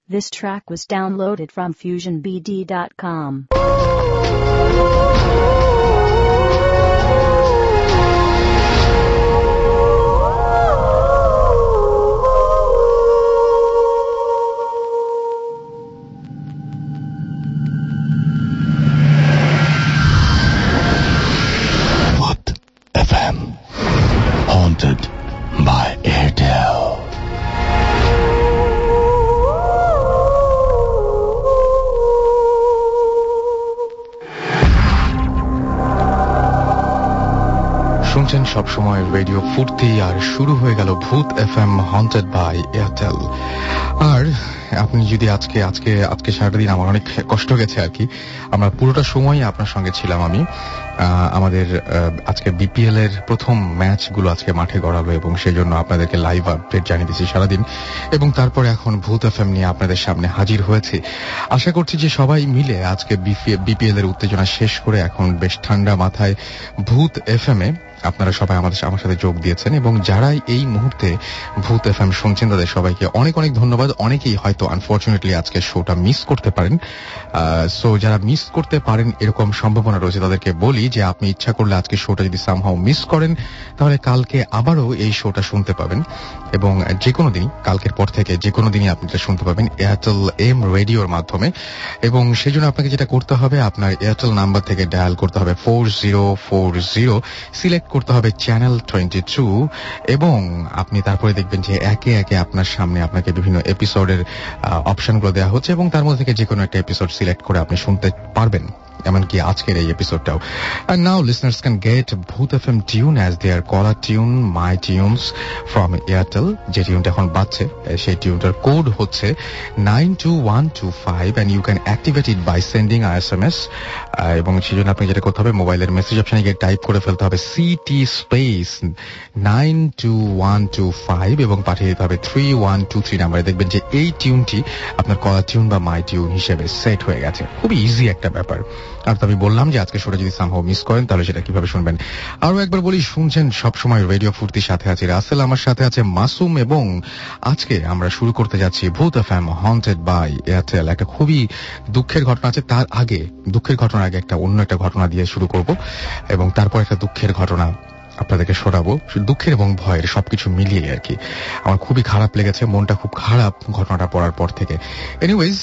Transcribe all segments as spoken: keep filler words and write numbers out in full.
This track was downloaded from fusion b d dot com. Bhoot F M, haunted by Airtel. শুনছেন সবসময় radio ফুর্তি, আর শুরু হয়ে গেল ভূত এফএম হন্টেড বাই এয়ারটেল। আর আপনি যদি আজকে আজকে আজকে সারাটা দিন আমার অনেক কষ্ট গেছে আর কি। আমরা পুরোটা সময় আপনার সঙ্গে ছিলাম আমি। আমাদের আজকে বিপিএল এর প্রথম ম্যাচগুলো আজকে মাঠে গড়ালো এবং সেই জন্য আপনাদেরকে লাইভ আপডেট জানিয়ে দিচ্ছি সারাদিন। এবং তারপরে এখন ভূত এফএম নিয়ে আপনাদের সামনে হাজির হয়েছি। আশা করছি যে সবাই মিলে আজকে বিপিএল এর উত্তেজনা শেষ করে এখন বেশ ঠান্ডা মাথায় ভূত এফএম এ আপনারা সবাই আমাদের আমার সাথে যোগ দিয়েছেন, এবং যারাই এই মুহূর্তে ভূত এফএম শুনছেন তাদের সবাইকে অনেক অনেক ধন্যবাদ। অনেকেই হয়তো আনফরচুনেটলি আজকে শোটা মিস করতে পারেন। সো যারা মিস করতে পারেন এরকম সম্ভাবনা রয়েছে তাদেরকে বলি যে আপনি ইচ্ছা করলে আজকে শোটা যদি সামহাও মিস করেন তাহলে কালকে আবারও এই শোটা শুনতে পাবেন, এবং যে কোনো দিনই কালকের পর থেকে যে কোনো দিনই আপনি এটা শুনতে পাবেন এয়ারটেল এম রেডিওর মাধ্যমে। এবং সেই জন্য আপনাকে যেটা করতে হবে, আপনার এয়ারটেল নাম্বার থেকে ডায়াল করতে হবে four zero four zero, select করতে হবে চ্যানেল টোয়েন্টি টু, এবং আপনি তারপরে দেখবেন যে একে একে আপনার সামনে আপনাকে বিভিন্ন এপিসোডের অপশনগুলো দেওয়া হচ্ছে, এবং তার মধ্যে থেকে যে কোনো একটা এপিসোড সিলেক্ট করে আপনি শুনতে পারবেন, এমনকি আজকের এই এপিসোডটাও। And now listeners can get Bhoot F M tune as their caller tune, My Tunes from Airtel. যে টিউনটা এখন বাজছে সেই টিউনটার কোড হচ্ছে nine two one two five, and you can activate it by sending a S M S. এবং সেই জন্য আপনি যেটা করতে হবে, মোবাইলের মেসেজ অপশনে গিয়ে টাইপ করে ফেলতে হবে CT space nine two one two five এবং পাঠিয়ে দিতে হবে থ্রি ওয়ান টু থ্রি নাম্বারে। দেখবেন যে এই টিউনটি আপনার কলার টিউন বা মাই টিউন হিসেবে সেট হয়ে গেছে। খুবই ইজি একটা ব্যাপার। আর তো আমি বললাম যে আজকে শোটা যদি সামহাও মিস করেন তাহলে সেটা কিভাবে শুনবেন। আরো একবার বলি, শুনছেন সবসময় রেডিও ফুর্তির সাথে আছে রাসেল, আমার সাথে আছে মাসুম, এবং আজকে আমরা শুরু করতে যাচ্ছি ভূত এফএম হন্টেড বাই এয়ারটেল। একটা খুবই দুঃখের ঘটনা আছে, তার আগে দুঃখের ঘটনার আগে একটা অন্য একটা ঘটনা দিয়ে শুরু করব, এবং তারপর একটা দুঃখের ঘটনা আপনাদেরকে শোনাবো। দুঃখের এবং ভয়ের সবকিছু মিলিয়ে আর কি। আমার খুবই খারাপ লেগেছে, মনটা খুব খারাপ ঘটনাটা পড়ার পর থেকে। এনিওয়েজ,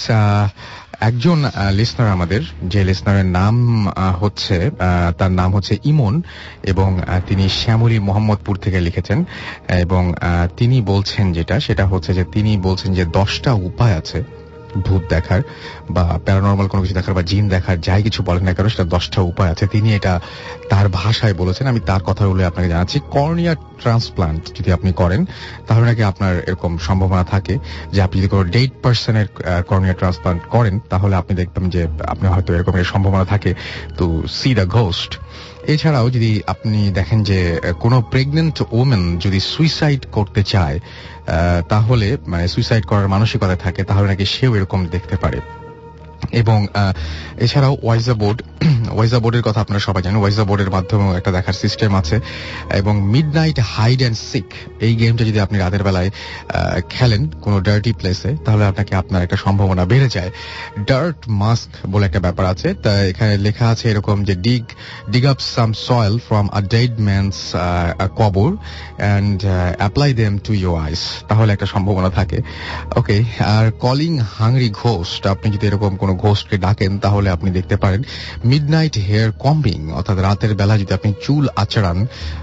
একজন লিসনার আমাদের, যে লিসনারের নাম হচ্ছে তার নাম হচ্ছে ইমন, এবং তিনি শ্যামলী মোহাম্মদপুর থেকে লিখেছেন, এবং তিনি বলছেন যেটা সেটা হচ্ছে যে তিনি বলছেন যে দশটা উপায় আছে ভূত দেখার বা প্যারানর্মাল কোনো কিছু দেখার বা জিন দেখার, যাই কিছু বলেন না কেন সেটা দশটা উপায় আছে। তিনি এটা তার ভাষায় বলেছেন, আমি তার কথা বলে আপনাকে জানাচ্ছি। কর্নিয়া ট্রান্সপ্লান্ট যদি আপনি করেন তাহলে নাকি আপনার এরকম সম্ভাবনা থাকে যে আপনি যদি কোনো ডেড পার্সনের কর্নিয়া ট্রান্সপ্লান্ট করেন তাহলে আপনি দেখবেন যে আপনি হয়তো এরকম এর সম্ভাবনা থাকে টু সি দ্য ঘোস্ট। এছাড়াও যদি আপনি দেখেন যে কোনো প্রেগনেন্ট ওমেন যদি সুইসাইড করতে চায়, তাহলে মানে সুইসাইড করার মানসিকতা থাকে, তাহলে নাকি সেও এরকম দেখতে পারে। এবং এছাড়াও ওয়াইজা বোর্ড, ওয়াইজা বোর্ডের কথা আপনারা সবাই জানেন, ওয়াইজা বোর্ডের মাধ্যমে একটা দেখার সিস্টেম আছে। এবং মিডনাইট হাইড অ্যান্ড সিক, এই গেমটা যদি আপনি রাতের বেলায় খেলেন কোনো ডার্টি প্লেসে তাহলে আপনাকে আপনার একটা সম্ভাবনা বেড়ে যায়। ডার্ট মাস্ক বলে একটা ব্যাপার আছে, তা এখানে লেখা আছে এরকম যে dig dig up some soil from a dead man's কবর and apply them to your eyes, তাহলে একটা সম্ভাবনা থাকে। ওকে, আর কলিং হাংরি ঘোস্ট, আপনি যদি এরকম কোনো ঘোস্টকে ডাকেন তাহলে আপনি দেখতে পারেন। মিডনাইট হেয়ার কম্বিং, অর্থাৎ রাতের বেলা যদি আপনি চুল আচড়ান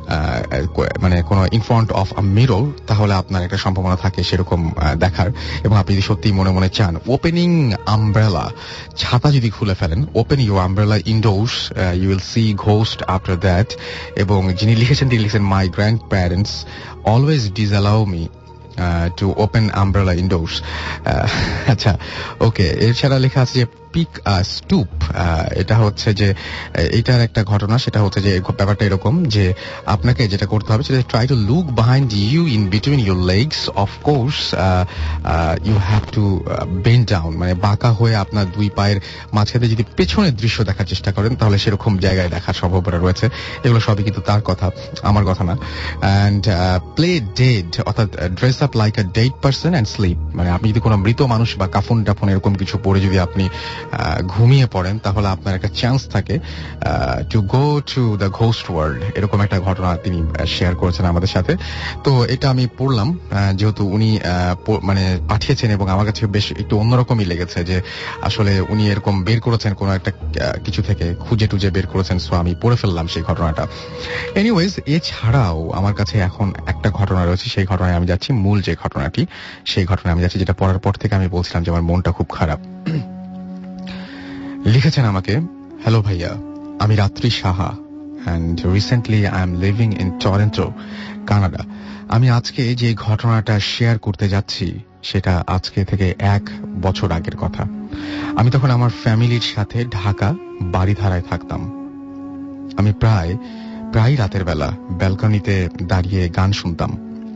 মানে কোনো in front of a mirror, তাহলে আপনার একটা সম্ভাবনা থাকে সেরকম দেখার, এবং আপনি যদি সত্যি মনে মনে চান। ওপেনিং আমব্রেলা, ছাতা যদি খুলে ফেলেন, open your umbrella indoors, you will see ghost after that. এবং যিনি লিখেছেন তিনি লিখেছেন my grandparents always disallow me to open umbrella indoors. আচ্ছা, ওকে। এছাড়া লেখা আছে যে পিক স্টুপ, এটা হচ্ছে যে এটার একটা ঘটনা, সেটা হচ্ছে যে ব্যাপারটা এরকম যে আপনাকে যেটা করতে হবে সেটা try to look behind you in between your legs. Of course you have to bend down, মানে বাঁকা হয়ে আপনার দুই পায়ের মাঝখানে যদি পেছনের দৃশ্য দেখার চেষ্টা করেন তাহলে সেরকম জায়গায় দেখার সম্ভাবনা রয়েছে। এগুলো সবই কিন্তু তার কথা, আমার কথা না। অ্যান্ড প্লে ডেড, অর্থাৎ dress up like a dead person and sleep, মানে আপনি যদি কোনো মৃত মানুষ বা কাফন টাফন এরকম কিছু পরে যদি আপনি ঘুমিয়ে পড়েন তাহলে আপনার একটা চান্স থাকে to go to the ghost world, এরকম একটা ঘটনা তিনি শেয়ার করেছেন আমাদের সাথে। তো এটা আমি পড়লাম যেহেতু উনি মানে পাঠিয়েছেন এবং আমার কাছে বেশ একটু অন্যরকমই লেগেছে যে আসলে উনি এরকম বের করেছেন কোনো একটা কিছু থেকে খুঁজে টুজে বের করেছেন, সো আমি পড়ে ফেললাম সেই ঘটনাটা। এনিওয়েজ, এছাড়াও আমার কাছে এখন একটা ঘটনা রয়েছে, সেই ঘটনায় আমি যাচ্ছি। মূল যে ঘটনাটি সেই ঘটনায় আমি যাচ্ছি, যেটা পড়ার পর থেকে আমি বলছিলাম যে আমার মনটা খুব খারাপ। লিখেছেন আমাকে, হ্যালো ভাইয়া, আমি Ratri Saha and recently I am living in Toronto, Canada. আমি আজকে যে ঘটনাটা শেয়ার করতে যাচ্ছি সেটা আজকে থেকে এক বছর আগের কথা। আমি তখন আমার ফ্যামিলির সাথে ঢাকা বাড়িধারায় থাকতাম। আমি প্রায় প্রায় রাতের বেলা ব্যালকনিতে দাঁড়িয়ে গান শুনতাম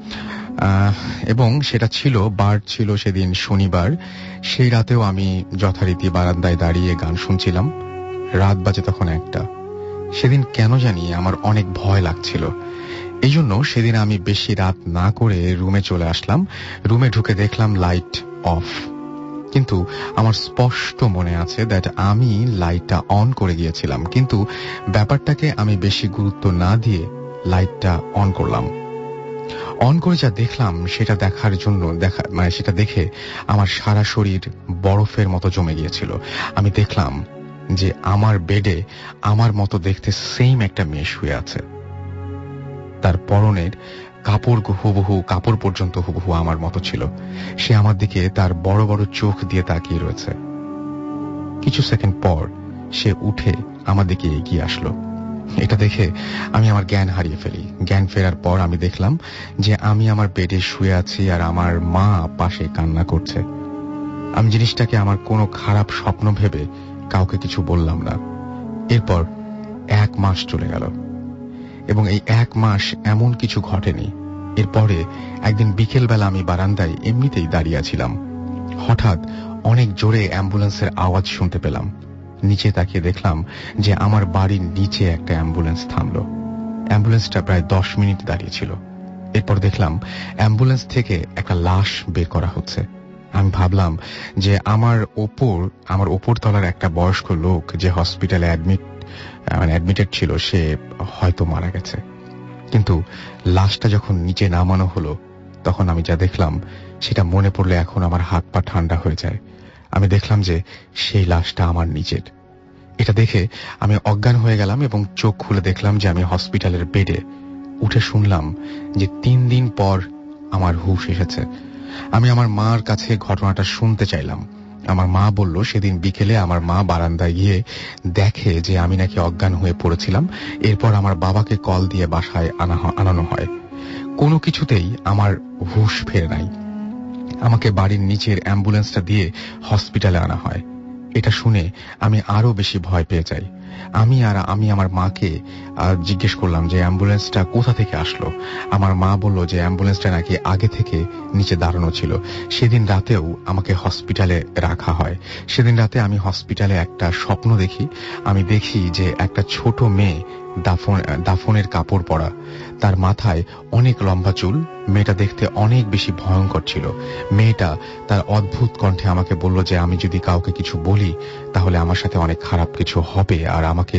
এবং সেটা ছিল বার ছিল সেদিন শনিবার। সেই রাতেও আমি যথারীতি বারান্দায় দাঁড়িয়ে গান শুনছিলাম। রাত বাজে তখন একটা। সেদিন কেন জানি আমার অনেক ভয় লাগছিল, এই জন্য সেদিন আমি বেশি রাত না করে রুমে চলে আসলাম। রুমে ঢুকে দেখলাম লাইট অফ, কিন্তু আমার স্পষ্ট মনে আছে দ্যাট আমি লাইটটা অন করে গিয়েছিলাম, কিন্তু ব্যাপারটাকে আমি বেশি গুরুত্ব না দিয়ে লাইটটা অন করলাম। অন করে যা দেখলাম সেটা দেখার জন্য দেখা মানে সেটা দেখে আমার সারা শরীর বরফের মতো জমে গিয়েছিল। আমি দেখলাম যে আমার বেডে আমার মতো দেখতে সেম একটা মেয়ে শুয়ে আছে। তার পরনের কাপড় হুবহু কাপড় পর্যন্ত হুবহু আমার মতো ছিল। সে আমার দিকে তার বড় বড় চোখ দিয়ে তাকিয়ে রয়েছে। কিছু সেকেন্ড পর সে উঠে আমার দিকে এগিয়ে আসলো। এটা দেখে আমি আমার জ্ঞান হারিয়ে ফেলি। জ্ঞান ফেরার পর আমি দেখলাম যে আমি আমার বেডে শুয়ে আছি আর আমার মা পাশে কান্না করছে। আমি জিনিসটাকে আমার কোনো খারাপ স্বপ্ন ভেবে কাউকে কিছু বললাম না। এরপর এক মাস চলে গেল এবং এই এক মাস এমন কিছু ঘটেনি। এরপরে একদিন বিকেলবেলা আমি বারান্দায় এমনিতেই দাঁড়িয়ে ছিলাম। হঠাৎ অনেক জোরে অ্যাম্বুলেন্সের আওয়াজ শুনতে পেলাম। নিচে তাকিয়ে দেখলাম যে আমার বাড়ির নিচে একটা অ্যাম্বুলেন্স থামলো। অ্যাম্বুলেন্সটা প্রায় দশ মিনিট দাঁড়িয়ে ছিল। এরপর দেখলাম অ্যাম্বুলেন্স থেকে একটা লাশ বের করা হচ্ছে। আমি ভাবলাম যে আমার ওপর আমার ওপর তলার একটা বয়স্ক লোক যে হসপিটালে অ্যাডমিট মানে অ্যাডমিটেড ছিল সে হয়তো মারা গেছে। কিন্তু লাশটা যখন নিচে নামানো হলো তখন আমি যা দেখলাম সেটা মনে পড়লে এখন আমার হাত পা ঠান্ডা হয়ে যায়। আমি দেখলাম যে সেই লাশটা আমার নিজের। এটা দেখে আমি অজ্ঞান হয়ে গেলাম এবং চোখ খুলে দেখলাম যে আমি হসপিটালের বেডে। উঠে শুনলাম যে তিন দিন পর আমার হুঁশ এসেছে। আমি আমার মার কাছে ঘটনাটা শুনতে চাইলাম। আমার মা বলল সেদিন বিকেলে আমার মা বারান্দায় গিয়ে দেখে যে আমি নাকি অজ্ঞান হয়ে পড়েছিলাম। এরপর আমার বাবাকে কল দিয়ে বাসায় আনা আনানো হয়। কোনো কিছুতেই আমার হুঁশ ফেরে নাই। আমাকে বাড়ির নিচের অ্যাম্বুলেন্সটা দিয়ে হসপিটালে আনা হয়। এটা শুনে আমি আরো বেশি ভয় পেয়ে যাই। আমি আর আমি আমার মাকে জিজ্ঞেস করলাম যে অ্যাম্বুলেন্সটা কোথা থেকে আসলো। আমার মা বলল যে অ্যাম্বুলেন্সটা নাকি আগে থেকে নিচে দাঁড়ানো ছিল। সেদিন রাতেও আমাকে হসপিটালে রাখা হয়। সেদিন রাতে আমি হসপিটালে একটা স্বপ্ন দেখি। আমি দেখি যে একটা ছোট মেয়ে দাফন দাফনের কাপড় পরা, তার মাথায় অনেক লম্বা চুল। মেয়েটা দেখতে অনেক বেশি ভয়ঙ্কর ছিল। মেয়েটা তার অদ্ভুত কণ্ঠে আমাকে বলল যে আমি যদি কাউকে কিছু বলি তাহলে আমার সাথে অনেক খারাপ কিছু হবে, আর আমাকে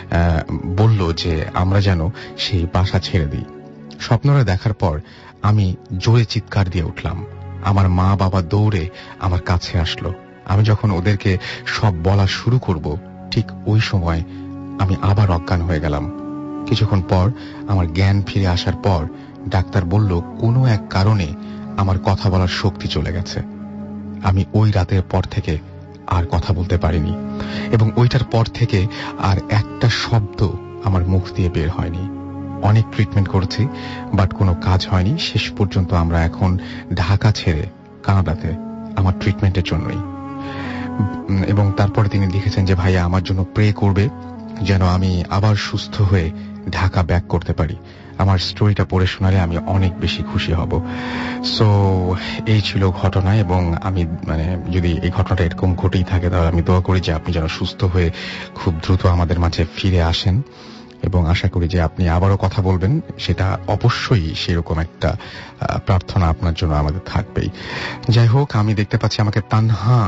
বলল যে আমরা যেন সেই বাসা ছেড়ে দিই। স্বপ্নটা দেখার পর আমি জোরে চিৎকার দিয়ে উঠলাম। আমার মা বাবা দৌড়ে আমার কাছে আসলো। আমি যখন ওদেরকে সব বলা শুরু করব ঠিক ওই সময় আমি আবার অজ্ঞান হয়ে গেলাম। কিছুক্ষণ পর আমার জ্ঞান ফিরে আসার পর ডাক্তার বলল কোনো এক কারণে আমার কথা বলার শক্তি চলে গেছে। আমি ওই রাতের পর থেকে আর কথা বলতে পারিনি এবং ওইটার পর থেকে আর একটা শব্দ আমার মুখ দিয়ে বের হয়নি। অনেক ট্রিটমেন্ট করেছি বাট কোনো কাজ হয়নি। শেষ পর্যন্ত আমরা এখন ঢাকা ছেড়ে কানাডাতে আমার ট্রিটমেন্টের জন্যই। এবং তারপরে তিনি লিখেছেন যে ভাইয়া আমার জন্য প্রে করবে যেন আমি আবার সুস্থ হয়ে ঢাকা ব্যাক করতে পারি। আমার স্টোরিটা পড়ে শোনালে আমি অনেক বেশি খুশি হব। সো এই ছিল ঘটনা এবং আমি মানে যদি এই ঘটনাটা এরকম ঘটেই থাকে তাহলে আমি দোয়া করি যে আপনি যেন সুস্থ হয়ে খুব দ্রুত আমাদের মাঝে ফিরে আসেন এবং আশা করি যে আপনি আবারও কথা বলবেন, সেটা অবশ্যই সেরকম একটা প্রার্থনা আপনার জন্য আমাদের থাকবেই। যাই হোক, আমি দেখতে পাচ্ছি আমাকে তানহা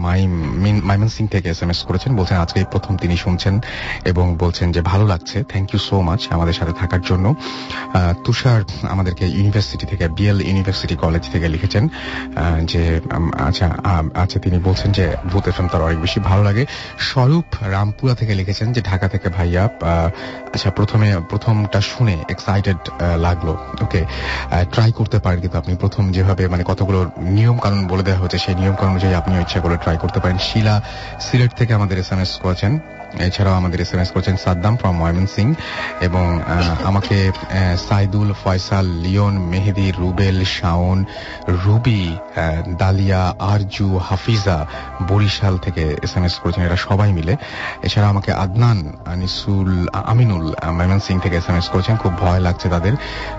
মাইমন সিং থেকে এস এম এস করেছেন, বলছেন আজকে প্রথম তিনি শুনছেন এবং বলছেন যে ভালো লাগছে, থ্যাংক ইউ সো মাচ আমাদের সাথে থাকার জন্য। তুষার আমাদেরকে ইউনিভার্সিটি থেকে, বিএল ইউনিভার্সিটি কলেজ থেকে লিখেছেন যে আচ্ছা আচ্ছা তিনি বলছেন যে ভূত এফএম তার অনেক বেশি ভালো লাগে। স্বরূপ রামপুরা থেকে লিখেছেন যে ঢাকা থেকে ভাইয়া, আচ্ছা প্রথমে প্রথমটা শুনে এক্সাইটেড লাগলো, ওকে ট্রাই করতে পারেন, কিন্তু আপনি প্রথম যেভাবে মানে কতগুলো নিয়ম কানুন বলে দেওয়া হচ্ছে সেই নিয়ম কানুন অনুযায়ী আপনি ইচ্ছা করে ট্রাই করতে পারেন। শিলা সিলেট থেকে আমাদের এস এম এস করেছেন, এছাড়াও আমাদের এস এম এস করেছেন সাদ্দাম ফ্রম ময়মনসিং, এবং আমাকে সাইদুল, ফয়সাল, লিওন, মেহেদি, রুবেল, শাওন, রুবি, দালিয়া, আরজু, হাফিজা বরিশাল থেকে এস এম এস করেছেন, এরা সবাই মিলে। এছাড়া আমাকে আদনান, আনিসুল, আমিনুল ময়মনসিং থেকে এস এম এস করেছেন, খুব ভয় লাগছে তাদের।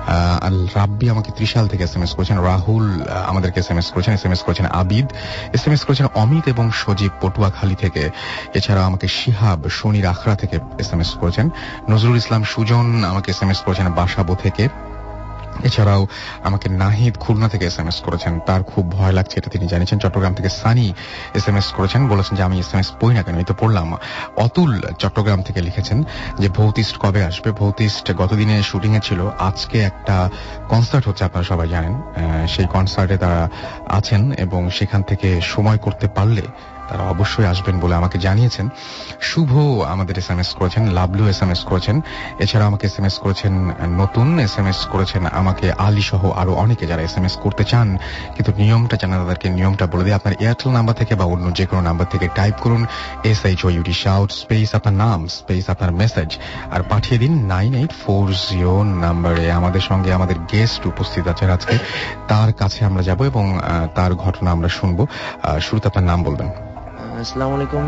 রাব্বি আমাকে ত্রিশাল থেকে এস এম এস করেছেন, রাহুল আমাদেরকে এস এম এস করেছেন, এস এম এস করেছেন আবিদ, এস এম এস করেছেন অমিত এবং সজীব পটুয়াখালী থেকে। এছাড়া আমাকে শিহাব শনির আখড়া থেকে এস এম এস করেছেন, নজরুল ইসলাম সুজন আমাকে এস এম এস করেছেন বাসাবো থেকে। এছাড়াও আমাকে নাহিদ খুলনা থেকে এস এম এস করেছেন, তার খুব ভয় লাগছে এটা তিনি জানিয়েছেন। চট্টগ্রাম থেকে সানি এস এম এস করেছেন, বলেছেন যে আমি এস এম এস পড়ি না কেন, এই তো পড়লাম। অতুল চট্টগ্রাম থেকে লিখেছেন যে ভৌতিস্ট কবে আসবে। ভৌতিস্ট গতদিনে শুটিং এ ছিল, আজকে একটা কনসার্ট হচ্ছে আপনারা সবাই জানেন, সেই কনসার্টে তারা আছেন এবং সেখান থেকে সময় করতে পারলে তারা অবশ্যই আসবেন বলে আমাকে জানিয়েছেন। শুভ আমাদের এস এম এস করেছেন, লাভলু এস এম এস করেছেন, এছাড়া আমাকে এস এম এস করেছেন নতুন, এস এম এস করেছেন আমাকে আলী সহ আরো অনেকে যারা এস এম এস করতে চান কিন্তু নিয়মটা জানা, তাদেরকে নিয়মটা বলে দিই। আপনার এয়ারটেল নাম্বার থেকে বা অন্য যে কোনো নাম্বার থেকে টাইপ করুন S H O U T shout space আপনার নাম স্পেস আপনার মেসেজ আর পাঠিয়ে দিন নাইন এইট ফোর জিরো নাম্বারে। আমাদের সঙ্গে আমাদের গেস্ট উপস্থিত আছেন আজকে, তার কাছে আমরা যাব এবং তার ঘটনা আমরা শুনবো। শুরুতে আপনার নাম বলবেন। আসসালামু আলাইকুম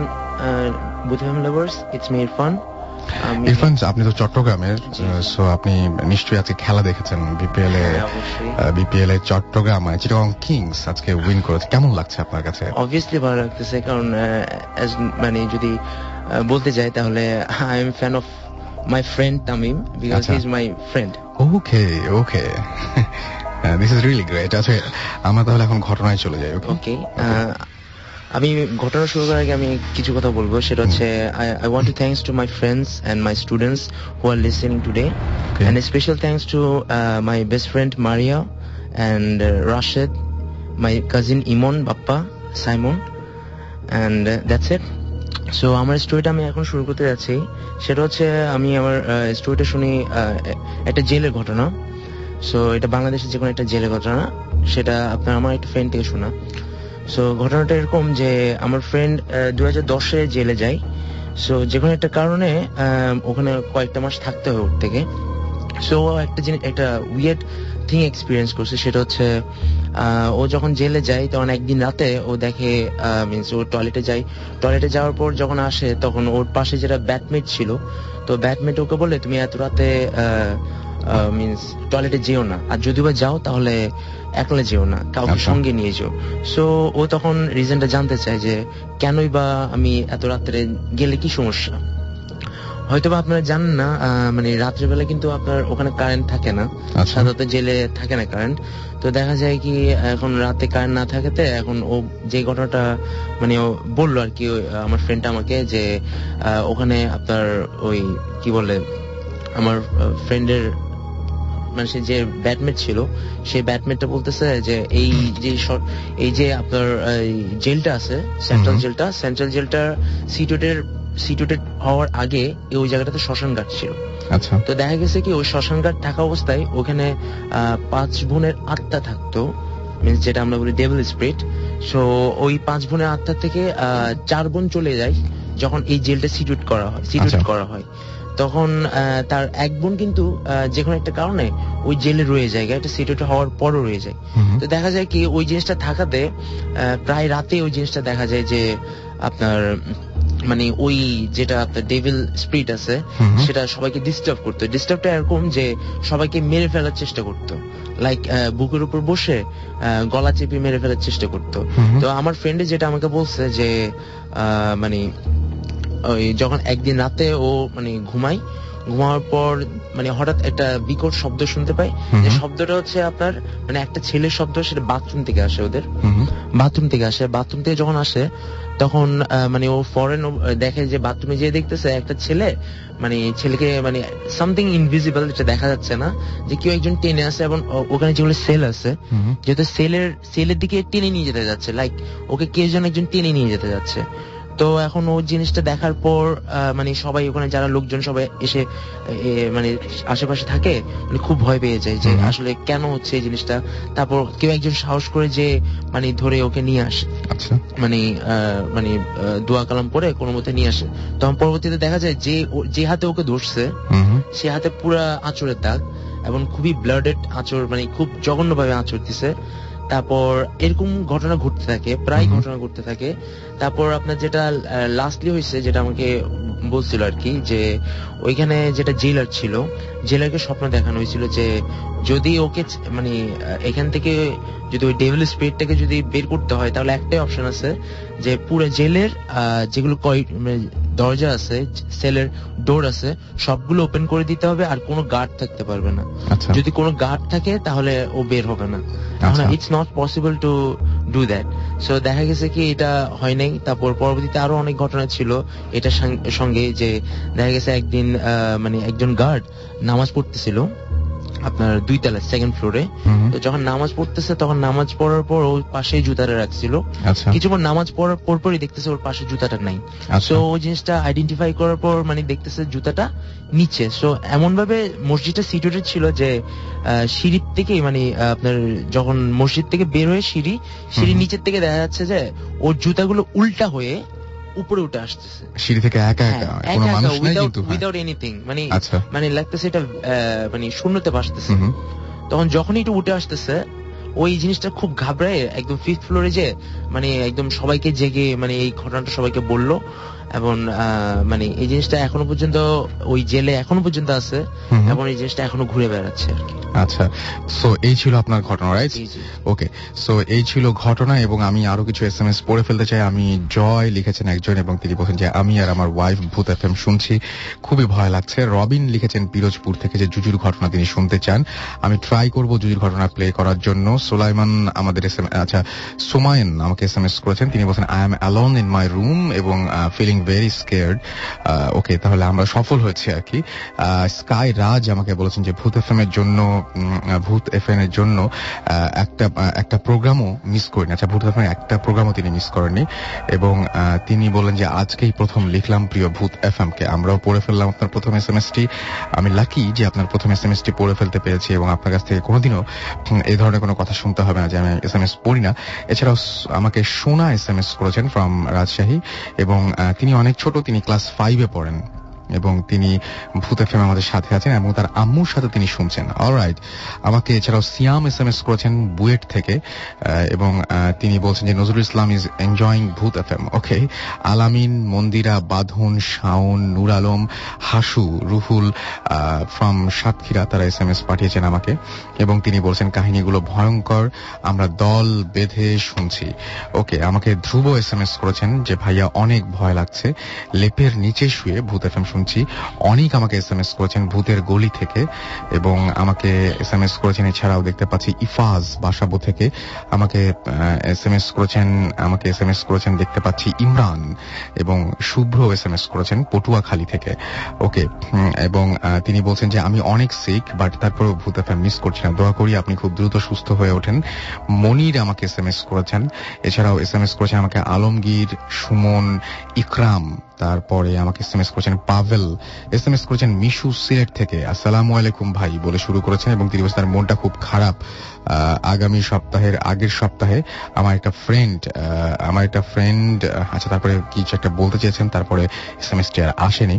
Bhoot FM lovers, it's me Irfan. Irfan, আপনি তো চট্টগ্রামের, সো আপনি নিশ্চয়ই আজকে খেলা দেখেছেন বিপিএল এ। বিপিএল এ চট্টগ্রাম চিটাগং কিংস আজকে উইন করেছে, কেমন লাগছে আপনার কাছে? অবভিয়াসলি ভালো লাগতেছে, কারণ মানে যদি বলতে যাই তাহলে I am fan of my friend Tamim, because he is my friend. Okay okay, this is really great. আচ্ছা আমরা তাহলে এখন ঘটনায় চলে যাই। ওকে, আমি ঘটনা শুরু করার আগে আমি কিছু কথা বলবো, সেটা হচ্ছে I want to thanks to my friends and my students who are listening today, and special thanks to my best friend Maria and Rashed, my cousin Emon, Bappa, Simon, and that's it. So আমার স্টোরিটা আমি এখন শুরু করতে যাচ্ছি, সেটা হচ্ছে আমি আমার স্টোরিটা শুনি একটা জেলের ঘটনা। সো এটা বাংলাদেশের যে কোনো একটা জেলের ঘটনা, সেটা আপনার আমার একটা ফ্রেন্ড থেকে শোনা। সো ঘটনাটা এরকম যে আমার ফ্রেন্ড দুই হাজার দশে জেলে যায়। সো যে কোনো একটা কারণে ওখানে কয়েকটা মাস থাকতে হয় ওর থেকে। সো একটা জিনিস, একটা উইয়ার্ড থিং এক্সপিরিয়েন্স করছে, সেটা হচ্ছে ও যখন জেলে যায় তখন একদিন রাতে ও দেখে, মিনস ও টয়লেটে যায়, টয়লেটে যাওয়ার পর যখন আসে তখন ওর পাশে যেটা ব্যাটমেট ছিল, তো ব্যাটমেট ওকে বলে তুমি এত রাতে মিনস টয়লেটে যেও না, আর যদি বা যাও তাহলে একলা যেও না, কাউকে সঙ্গে নিয়ে যাও। সো ও তখন রিজনটা জানতে চায় যে কেনই বা আমি এত রাত্রে গেলে কি সমস্যা। হয়তোবা আপনারা জানেন না, মানে রাত্রেবেলা কিন্তু আপনার ওখানে কারেন্ট থাকে না, সাধারণত জেলে থাকে না কারেন্ট। তো দেখা যায় কি এখন রাতে কারেন্ট না থাকাতে এখন ও যে ঘটনাটা মানে ও বললো আর কি আমার ফ্রেন্ডটা আমাকে, যে ওখানে আপনার ওই কি বলে আমার ফ্রেন্ডের মানে সে যে ব্যাটমেট ছিল সেই ব্যাটমেটটা বলতেছে যে এই যে এই যে আপনার জেলটা আছে সেন্ট্রাল জেলটা সেন্ট্রাল জেলটার সিটুয়েটের সিটুয়েটেড হওয়ার আগে ওই জায়গাটাতে শ্মশান ঘাট ছিল। আচ্ছা, তো দেখা গেছে কি ওই শ্মশান ঘাট থাকা অবস্থায় ওখানে পাঁচ বোনের আত্মা থাকতো, মিনস যেটা আমরা বলি ডেভিল স্পিরিট। সো ওই পাঁচ বোনের আত্মা থেকে চার বোন চলে যায় যখন এই জেলটা সিটুয়েট করা হয় সিটুয়েট করা হয় তখন তার এক বোন কিন্তু যে কোনো একটা কারণে ওই জেলে রয়ে যায়, এটা সিটুয়েট হওয়ার পরও রয়ে যায়। তো দেখা যায় কি ওই জিনিসটা থাকাতে প্রায় রাতে ওই জিনিসটা দেখা যায় যে আপনার মানে ওই যেটা আপনার ডেভিল স্পিরিট আছে সেটা সবাইকে ডিস্টার্ব করতো। ডিস্টার্বটা এরকম যে সবাইকে মেরে ফেলার চেষ্টা করতো, লাইক বুকের উপর বসে গলা চেপে মেরে ফেলার চেষ্টা করতো। তো আমার ফ্রেন্ডে যেটা আমাকে বলছে যে মানে ওই যখন একদিন রাতে ও মানে ঘুমাই, ঘুমানোর পর মানে হঠাৎ একটা বিকট শব্দ শুনতে পাই। হুম। যে শব্দটা হচ্ছে আপনার মানে একটা ছেলের শব্দ, সেটা বাথরুম থেকে আসে, ওদের হুম। বাথরুম থেকে আসে। বাথরুম থেকে যখন আসে তখন আহ, মানে ও ফরেন দেখে যে বাথরুমে যেয়ে দেখতেছে একটা ছেলে, মানে ছেলেকে মানে সামথিং ইনভিজিবল, যেটা দেখা যাচ্ছে না, যে কেউ একজন টেনে আসে এবং ও- ওখানে যেগুলো সেল আছে, হুম। যেহেতু সেলের সেলের দিকে টেনে নিয়ে যেতে যাচ্ছে, লাইক ওকে কে যেন একজন টেনে নিয়ে যেতে যাচ্ছে। তো এখন ও জিনিসটা দেখার পর আহ, মানে সবাই ওখানে যারা লোকজন সবাই এসে এ, মানে আশেপাশে থাকে, মানে খুব ভয় পেয়ে যায় যে হুম। আসলে কেন হচ্ছে এই জিনিসটা। তারপর কেউ একজন সাহস করে যে মানে ধরে ওকে নিয়ে আসে, আচ্ছা। মানে আহ, মানে আহ, দোয়া কালাম পরে কোনো মতে নিয়ে আসে। তখন পরবর্তীতে দেখা যায় যে ও- যে হাতে ওকে ধরছে হুম। সে হাতে পুরা আঁচড়ের দাগ এবং খুবই ব্লাডেড আঁচড়, মানে খুব জঘন্য ভাবে আঁচড় দিছে। তারপর এরকম ঘটনা ঘটতে থাকে, প্রায় হুম। ঘটনা ঘটতে থাকে। তারপর আপনার যেটা লাস্টলি হয়েছে, যেটা আমাকে বলছিল আর কি, যে ওইখানে যেটা জেলার ছিল, জেলারকে স্বপ্ন দেখানো হয়েছিল যে যদি ওকে চ- মানে আহ, এখান থেকে যদি ওই ডেভিল স্পিরিটটাকে যদি বের করতে হয়, তাহলে একটাই অপশন আছে, যে পুরো জেলের আহ, যেগুলো কয় মানে দরজা আছে, সেলের ডোর আছে, সবগুলো ওপেন করে দিতে হবে, আর কোনো গার্ড থাকতে পারবে না। আচ্ছা। যদি কোনো গার্ড থাকে তাহলে ও বের হবে না। আচ্ছা। It's not possible to do that. So দেখা গেছে কি এটা হয় নাই। তারপর পরবর্তীতে আরো অনেক ঘটনা ছিল এটার সাং- সঙ্গে, যে দেখা গেছে একদিন আহ, মানে একজন গার্ড নামাজ পড়তেছিল আপনার দুই তলায় সেকেন্ড ফ্লোরে। হুম। তো যখন নামাজ পড়তেছে তখন নামাজ পড়ার পর ওর পাশে জুতাটা রাখছিল। আচ্ছা। কিছুক্ষণ নামাজ পড়ার পরপরই দেখতেছে ওর পাশে জুতাটা নাই। আচ্ছা। তো ওই জিনিসটা আইডেন্টিফাই করার পর মানে দেখতেছে জুতাটা নিচে। সো এমন ভাবে মসজিদটা সিচুয়েটেড ছিল যে আহ, সিঁড়ির থেকে মানে আহ, আপনার যখন মসজিদ থেকে বের হয়ে সিঁড়ি সিঁড়ির হুম। নিচের থেকে দেখা যাচ্ছে যে ওর জুতাগুলো উল্টা হয়ে উপরে উঠে আসতেছে। সিঁড়ি থেকে একা একা কোনো মানুষ নাই কিন্তু, হ্যাঁ। উইদাউট এনিথিং, মানে আচ্ছা। মানে লাগতেছে এটা আহ, মানে শূন্যতে ভাসতেছে। হুম। তখন যখনই একটু উঠে আসতেছে ওই জিনিসটা খুব ঘাবড়ায় একদম ফিফথ ফ্লোরে যে মানে একদম সবাইকে জেগে মানে এই ঘটনাটা সবাইকে বললো। এবং আহ, মানে এই জিনিসটা এখনো পর্যন্ত ওই জেলে এখনো পর্যন্ত আছে হুম। এবং এই জিনিসটা এখনো ঘুরে বেড়াচ্ছে আর কি। আচ্ছা। সো এই ছিল আপনার ঘটনা, রাইট? জি, জি। ওকে। সো এই ছিল ঘটনা, এবং আমি আরো কিছু এস এম এস পড়ে ফেলতে চাই। আমি জয় লিখেছেন একজন, এবং তিনি বলছেন যে আমি আর আমার ওয়াইফ ভূত এফ এম শুনছি, খুবই ভয় লাগছে। রবিন লিখেছেন পিরোজপুর থেকে যে জুজুর ঘটনা তিনি শুনতে চান। আমি ট্রাই করব জুজুর ঘটনা প্লে করার জন্য। সোলাইমান আমাদের এস এম আচ্ছা সোমায়ন আমাকে এস এম এস করেছেন, তিনি বলছেন I am alone in my room এবং ফিলিং ভেরি স্কেয়ার্ড। ওকে, তাহলে আমরা সফল হয়েছি আর কি। স্কাই রাজ আমাকে বলেছেন যে ভূত এফ এম এর জন্য উম, ভূত এফ এম এর জন্য আহ, একটা আহ, একটা প্রোগ্রামও মিস করেনি। আচ্ছা, ভূত এফ এম একটা প্রোগ্রামও তিনি মিস করেননি, এবং আহ, তিনি বললেন যে আজকেই প্রথম লিখলাম প্রিয় ভূত এফ এম কে। আমরাও পড়ে ফেললাম আপনার প্রথম এস এম এস টি। আমি লাকি যে আপনার প্রথম এস এম এস টি পড়ে ফেলতে পেরেছি, এবং আপনার কাছ থেকে কোনোদিনও উম, এই ধরনের কোনো কথা শুনতে হবে না যে আমি এস এম এস পড়ি না। এছাড়াও স- আমাকে সোনা এস এম এস করেছেন ফ্রম রাজশাহী, এবং আহ, তিনি অনেক ছোট, তিনি ক্লাস ফাইভে পড়েন, এবং তিনি ভূত এফএম আমাদের সাথে আছেন এবং তার আম্মুর সাথে তিনি শুনছেন। অলরাইট। আমাকে এছাড়াও সিয়াম এস এম এস করেছেন বুয়েট থেকে, আহ, এবং আহ, তিনি বলছেন যে Nazrul Islam is enjoying Bhoot FM. Okay. Alamin, Mandira, Badhon, Shaon, Nur Alam, Hasu, Ruhul from Satkhira তারা এস এম এস পাঠিয়েছেন আমাকে, এবং তিনি বলছেন কাহিনীগুলো ভয়ঙ্কর, আমরা দল বেঁধে শুনছি। ওকে। আমাকে ধ্রুব এস এম এস করেছেন যে ভাইয়া অনেক ভয় লাগছে, লেপের নিচে শুয়ে ভূত এফএম শুনছি। অনেক আমাকে এস এম এস করেছেন ভূতের গলি থেকে, এবং আমাকে এস এম এস করেছেন এছাড়াও দেখতে পাচ্ছি ইফাজ বাসাবো থেকে আমাকে এস এম এস করেছেন আমাকে এস এম এস করেছেন দেখতে পাচ্ছি ইমরান, এবং শুভ্র এস এম এস করেছেন পটুয়াখালী থেকে। ওকে। এবং আহ, তিনি বলছেন যে আমি অনেক সিক, বাট তারপরেও ভূত এফএম মিস করছি না, দোয়া করি আপনি খুব দ্রুত সুস্থ হয়ে ওঠেন। মনির আমাকে এস এম এস করেছেন, এছাড়াও এস এম এস করেছেন আমাকে আলমগীর, সুমন, ইকরাম, তারপরে আমাকে এস এম এস করেছেন পাভেল, এস এম এস করেছেন মিশু সিলেট থেকে আসসালামু আলাইকুম ভাই বলে শুরু করেছেন, এবং তিনি বলছেন তার মনটা খুব খারাপ। আহ, আগামী সপ্তাহের আগের সপ্তাহে আমার একটা ফ্রেন্ড আমার একটা ফ্রেন্ড আচ্ছা তারপরে কিছু একটা বলতে চেয়েছেন, তারপরে এস এম এস টি আর আসেনি।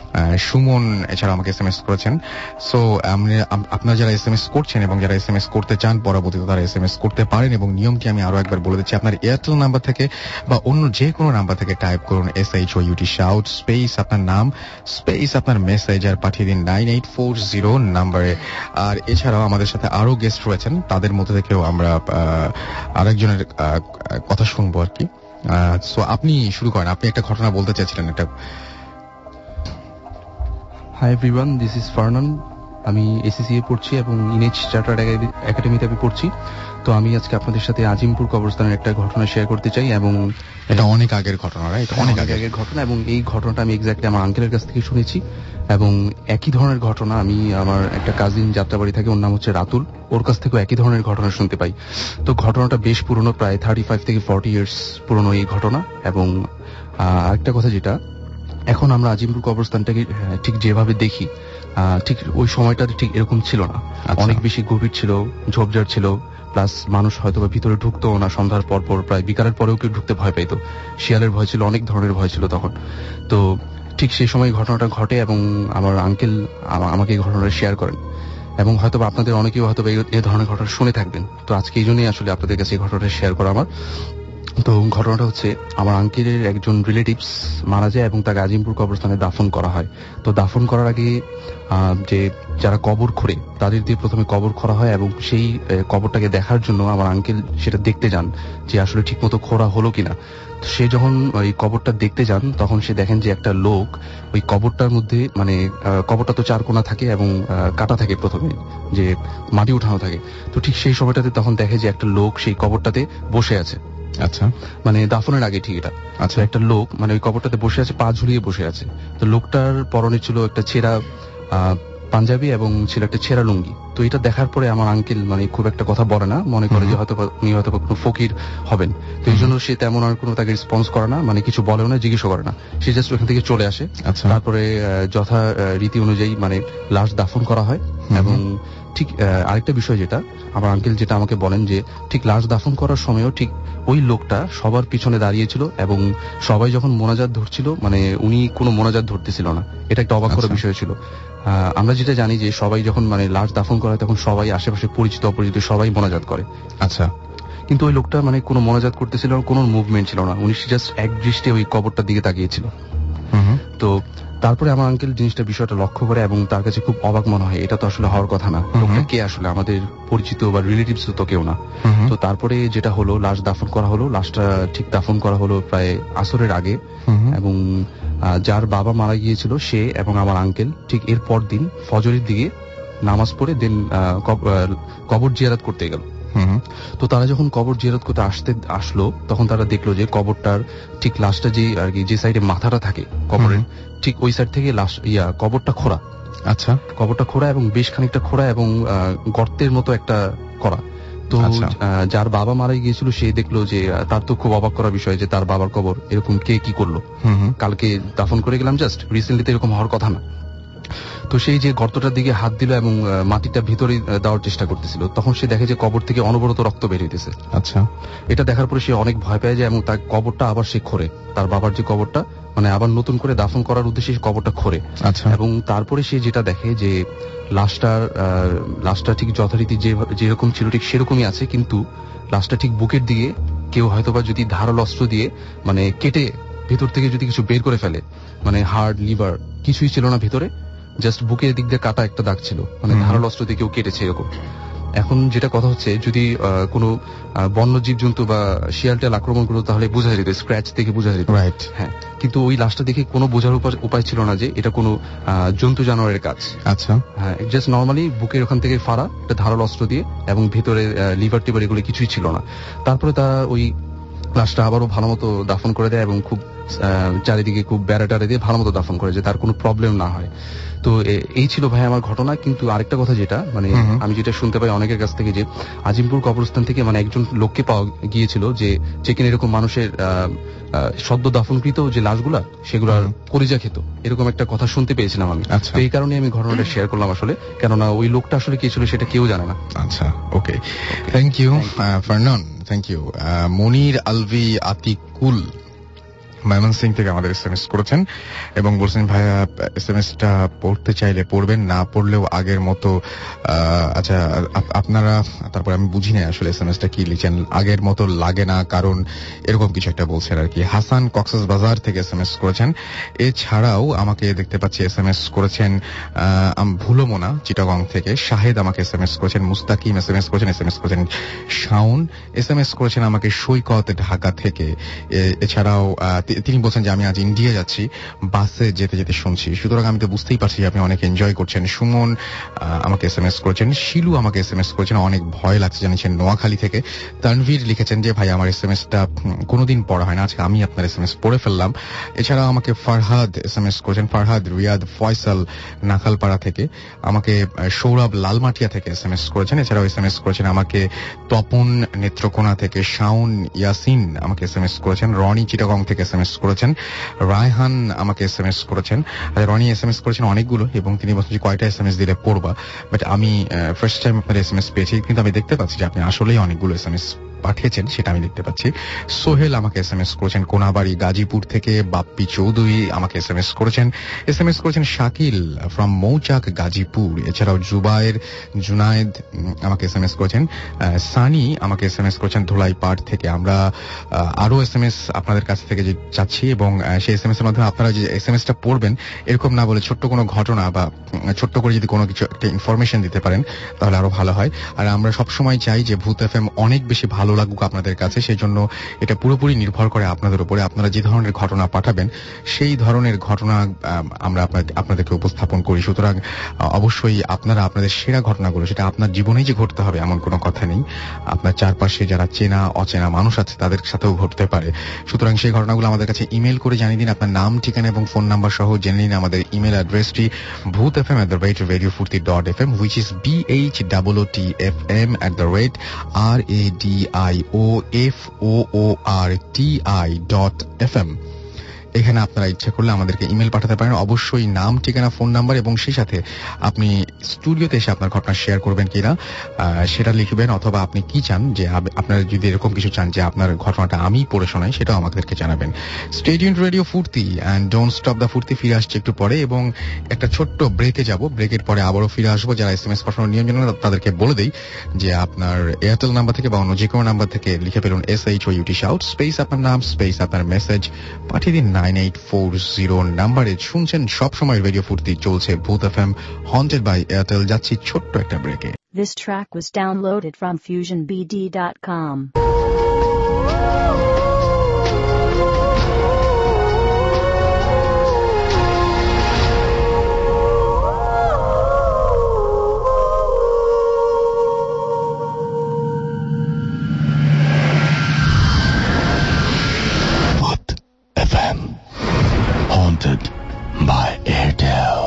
সুমন এছাড়া আমাকে এস এম এস করেছেন। সো আপনারা যারা এস এম এস করছেন এবং যারা এস এম এস করতে চান পরবর্তীতে তারা এস এম এস করতে পারেন, এবং নিয়মটি আমি আরো একবার বলে দিচ্ছি। আপনার এয়ারটেল নাম্বার থেকে বা অন্য যে কোনো নাম্বার থেকে টাইপ করুন S H O U T shout space আপনার নাম স্পেস আপনার মেসেজ আর পাঠিয়ে দিন নাইন এইট ফোর জিরো নাম্বারে। আর এছাড়াও আমাদের সাথে আরো গেস্ট রয়েছেন, তাদের মধ্যে থেকেও আমরা আরেকজনের কথা শুনবো আর কি। সো আপনি শুরু করেন, আপনি একটা ঘটনা বলতে চাইছিলেন। এটা hi everyone, this is Farnan. আমি এসিসি এ পড়ছি এবং ইনএইচ চার্টার্ড একাডেমিতে আমি পড়ছি। তো আমি আজকে আপনাদের সাথে আজিমপুর কবরস্থানের একটা ঘটনা শেয়ার করতে চাই এবং এটা অনেক আগের ঘটনা, রাইট? অনেক আগের ঘটনা এবং এই ঘটনাটা আমি এক্স্যাক্টলি আমার আঙ্কেলের কাছ থেকে শুনেছি এবং একই ধরনের ঘটনা আমি আমার একটা কাজিন যাত্রাবাড়ি থাকে, ওর নাম হচ্ছে রাতুল, ওর কাছ থেকেও একই ধরনের ঘটনা শুনতে পাই। তো ঘটনাটা বেশ পুরনো, প্রায় থার্টি ফাইভ থেকে ফর্টি ইয়ার্স পুরনো এই ঘটনা। এবং আরেকটা কথা, যেটা এখন আমরা আজিমপুর কবরস্থানটাকে ঠিক যেভাবে দেখি ঠিক ওই সময়টা ঠিক এরকম ছিল না। অনেক বেশি গভীর ছিল, ঝোপঝাড় ছিল, প্লাস মানুষ হয়তো বা ভিতরে ঢুকতো না। সন্ধ্যার পর পর প্রায় বিকালের পরেও কেউ ঢুকতে ভয় পাইতো, শিয়ালের ভয় ছিল, অনেক ধরনের ভয় ছিল তখন। তো ঠিক সেই সময় ঘটনাটা ঘটে এবং আমার আঙ্কেল আমাকে এই ঘটনাটা শেয়ার করেন এবং হয়তো বা আপনাদের অনেকেও হয়তো এই ধরনের ঘটনা শুনে থাকবেন। তো আজকে এই জন্যই আসলে আপনাদের কাছে এই ঘটনাটা শেয়ার করা আমার। তো ঘটনাটা হচ্ছে, আমার আঙ্কেলের একজন রিলেটিভস মারা যায় এবং তাকে আজিমপুর কবরস্থানে দাফন করা হয়। তো দাফন করার আগে যে যারা কবর খোঁড়ে তাদের দিয়ে প্রথমে কবর খোঁড়া হয় এবং সেই কবরটাকে দেখার জন্য আমার আঙ্কেল সেটা দেখতে যান যে আসলে ঠিক মতো খোঁড়া হলো কিনা। তো সে যখন ওই কবরটা দেখতে যান তখন সে দেখেন যে একটা লোক ওই কবরটার মধ্যে, মানে কবরটা তো চার কোণা থাকে এবং কাটা থাকে, প্রথমে যে মাটি উঠানো থাকে। তো ঠিক সেই সময়টাতে তখন দেখে যে একটা লোক সেই কবরটাতে বসে আছে। আচ্ছা, মানে দাফনের আগে ঠিক এটা। আচ্ছা, একটা লোক মানে ওই কবরটাতে বসে আছে, পা ঝুলিয়ে বসে আছে। তো লোকটার পরনে ছিল একটা ছেঁড়া পাঞ্জাবি এবং ছিল একটা ছেঁড়া লুঙ্গি। তো এটা দেখার পরে আমার আঙ্কেল মানে খুব একটা কথা বলে না, মনে করে যে হয়তো উনি হয়তো কোনো ফকির হবেন। তো এই জন্য সে তেমন আর কোনো তাকে রেসপন্স করে না, মানে কিছু বলেও না, জিজ্ঞেসও করে না, সে জাস্ট ওখান থেকে চলে আসে। তারপরে যথা রীতি অনুযায়ী মানে লাশ দাফন করা হয়। এবং ঠিক আরেকটা বিষয় যেটা আমার আঙ্কেল যেটা আমাকে বলেন, যে ঠিক লাশ দাফন করার সময়ও ঠিক ওই লোকটা সবার পিছনে দাঁড়িয়েছিল এবং সবাই যখন মোনাজাত ধরছিল মানে উনি কোনো মোনাজাত ধরতেছিল না। এটা একটা অবাক করা বিষয় ছিল। আমরা যেটা জানি যে সবাই যখন মানে লাশ দাফন করা হয় তখন সবাই আশেপাশে পরিচিত অপরিচিত সবাই মোনাজাত করে। আচ্ছা, কিন্তু ওই লোকটা মানে কোনো মোনাজাত করতেছিল না, কোনো মুভমেন্ট ছিল না, উনি জাস্ট এক দৃষ্টে ওই কবরটার দিকে তাকিয়েছিল। তো তারপরে আমার আঙ্কেল জিনিসটা বিষয়টা লক্ষ্য করে এবং তার কাছে খুব অবাক মনে হয়, এটা তো আসলে হওয়ার কথা না, লোকটা কে আসলে, আমাদের পরিচিত বা রিলেটিভস তো কেউ না। তো তারপরে যেটা হলো, লাশ দাফন করা হলো, লাশটা ঠিক দাফন করা হলো প্রায় আসরের আগে। এবং যার বাবা মারা গিয়েছিল সে এবং আমার আঙ্কেল ঠিক এর পর দিন ফজরের দিকে নামাজ পড়ে দেন কবর জিয়ারত করতে গেল। তো তারা যখন কবর জিয়ারত করতে আসতে আসলো তখন তারা দেখলো যে কবরটার ঠিক লাশটা যে আর কি যে সাইডে মাথাটা থাকে কবরের ঠিক ওই সাইড থেকে লাশ ইয়া কবরটা খোঁড়া। আচ্ছা, কবরটা খোঁড়া এবং বেশ খানিকটা খোঁড়া এবং গর্তের মতো একটা করা। তো যার বাবা মারা গিয়েছিল সে দেখলো যে তার তো খুব অবাক করার বিষয় যে তার বাবার কবর এরকম কে কি করলো, কালকে দাফন করে গেলাম জাস্ট, রিসেন্টলি তো এরকম হওয়ার কথা না। তো সেই যে গর্তটার দিকে হাত দিল এবং মাটিটা ভিতরে দেওয়ার চেষ্টা করতেছিল, তখন সে দেখে যে কবর থেকে অনবরত রক্ত বের হইতেছে। আচ্ছা, এটা দেখার পরে সে অনেক ভয় পেয়ে যায় এবং তার কবরটা আবার সে খোঁড়ে, তার বাবার যে কবরটা মানে আবার নতুন করে দাফন করার উদ্দেশ্যে কবরটা খোঁড়ে। আচ্ছা, এবং তারপরে সে যেটা দেখে যে লাশটার লাশটা ঠিক যথারীতি যেরকম ছিল ঠিক সেরকমই আছে, কিন্তু লাশটা ঠিক বুকের দিকে কেউ হয়তোবা যদি ধারালো অস্ত্র দিয়ে মানে কেটে ভেতর থেকে যদি কিছু বের করে ফেলে, মানে হার্ট লিভার কিছুই ছিল না ভিতরে, জাস্ট বুকের দিক দিয়ে কাটা একটা দাগ ছিল, মানে ধারালো অস্ত্র দিয়ে কেউ কেটেছে এরকম। এখন যেটা কথা হচ্ছে, যদি কোনো বন্য জীবজন্তু বা শিয়াল টিয়াল আক্রমণ করতো তাহলে বোঝা যেত, স্ক্র্যাচ থেকে বোঝা যেত। রাইট, হ্যাঁ, কিন্তু ওই লাশটা দেখে কোনো বোঝার উপায় ছিল না যে এটা কোনো জন্তু জানোয়ারের কাজ। আচ্ছা, হ্যাঁ, জাস্ট নর্মালি বুকের ওখান থেকে ফাড়া একটা ধারালো অস্ত্র দিয়ে এবং ভিতরে লিভার টিভার এগুলো কিছুই ছিল না। তারপরে তারা ওই লাশটা আবারও ভালো মতো দাফন করে দেয় এবং খুব চারিদিকে খুব বেড়া টাড়ে দিয়ে ভালো মতো দাফন করে, যে তার কোনো প্রবলেম না হয়। তো এই ছিল ভাই আমার ঘটনা। কিন্তু আরেকটা কথা যেটা মানে আমি যেটা শুনতে পাই অনেকের কাছ থেকে, যে আজিমপুর কবরস্থান থেকে মানে একজন লোককে পাওয়া গিয়েছিল যে যে কিনা এরকম মানুষের সদ্য দাফনকৃত যে লাশগুলা সেগুলার কলিজা খেত, এরকম একটা কথা শুনতে পেয়েছিলাম আমি। তো এই কারণে আমি ঘটনাটা শেয়ার করলাম আসলে, কেননা ওই লোকটা আসলে কে ছিল সেটা কেউ জানে না। আচ্ছা, okay, thank you Farnan, thank you. Monir Alvi Atikul Mymensingh থেকে আমাদের এসএমএস করেছেন এবং বলছেন ভাইয়া এসএমএস টা পড়তে চাইলে পড়বেন, না পড়লেও আগের মতো। আচ্ছা, আপনারা তারপর আমি বুঝি না আসলে এসএমএস টা কি লিখেন, আগের মতো লাগে না কারণ এরকম কিছু একটা বলছেন আর কি। হাসান কক্সেস বাজার থেকে এসএমএস করেছেন। এছাড়াও আমাকে দেখতে পাচ্ছি এসএমএস করেছেন ভুলমোনা চিটাগং থেকে, শাহেদ আমাকে এসএমএস করেছেন, মুস্তাকিম এসএমএস করেছেন, এসএমএস করেছেন শাউন, এসএমএস করেছেন আমাকে সৈকত ঢাকা থেকে। এছাড়াও তিনি বলছেন যে আমি আজ ইন্ডিয়া যাচ্ছি, বাসে যেতে যেতে শুনছি। সুতরাং আমি তো বুঝতেই পারছি যে আপনি অনেক এনজয় করছেন। সুমন আমাকে এস এম এস করেছেন, শিলু আমাকে এস এম এস করেছেন, অনেক ভয় লাগছে জানিয়েছেন নোয়াখালী থেকে। তানভীর লিখেছেন যে ভাই আমার এস এম এসটা কোনোদিন পড়া হয় না, আজকে আমি আপনার এস এম এস পড়ে ফেললাম। এছাড়াও আমাকে ফারহাদ এস এম এস করেছেন, ফারহাদ রিয়াদ ফয়সাল নাখালপাড়া থেকে। আমাকে সৌরভ লালমাটিয়া থেকে এস এম এস করেছেন। এছাড়াও এস এম এস করেছেন আমাকে তপন নেত্রকোনা থেকে, শাউন ইয়াসিন আমাকে এস এম এস করেছেন, রনি চিটাগং থেকে এস এম এস করেছেন, রায়হান আমাকে এস এম এস করেছেন। রনি এস এম এস করেছেন অনেকগুলো এবং তিনি বলছেন যে কয়টা এস এম এস দিলে পড়বা, বাট আমি ফার্স্ট টাইম আপনার এস এম এস পেয়েছি, কিন্তু আমি দেখতে পাচ্ছি যে আপনি আসলেই অনেকগুলো এস এম এস পাঠিয়েছেন, সেটা আমি দেখতে পাচ্ছি। সোহেল আমাকে এস এম এস করেছেন কোনাবাড়ি গাজীপুর থেকে। বাপ্পি চৌধুরী আমাকে এস এম এস করেছেন। এস এম এস করেছেন শাকিল ফ্রম মৌচাক গাজীপুর। এছাড়াও জুবায়ের জুনায়েদ আমাকে এস এম এস করেছেন। সানি আমাকে এস এম এস করেছেন ধুলাই পাড় থেকে। আমরা আরো এস এম এস আপনাদের কাছ থেকে যে চাচ্ছি এবং সেই এস এম এস এর মাধ্যমে আপনারা যে এস এম এসটা পড়বেন এরকম না বলে ছোট্ট কোনো ঘটনা বা ছোট্ট করে যদি কোনো কিছু একটা ইনফরমেশন দিতে পারেন তাহলে আরো ভালো হয়। আর আমরা সবসময় চাই যে ভূত এফ এম অনেক বেশি ভালো লাগুক আপনাদের কাছে, সেই জন্য এটা পুরোপুরি নির্ভর করে আপনাদের উপরে। আপনারা যে ধরনের ঘটনা পাঠাবেন সেই ধরনের ঘটনা আমরা আপনাদেরকে উপস্থাপন করি। সুতরাং অবশ্যই আপনারা আপনাদের সেরা ঘটনাগুলো, সেটা আপনার জীবনেই যে ঘটতে হবে এমন কোনো কথা নেই, আপনার চারপাশে যারা চেনা অচেনা মানুষ আছে তাদের সাথেও ঘটতে পারে। সুতরাং সেই ঘটনাগুলো আমাদের কাছে ইমেল করে জানিয়ে দিন। আপনার নাম, ঠিকানা এবং ফোন নাম্বার সহ জেনে নিন। আমাদের ইমেল অ্যাড্রেসটি Bhoot F M at the rate radio Foorti dot F M, which is B H double O T F M at the rate R A D I O F O O R T I dot F M. এখানে আপনারা ইচ্ছা করলে আমাদেরকে email পাঠাতে পারেন। অবশ্যই নাম, ঠিকানা, ফোন নাম্বার এবং সেই সাথে আপনি স্টুডিওতে এসে আপনার ঘটনা শেয়ার করবেন কিনা সেটা লিখবেন, অথবা আপনি কি চান, যে আপনারা যদি এরকম কিছু চান যে আপনার ঘটনাটা আমি পড়ে শোনাই, সেটাও আমাদেরকে জানাবেন। Stay tuned radio Foorti and don't stop the Foorti ফিরে আসছে একটু পরে এবং একটা ছোট্ট ব্রেকে যাব। ব্রেকের পরে আবারও ফিরে আসবো। যারা এস এম এস পাঠানোর নিয়ম জানেন তাদেরকে বলে দেই যে আপনার এয়ারটেল নাম্বার থেকে বা অন্য যে কোনো নাম্বার থেকে লিখে ফেলুন S H O U T shout, space আপনার নাম, স্পেস আপনার মেসেজ, পাঠিয়ে দিন নাইন এইট ফোর জিরো নাম্বারে। শুনছেন সবসময় রেডিও ফুর্তি, চলছে ভূত এফএম হন্টেড বাই এয়ারটেল। যাচ্ছি ছোট্ট একটা ব্রেকে। This track was downloaded from fusion b d dot com. Haunted by Airtel.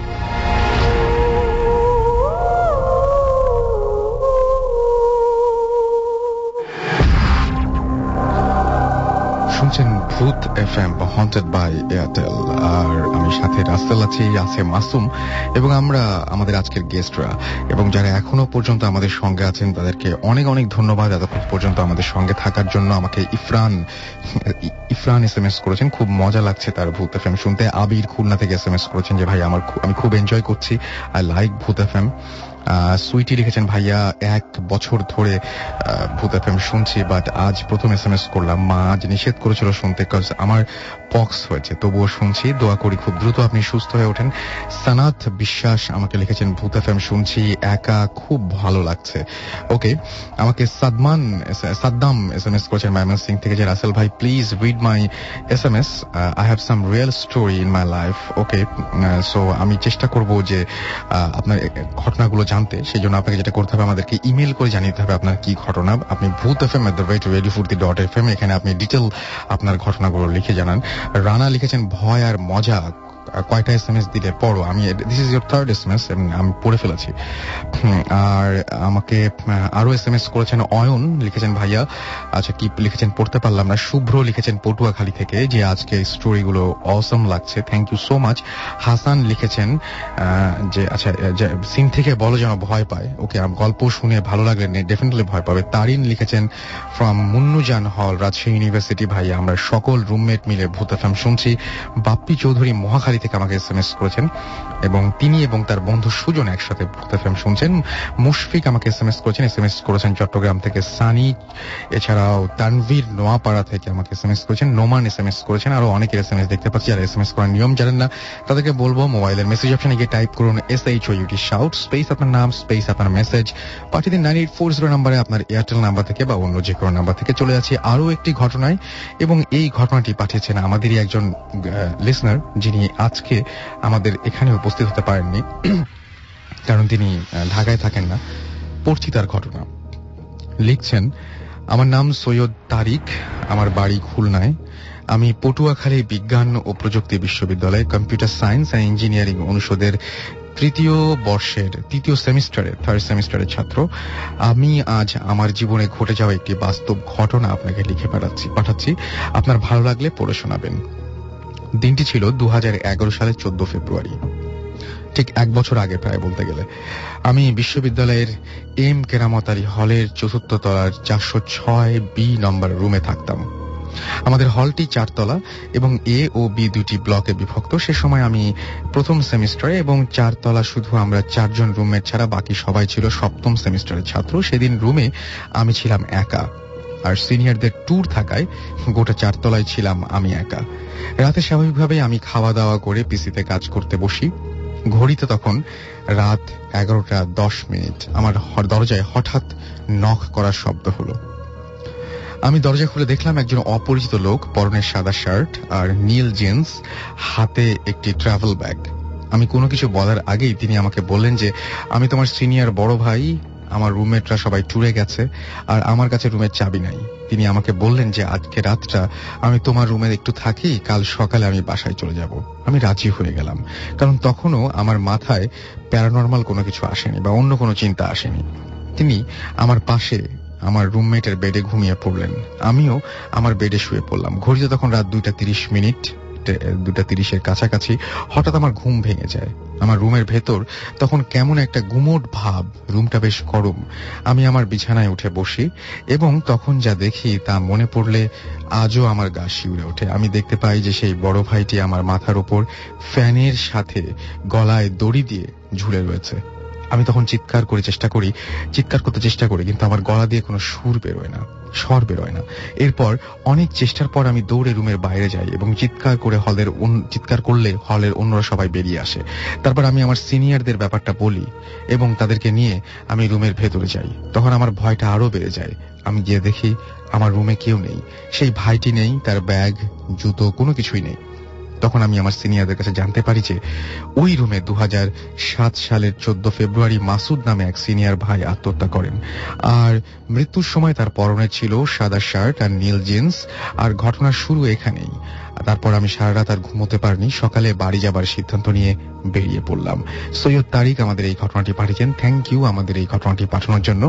শুনছেন Bhoot F M haunted by Airtel, আর আমি সাথে রাসেল আছি, আছে মাসুম এবং আমরা আমাদের আজকের গেস্টরা এবং যারা এখনো পর্যন্ত আমাদের সঙ্গে আছেন তাদেরকে অনেক অনেক ধন্যবাদ এতক্ষণ পর্যন্ত আমাদের সঙ্গে থাকার জন্য। আমাকে Ifran Ifran S M S করেছেন, খুব মজা লাগছে তার ভূত এফ এম শুনতে। আবির খুলনা থেকে এস এম এস করেছেন যে ভাই আমার আমি খুব এনজয় করছি, I like Bhoot F M. Sweety লিখেছেন ভাইয়া এক বছর ধরে ভূত এফ এম শুনছি, বাট আজ প্রথম এস এম এস করলাম। মা আজ নিষেধ করেছিল শুনতে, কাজ আমার পক্স হয়েছে, তবুও শুনছি। দোয়া করি খুব দ্রুত আপনি সুস্থ হয়ে ওঠেন। সানাত বিশ্বাস আমাকে লিখেছেন ভূত এফ এম শুনছি, একা খুব ভালো লাগছে। ওকে, আমাকে Sadman Saddam S M S করেছেন ময়মনসিং থেকে যে রাসেল ভাই please read my S M S, I have some real story in my life. Okay, so আমি চেষ্টা করব যে আপনার ঘটনাগুলো জানতে। সেই জন্য আপনাকে যেটা করতে হবে, আমাদেরকে ইমেল করে জানিয়ে দিতে হবে আপনার কি ঘটনা। আপনি Bhoot F M at the rate radio Foorti dot F M, এখানে আপনি ডিটেল আপনার ঘটনাগুলো লিখে জানান। রানা লিখেছেন ভয় আর মজা, কয়টা এস এম এস দিলে পড়ো। আমি this is your third S M S, আমি পড়ে ফেলেছি। আর আমাকে আরো এস এম এস করেছেন অয়ন, লিখেছেন ভাইয়া, আচ্ছা কি লিখেছেন পড়তে পারলাম না। শুভ্র লিখেছেন পটুয়াখালী থেকে যে আজকে স্টোরিগুলো অসম লাগছে, thank you so much. Hasan লিখেছেন যে আচ্ছা সিন থেকে বলো যেন ভয় পায়। ওকে, গল্প শুনে ভালো লাগলে ডেফিনেটলি ভয় পাবে। তারিন লিখেছেন ফ্রম মুন্নুজান হল, রাজশাহী ইউনিভার্সিটি, ভাইয়া আমরা সকল রুমমেট মিলে ভূত এফ এম শুনছি। বাপ্পি চৌধুরী মহাখালী থেকে আমাকে এসএমএস করেছেন এবং তিনি এবং তার বন্ধু সুজন একসাথে ভূত এফএম শুনছেন। মুশফিক আমাকে এসএমএস করেছেন, এসএমএস করেছেন চট্টগ্রাম থেকে সানি, এছাড়াও তানভীর নোয়াপাড়া থেকে আমাকে এসএমএস করেছেন, নোমান এসএমএস করেছেন, আরো অনেকের এসএমএস দেখতে পাচ্ছি। যারা এসএমএস করার নিয়ম জানেন না তাদেরকে বলবো মোবাইলের মেসেজ অপশনে গিয়ে টাইপ করুন S H O U T shout space আপনার নাম স্পেস আপনার মেসেজ, পাঠিয়ে দিন নাইন এইট ফোর জিরো নাম্বারে আপনার এয়ারটেল নাম্বার থেকে বা অন্য যে কোনো নাম্বার থেকে। চলে যাচ্ছি আরো একটি ঘটনায়, এবং এই ঘটনাটি পাঠিয়েছেন আমাদেরই একজন লিসনার যিনি আজকে আমাদের এখানে উপস্থিত হতে পারেননি কারণ তিনি ঢাকায় থাকেন না। পড়ছি তার ঘটনা। লিখছেন, আমার নাম সৈয়দ তারিক, আমার বাড়ি খুলনায়। আমি পটুয়াখালী বিজ্ঞান ও প্রযুক্তি বিশ্ববিদ্যালয়ে কম্পিউটার সায়েন্স অ্যান্ড ইঞ্জিনিয়ারিং অনুষদের তৃতীয় বর্ষের তৃতীয় সেমিস্টারে থার্ড সেমিস্টারের ছাত্র। আমি আজ আমার জীবনে ঘটে যাওয়া একটি বাস্তব ঘটনা আপনাকে লিখে পাঠাচ্ছি পাঠাচ্ছি আপনার ভালো লাগলে পড়ে শোনাবেন। দিনটি ছিল দু হাজার এগারো সালের চোদ্দ ফেব্রুয়ারি, ঠিক এক বছর আগে প্রায় বলতে গেলে। আমি বিশ্ববিদ্যালয়ের এম কেরামত আলী হলের চতুর্থ তলার চারশো ছয় বি নম্বর রুমে থাকতাম। আমাদের হলটি চারতলা এবং এ ও বি দুটি ব্লকে বিভক্ত। সে সময় আমি প্রথম সেমিস্টারে এবং চারতলা শুধু আমরা চারজন রুমমেট ছাড়া বাকি সবাই ছিল সপ্তম সেমিস্টারের ছাত্র। সেদিন রুমে আমি ছিলাম একা, আর সিনিয়রদের ট্যুর থাকায় গোটা চারতলায় ছিলাম আমি একা। রাতে স্বাভাবিকভাবে আমি খাওয়া দাওয়া করে পিসিতে কাজ করতে বসি। ঘড়িতে তখন রাত এগারোটা দশ মিনিট। আমার দরজায় হঠাৎ নক করার শব্দ হলো। আমি দরজা খুলে দেখলাম একজন অপরিচিত লোক, পরনের সাদা শার্ট আর নীল জিন্স, হাতে একটি ট্রাভেল ব্যাগ। আমি কোনো কিছু বলার আগেই তিনি আমাকে বললেন যে আমি তোমার সিনিয়র বড় ভাই, আমার রুমমেটরা সবাই ট্যুরে গেছে আর আমার কাছে রুমের চাবি নাই। তিনি আমাকে বললেন যে আজকে রাতটা আমি তোমার রুমে একটু থাকি, কাল সকালে আমি বাসায় চলে যাব। আমি রাজি হয়ে গেলাম, কারণ তখনও আমার মাথায় প্যারানর্মাল কোনো কিছু আসেনি বা অন্য কোনো চিন্তা আসেনি। তিনি আমার পাশে আমার রুমমেটের বেডে ঘুমিয়ে পড়লেন, আমিও আমার বেডে শুয়ে পড়লাম। ঘড়িতে তখন রাত দুইটা তিরিশ মিনিট দুটা তিরিশের কাছাকাছি হঠাৎ আমার ঘুম ভেঙে যায়। আমার রুমের ভেতর তখন কেমন একটা গুমোট ভাব, রুমটা বেশ গরম। আমি আমার বিছানায় উঠে বসি এবং তখন যা দেখি তা মনে পড়লে আজও আমার গা শিউরে ওঠে। আমি দেখতে পাই যে সেই বড় ভাইটি আমার মাথার উপর ফ্যানের সাথে গলায় দড়ি দিয়ে ঝুলে রয়েছে। আমি তখন চিৎকার করে চেষ্টা করি চিৎকার করতে চেষ্টা করি কিন্তু আমার গলা দিয়ে কোনো সুর বেরোয় না, স্বর বেরোয় না। এরপর অনেক চেষ্টার পর আমি দৌড়ে রুমের বাইরে যাই এবং চিৎকার করে হলের চিৎকার করলে হলের অন্যরা সবাই বেরিয়ে আসে। তারপর আমি আমার সিনিয়রদের ব্যাপারটা বলি এবং তাদেরকে নিয়ে আমি রুমের ভেতরে যাই। তখন আমার ভয়টা আরো বেড়ে যায়। আমি গিয়ে দেখি আমার রুমে কেউ নেই, সেই ভাইটি নেই, তার ব্যাগ জুতো কোনো কিছুই নেই। তখন আমি আমার সিনিয়রদের কাছে জানতে পারি যে ওই রুমে দু হাজার সাত সালের চোদ্দ ফেব্রুয়ারি মাসুদ নামে এক সিনিয়র ভাই আত্মহত্যা করেন, আর মৃত্যুর সময় তার পরনে ছিল সাদা শার্ট আর নীল জিন্স। আর ঘটনার শুরু এখানেই। তারপর আমি সারা রাত আর ঘুমোতে পারিনি। সকালে বাড়ি যাবার সিদ্ধান্ত নিয়ে বেরিয়ে পড়লাম। সৈয়দ তারিক আমাদের এই ঘটনাটি পাঠিয়েছেন, থ্যাংক ইউ আমাদের এই ঘটনাটি পাঠানোর জন্য।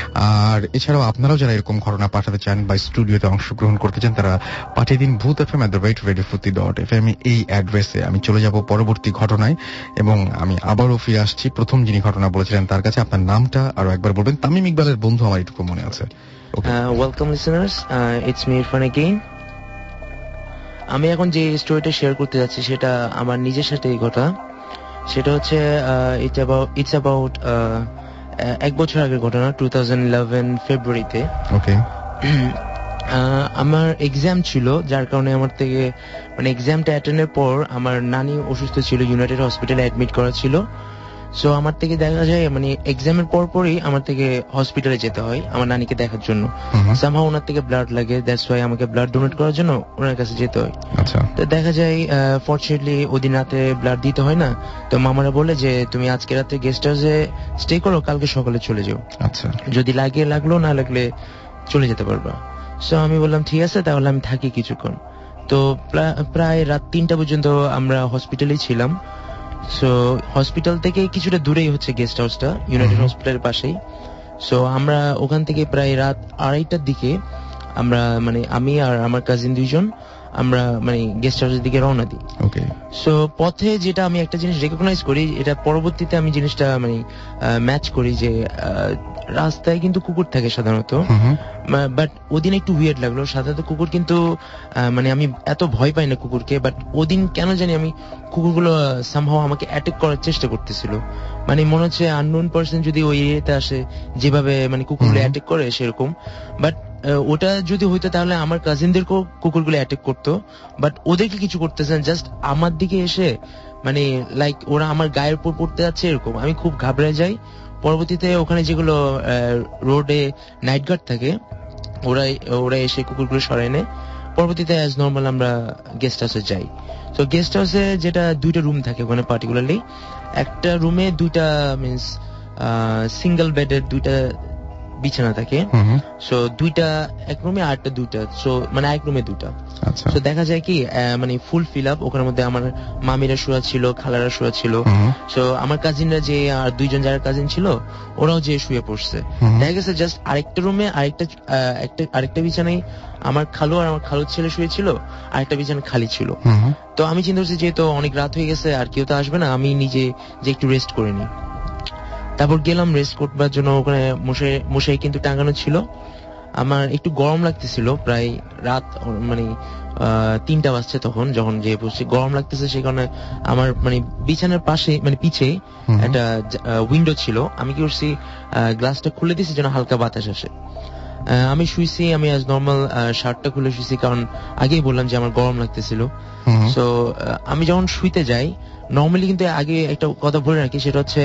আর এছাড়াও আপনারাও যারা এরকম ঘটনা পাঠাতে চান বা স্টুডিওতে অংশগ্রহণ করতে চান তারা পাঠিয়ে দিন Bhoot F M at the rate radio Foorti dot F M এই অ্যাড্রেসে। আমি চলে যাব পরবর্তী ঘটনায় এবং আমি আবারও ফিরে আসছি প্রথম যিনি ঘটনা বলেছিলেন তার কাছে। আপনার নামটা আরো একবার বলবেন। তামিম ইকবালের বন্ধু আমার এটুকু মনে আছে। Welcome listeners, it's me Irfan again. আমি এখন যে স্টোরিটা শেয়ার করতে যাচ্ছি সেটা আমার নিজের সাথে ঘটা। সেটা হচ্ছে ইটস অ্যাবাউট এক বছর আগের ঘটনা, টু থাউজেন্ড ইলেভেন ফেব্রুয়ারিতে। ওকে। আমার এক্সাম ছিল, যার কারণে আমার থেকে মানে এক্সামটা অ্যাটেন্ডের পর আমার নানি অসুস্থ ছিল, ইউনাইটেড হসপিটালে অ্যাডমিট করা ছিল। সো আমার থেকে দেখা যায় মানে এক্সামের পর পরই আমার থেকে হসপিটালে যেতে হয় আমার নানিকে দেখার জন্য। সামহাউ ওনার থেকে ব্লাড লাগে, দ্যাটস ওয়াই আমাকে ব্লাড ডোনেট করার জন্য ওনার কাছে যেতে হয়। তো দেখা যায় ফরচুনেটলি ওদিন রাতে ব্লাড দিতে হয় না, তো মামারা বলে যে তুমি আজকে রাতে গেস্ট হাউসে স্টে করো, কালকে সকালে চলে যাও, যদি লাগে লাগলো, না লাগলে চলে যেতে পারবা। সো আমি বললাম ঠিক আছে, তাহলে আমি থাকি কিছুক্ষণ। তো প্রায় রাত তিনটা পর্যন্ত আমরা হসপিটালেই ছিলাম। সো হসপিটাল থেকে কিছুটা দূরেই হচ্ছে গেস্ট হাউসটা, ইউনাইটেড হসপিটালের পাশেই। সো আমরা ওখান থেকে প্রায় রাত আড়াইটার দিকে আমরা মানে আমি আর আমার কাজিন দুইজন আমরা মানে গেস্ট হাউসের দিকে রওনা দিই। ওকে। সো পথে যেটা আমি একটা জিনিস রেকগনাইজ করি, এটা পরবর্তীতে আমি জিনিসটা মানে ম্যাচ করি যে রাস্তায় কিন্তু কুকুর থাকে সাধারণত, বাট ওদিন একটু উইয়ার্ড লাগলো। সাধারণত কুকুর কিন্তু মানে আমি এত ভয় পাই না কুকুরকে, বাট ওদিন কেন জানি আমি কুকুরগুলো সামহাও আমাকে অ্যাটাক করার চেষ্টা করতেছিল। মানে মনে হচ্ছে আননোন পার্সন যদি ওই এরিয়াতে আসে যেভাবে মানে কুকুরগুলো অ্যাটাক করে সেরকম। বাট ওটা যদি হইতো তাহলে আমার কাজিনদেরকেও কুকুরগুলো অ্যাটাক করতো, বাট ওদেরকে কিছু করতেছেন, জাস্ট আমার দিকে এসে মানে লাইক ওরা আমার গায়ের উপর পড়তে যাচ্ছে এরকম। আমি খুব ঘাবড়ে যাই। পরবর্তীতে ওখানে যেগুলো রোডে নাইট গার্ড থাকে ওরা ওরা এসে কুকুরগুলো সরাই নেয়। পরবর্তীতে অ্যাজ নর্মাল আমরা গেস্ট হাউসে যাই। তো গেস্ট হাউসে যেটা দুইটা রুম থাকে ওখানে পার্টিকুলারলি, একটা রুমে দুইটা মিনস সিঙ্গেল বেডের দুইটা বিছানা থাকে। সো দুইটা এক রুমে আর একটা দুইটা, সো মানে এক রুমে দুইটা। সো দেখা যায় কি মানে ফুল ফিল আপ। ওখানের মধ্যে আমার মামিরা শোয়া ছিল, খালারা শোয়া ছিল। সো আমার কাজিনরা যে আর দুইজন যারা কাজিন ছিল ওরাও যে শুয়ে পড়ছে। দেখা গেছে জাস্ট আরেকটা রুমে আরেকটা একটা আরেকটা বিছানায় আমার খালু আর আমার খালুর ছেলে শুয়েছিল, আরেকটা বিছানা খালি ছিল। তো আমি চিন্তা করছি যেহেতু অনেক রাত হয়ে গেছে আর কেউ তো আসবে না, আমি নিজে যে একটু রেস্ট করে নিই। তারপর গেলাম রেস্ট করবার জন্য। ওখানে মশাই মশাই কিন্তু টাঙানো ছিল। আমার একটু গরম লাগতেছিল, প্রায় রাত মানে তিনটা বাজছে তখন যখন যে বসে গরম লাগতেছে, সেই কারণে আমার মানে বিছানার পাশে মানে পিছে একটা উইন্ডো ছিল। আমি কি করছি গ্লাসটা খুলে দিয়েছি যেন হালকা বাতাস আসে। আমি শুইছি, আমি আজ নর্মাল শার্টটা খুলে শুইছি কারণ আগেই বললাম যে আমার গরম লাগতেছিল। সো আমি যখন শুইতে যাই নর্মালি কিন্তু আগে একটা কথা বলে রাখি, সেটা হচ্ছে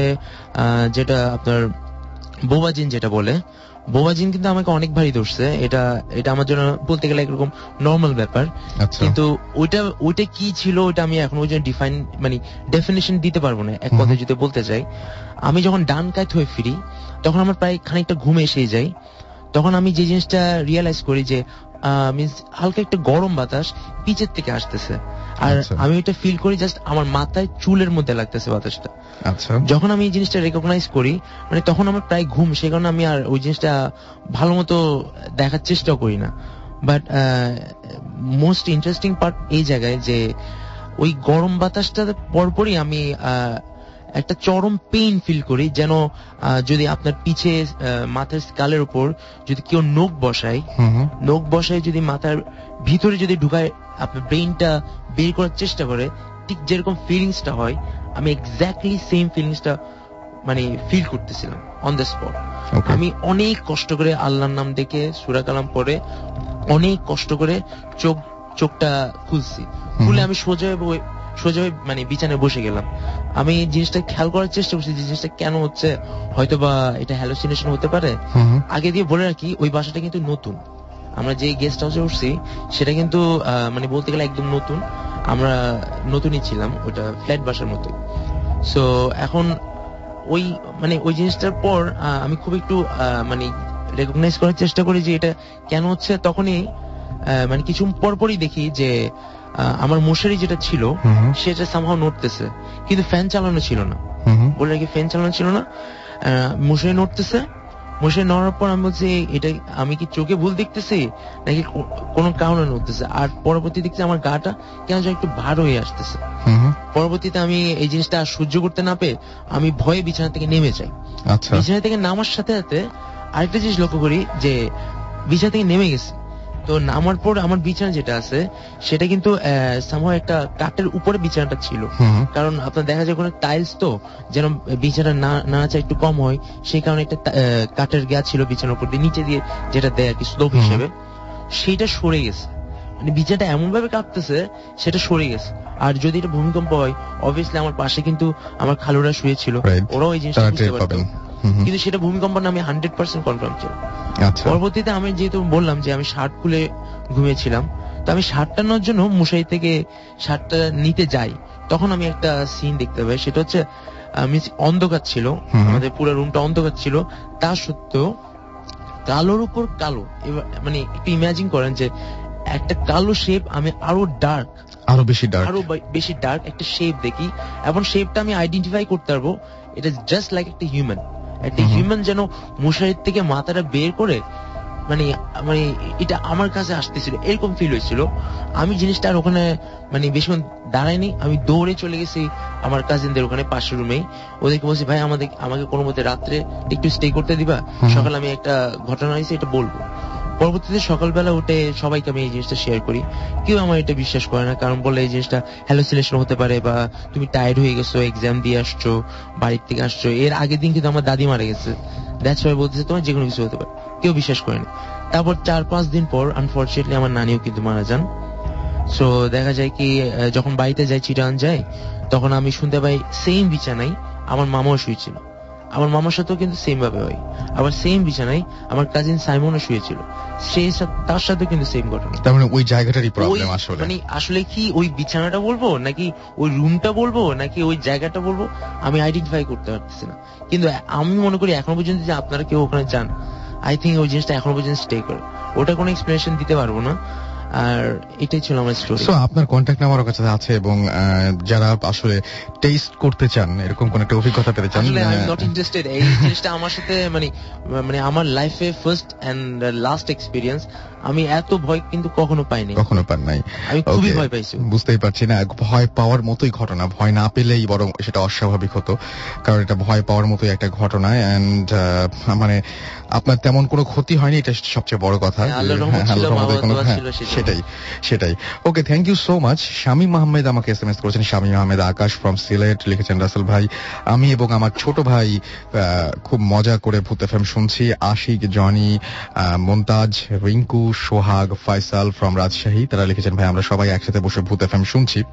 যেটা আপনার বোবাজিন যেটা বলে, বোবাজিন কিন্তু আমাকে অনেক ভারী ধরছে। এটা এটা আমার জন্য বলতে গেলে একরকম নর্মাল ব্যাপার, কিন্তু ওইটা ওইটা কি ছিল ওইটা আমি এখন ওই জন্য ডিফাইন মানে ডেফিনেশন দিতে পারবো না। এক কথা যদি বলতে চাই, আমি যখন ডান কাত হয়ে ফিরি তখন আমার প্রায় খানিকটা ঘুম এসে যায়। তখন আমি যে জিনিসটা রিয়েলাইজ করি যে মিনস হালকা একটা গরম বাতাস পিছের থেকে আসতেছে, আর আমি এটা ফিল করি জাস্ট আমার মাথায় চুলের মধ্যে লাগতেছে বাতাসটা। আচ্ছা, যখন আমি এই জিনিসটা রেকগনাইজ করি মানে তখন আমার প্রায় ঘুম, সে কারণে আমি আর ওই জিনিসটা ভালো মতো দেখার চেষ্টা করি না। বাট মোস্ট ইন্টারেস্টিং পার্ট এই জায়গায় যে ওই গরম বাতাসটা পরপরই আমি আহ একটা চরম পেইন ফিল করি, যেন যদি আপনার পিছে মাথার স্কালের উপর যদি কেউ নখ বসায় নখ বসায় যদি মাথার ভিতরে যদি ঢুকায় আপনার ব্রেইনটা বের করার চেষ্টা করে, ঠিক যেরকম ফিলিংসটা হয় আমি এক্স্যাক্টলি সেম ফিলিংসটা মানে ফিল করতেছিলাম অন দ্য স্পট। আমি অনেক কষ্ট করে আল্লাহর নাম দেখে সূরা কালাম পড়ে অনেক কষ্ট করে চোখ চোখটা খুলছি। খুলে আমি সোজা সোজা হয়ে মানে বিছানায় বসে গেলাম। আমি জিনিসটা খেয়াল করার চেষ্টা করছি যে জিনিসটা কেন হচ্ছে, হয়তো বা এটা হ্যালুসিনেশন হতে পারে। আগে দিয়ে বলে রাখি ওই বাসাটা কিন্তু নতুন, আমরা যে গেস্ট হাউসে উঠছি সেটা কিন্তু মানে বলতে গেলে একদম নতুন, আমরা নতুনই ছিলাম, ওটা ফ্ল্যাট বাসার মতো। সো এখন ওই মানে ওই জিনিসটার পর আমি খুব একটু মানে রেকগনাইজ করার চেষ্টা করি যে এটা কেন হচ্ছে। তখনই মানে কিছু পরপরই দেখি যে আমার মশারি যেটা ছিল সেটা সামহাও নড়তেছে, কিন্তু ফ্যান চালানো ছিল না। বলে রাখি ফ্যান চালানো ছিল না, মশারি নড়তেছে। মশারি নড়ার পর আমি বলছি এটা আমি কি চোখে ভুল দেখতেছি নাকি কোনো কারণে নড়তেছে। আর পরবর্তী দেখছি আমার গাটা কেন যেন একটু ভার হয়ে আসতেছে। পরবর্তীতে আমি এই জিনিসটা আর সহ্য করতে না পেয়ে আমি ভয়ে বিছানা থেকে নেমে যাই। বিছানা থেকে নামার সাথে সাথে আরেকটা জিনিস লক্ষ্য করি যে বিছানা থেকে নেমে গেছি, তো নামার পর আমার বিছানা যেটা আছে সেটা কিন্তু সামহাও একটা কাঠের উপরে বিছানাটা ছিল, কারণ আপনার দেখা যায় কোনো টাইলস তো যেন বিছানা না নাচা একটু কম হয়, সেই কারণে একটা কাঠের গা ছিল বিছানার উপর দিয়ে, নিচে দিয়ে যেটা দেয় আর কি স্লোপ হিসেবে, সেইটা সরে গেছে। মানে বিছানাটা এমন ভাবে কাঁপতেছে সেটা সরে গেছে। আর যদি এটা ভূমিকম্প হয় অবভিয়াসলি আমার পাশে কিন্তু আমার খালুরা শুয়েছিল, ওরাও এই জিনিসটা বুঝতে পারতো, কিন্তু সেটা ভূমিকম্প না আমি হান্ড্রেড পার্সেন্ট কনফার্ম ছিল। পরবর্তীতে আমি যেহেতু বললাম যে আমি শার্ট খুলে ঘুমিয়েছিলাম, তো আমি শার্টটা নেওয়ার জন্য মশারি থেকে শার্টটা নিতে যাই, তখন আমি একটা সিন দেখতে পাই। সেটা হচ্ছে অন্ধকার ছিল, আমাদের পুরো রুমটা অন্ধকার ছিল, তা সত্ত্বেও কালোর উপর কালো। এবার মানে একটু ইমাজিন করেন যে একটা কালো শেপ আমি আরো ডার্ক আরো বেশি ডার্ক আরো বেশি ডার্ক একটা শেপ দেখি, এবং শেপটা আমি আইডেন্টিফাই করতে পারবো এটা জাস্ট লাইক একটা হিউম্যান। একটা হিউম্যান যেন মশারির থেকে মাথাটা বের করে মানে মানে এটা আমার কাছে আসতেছিল, এরকম ফিল হয়েছিল। আমি জিনিসটা আর ওখানে মানে বেশিক্ষণ দাঁড়াইনি, আমি দৌড়ে চলে গেছি আমার কাজিনদের ওখানে পাশের রুমেই। ওদেরকে বলছি ভাই আমাদের আমাকে কোনো মতে রাত্রে একটু স্টে করতে দিবা, সকালে আমি একটা ঘটনা হয়েছে এটা বলবো। পরবর্তীতে সকালবেলা উঠে সবাইকে আমি এই জিনিসটা শেয়ার করি, কেউ আমার এটা বিশ্বাস করে না, কারণ বলে এই জিনিসটা হ্যালুসিনেশন হতে পারে বা তুমি টায়ার্ড হয়ে গেছো, এক্সাম দিয়ে আসছো, বাড়ির থেকে আসছো। এর আগের দিন কিন্তু আমার দাদি মারা গেছে, দ্যাটস ওয়াই বলতেছে তোমার যে কোনো কিছু হতে পারে, কেউ বিশ্বাস করেনি। তারপর চার পাঁচ দিন পর আনফরচুনেটলি আমার নানিও কিন্তু মারা যান। সো দেখা যায় কি যখন বাড়িতে যাই, চিটাগাং যাই, তখন আমি শুনতে পাই সেম বিছানায় আমার মামাও শুয়েছিল। আমার মামার সাথেও কিন্তু সেম ভাবে হয়। আবার সেম বিছানায় আমার কাজিন সাইমনও শুয়েছিল, সে তার সাথে কিন্তু সেম ঘটনা। তার মানে ওই জায়গাটারই প্রবলেম আসলে। মানে আসলে কি ওই বিছানাটা বলবো নাকি ওই রুমটা বলবো নাকি ওই জায়গাটা বলবো, আমি আইডেন্টিফাই করতে পারতেছি না। কিন্তু আমি মনে করি এখনো পর্যন্ত যে আপনারা কেউ ওখানে যান, আই থিঙ্ক ওই জিনিসটা এখনো পর্যন্ত স্টে করে, ওটা কোনো এক্সপ্লেনেশন দিতে পারবো না। আর এটাই ছিল আমার স্টোরি। সো আপনার কন্ট্যাক্ট নাম্বার কাছে আছে এবং যারা আসলে টেস্ট করতে চান, এরকম কোন একটা অভিজ্ঞতা পেতে চান, আসলে আই এম নট ইন্টারেস্টেড। এই জিনিসটা আমার সাথে মানে মানে আমার লাইফে ফার্স্ট এন্ড লাস্ট এক্সপেরিয়েন্স। আমি এত ভয় কিন্তু কখনো পাইনি, কখনো পান নাই। আমি খুবই ভয় পাইছি। বুঝতেই পারছি না, ভয় পাওয়ার মতোই ঘটনা, ভয় না পেলেই বরং সেটা অস্বাভাবিক হতো, কারণ এটা ভয় পাওয়ার মতোই একটা ঘটনা। এন্ড মানে আপনার তেমন কোনো ক্ষতি হয়নি, এটা সবচেয়ে বড় কথা। সেটাই সেটাই okay, thank you so much. Shamim Ahmed আমাকে এস এম এস করেছেন। শামীম আহমেদ আকাশ ফ্রম সিলেট লিখেছেন, রাসেল ভাই আমি এবং আমার ছোট ভাই খুব মজা করে ভূত এফএম শুনছি। আশিক, জনি, মুমতাজ, রিঙ্কু, সোহাগ, ফয়সাল ফ্রম রাজশাহী, তারা লিখেছেন ভাই আমরা সবাই একসাথে বসে ভূত এফএম শুনছি।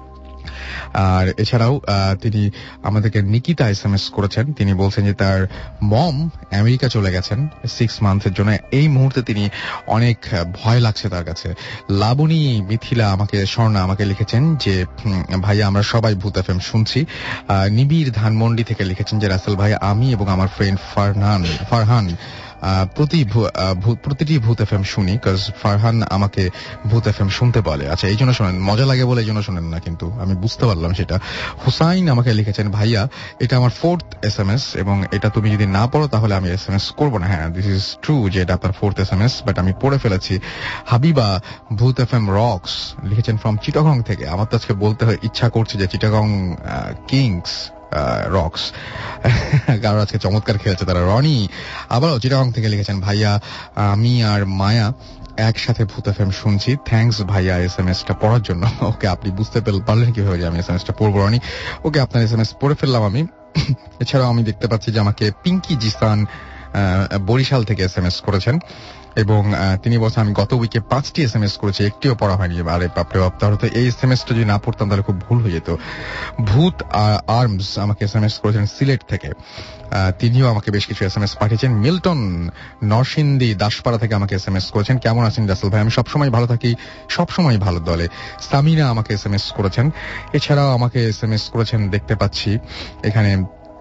আর এছাড়াও তিনি আমাদেরকে নিকিতা এস এম এস করেছেন, তিনি বলছেন যে তার মম আমেরিকা চলে গেছেন সিক্স মান্থের জন্য, এই মুহূর্তে তিনি অনেক ভয় লাগছে তার কাছে। লাবণী, মিথিলা আমাকে স্বর্ণা আমাকে লিখেছেন যে ভাইয়া আমরা সবাই ভূত এফএম শুনছি। নিবিড় ধানমন্ডি থেকে লিখেছেন যে রাসেল ভাই আমি এবং আমার ফ্রেন্ড ফারহান ফারহান প্রতি প্রতিটি ভূত এফএম শুনি, কজ ফারহান আমাকে ভূত এফএম শুনতে বলে। আচ্ছা এই জন্য শোনেন, মজা লাগে বলে এই জন্য শোনেন না, কিন্তু আমি বুঝতে পারলাম সেটা। হুসাইন আমাকে লিখেছেন ভাইয়া এটা আমার ফোর্থ এস এম এস এবং এটা তুমি যদি না পড়ো তাহলে আমি এস এম এস করবো না। হ্যাঁ দিস ইজ ট্রু যে এটা আপনার fourth S M S, but আমি পড়ে ফেলেছি। হাবিবা ভূত এফএম রক্স লিখেছেন ফ্রম চিটাগং থেকে। আমার তো আজকে বলতে ইচ্ছা করছে যে চিটাগং কিংস রক্স, কারণ আজকে চমৎকার খেলেছে তারা। রনি আবারও চিটাগং থেকে লিখেছেন ভাইয়া আমি আর মায়া একসাথে ভূত এফএম শুনছি, থ্যাঙ্কস ভাইয়া এস এম এসটা পড়ার জন্য। ওকে, আপনি বুঝতে পারলেন কিভাবে যে আমি এস এম এসটা পড়বো রনি? ওকে, আপনার এস এম এস পড়ে ফেললাম আমি। এছাড়াও আমি দেখতে পাচ্ছি যে আমাকে পিঙ্কি জিসান বরিশাল থেকে এস এম এস করেছেন এবং তিনি বলছেন আমি গত উইকে পাঁচটি এস এম এস করেছি, একটিও পড়া হয়নি। আরে বাপরে বাপ, তাহলে তো এই এস এম এসটা যদি না পড়তাম তাহলে খুব ভুল হয়ে যেত। ভূত আর্মস আমাকে এস এম এস করেছেন সিলেট থেকে, তিনিও আমাকে বেশ কিছু এস এম এস পাঠিয়েছেন। মিল্টন নরসিংদী দাসপাড়া থেকে আমাকে এস এম এস করেছেন, কেমন আছেন রাসেল ভাই? আমি সবসময় ভালো থাকি, সবসময় ভালো দলে। সামিনা আমাকে এস এম এস করেছেন। এছাড়াও আমাকে এস এম এস করেছেন দেখতে পাচ্ছি এখানে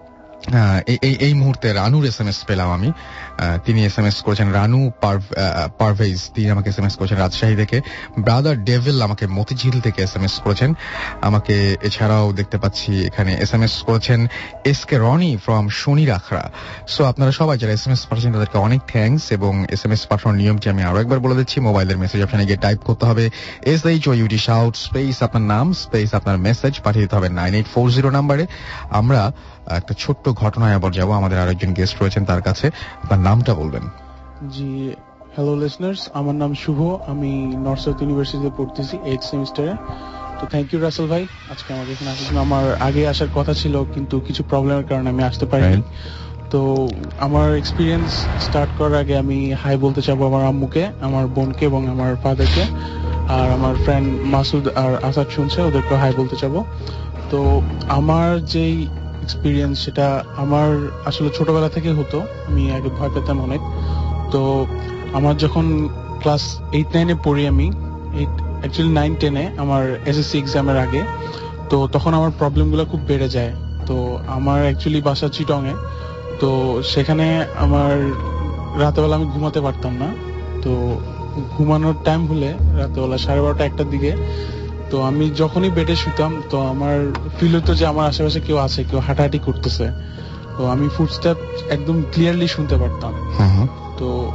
এই এই মুহূর্তে রানুর এস এম এস পেলাম আমি, তিনি এস এম এস করেছেন রানু পারভেজ, তিনি আমাকে এস এম এস করেছেন রাজশাহী থেকে। ব্রাদার ডেভিল আমাকে মতিঝিল থেকে এস এম এস করেছেন আমাকে। এছাড়াও দেখতে পাচ্ছি এখানে এস এম এস করেছেন এস কে রনি ফ্রম শনি রাখরা। সো আপনারা সবাই যারা এস এম এস পাঠাচ্ছেন তাদেরকে অনেক থ্যাঙ্কস। এবং এস এম এস পাঠানোর নিয়মটি আমি আরো একবার বলে দিচ্ছি, মোবাইলের মেসেজ অপশনে গিয়ে টাইপ করতে হবে S H O U T shout space আপনার নাম স্পেস আপনার মেসেজ, পাঠিয়ে দিতে হবে নাইন এইট ফোর জিরো নাম্বারে। আমরা একটা ছোট্ট ঘটনায় আবার যাবো, আমাদের আরেকজন গেস্ট রয়েছেন তার কাছে। আপনার নামটা বলবেন? জি, হ্যালো লিসনার্স, আমার নাম শুভ, আমি নর্থ সাউথ ইউনিভার্সিটিতে পড়তেছি এইট সেমিস্টারে। তো থ্যাংক ইউ রাসেল ভাই, আজকে আমাকে এখানে আসার জন্য। আমার আগে আসার কথা ছিল কিন্তু কিছু প্রবলেমের কারণে আমি আসতে পারিনি। তো আমার এক্সপিরিয়েন্স স্টার্ট করার আগে আমি হাই বলতে চাবো আমার আম্মুকে, আমার বোনকে এবং আমার ফাদারকে, আর আমার ফ্রেন্ড মাসুদ আর আসাদ শুনছে ওদেরকে হাই বলতে চাবো। তো আমার যেই এক্সপিরিয়েন্স সেটা আমার আসলে ছোটবেলা থেকে হতো, আমি আগে ভয় পেতাম অনেক। তো আমার যখন ক্লাস এইট নাইনে পড়ি, আমি এইট অ্যাকচুয়ালি নাইন টেনে আমার এসএসসি এক্সামের আগে, তো তখন আমার প্রবলেমগুলো খুব বেড়ে যায়। তো আমার অ্যাকচুয়ালি বাসা চিটংয়ে, তো সেখানে আমার রাতেবেলা আমি ঘুমাতে পারতাম না। তো ঘুমানোর টাইম হলে রাতেবেলা সাড়ে বারোটা একটার দিকে, তো আমি যখনই বেডে শুতাম তো আমার ফিল হতো যে আমার আশেপাশে কেউ আছে, কেউ হাঁটাহাঁটি করতেছে। তো আমি ফুটস্টেপ একদম ক্লিয়ারলি শুনতে পারতাম। তো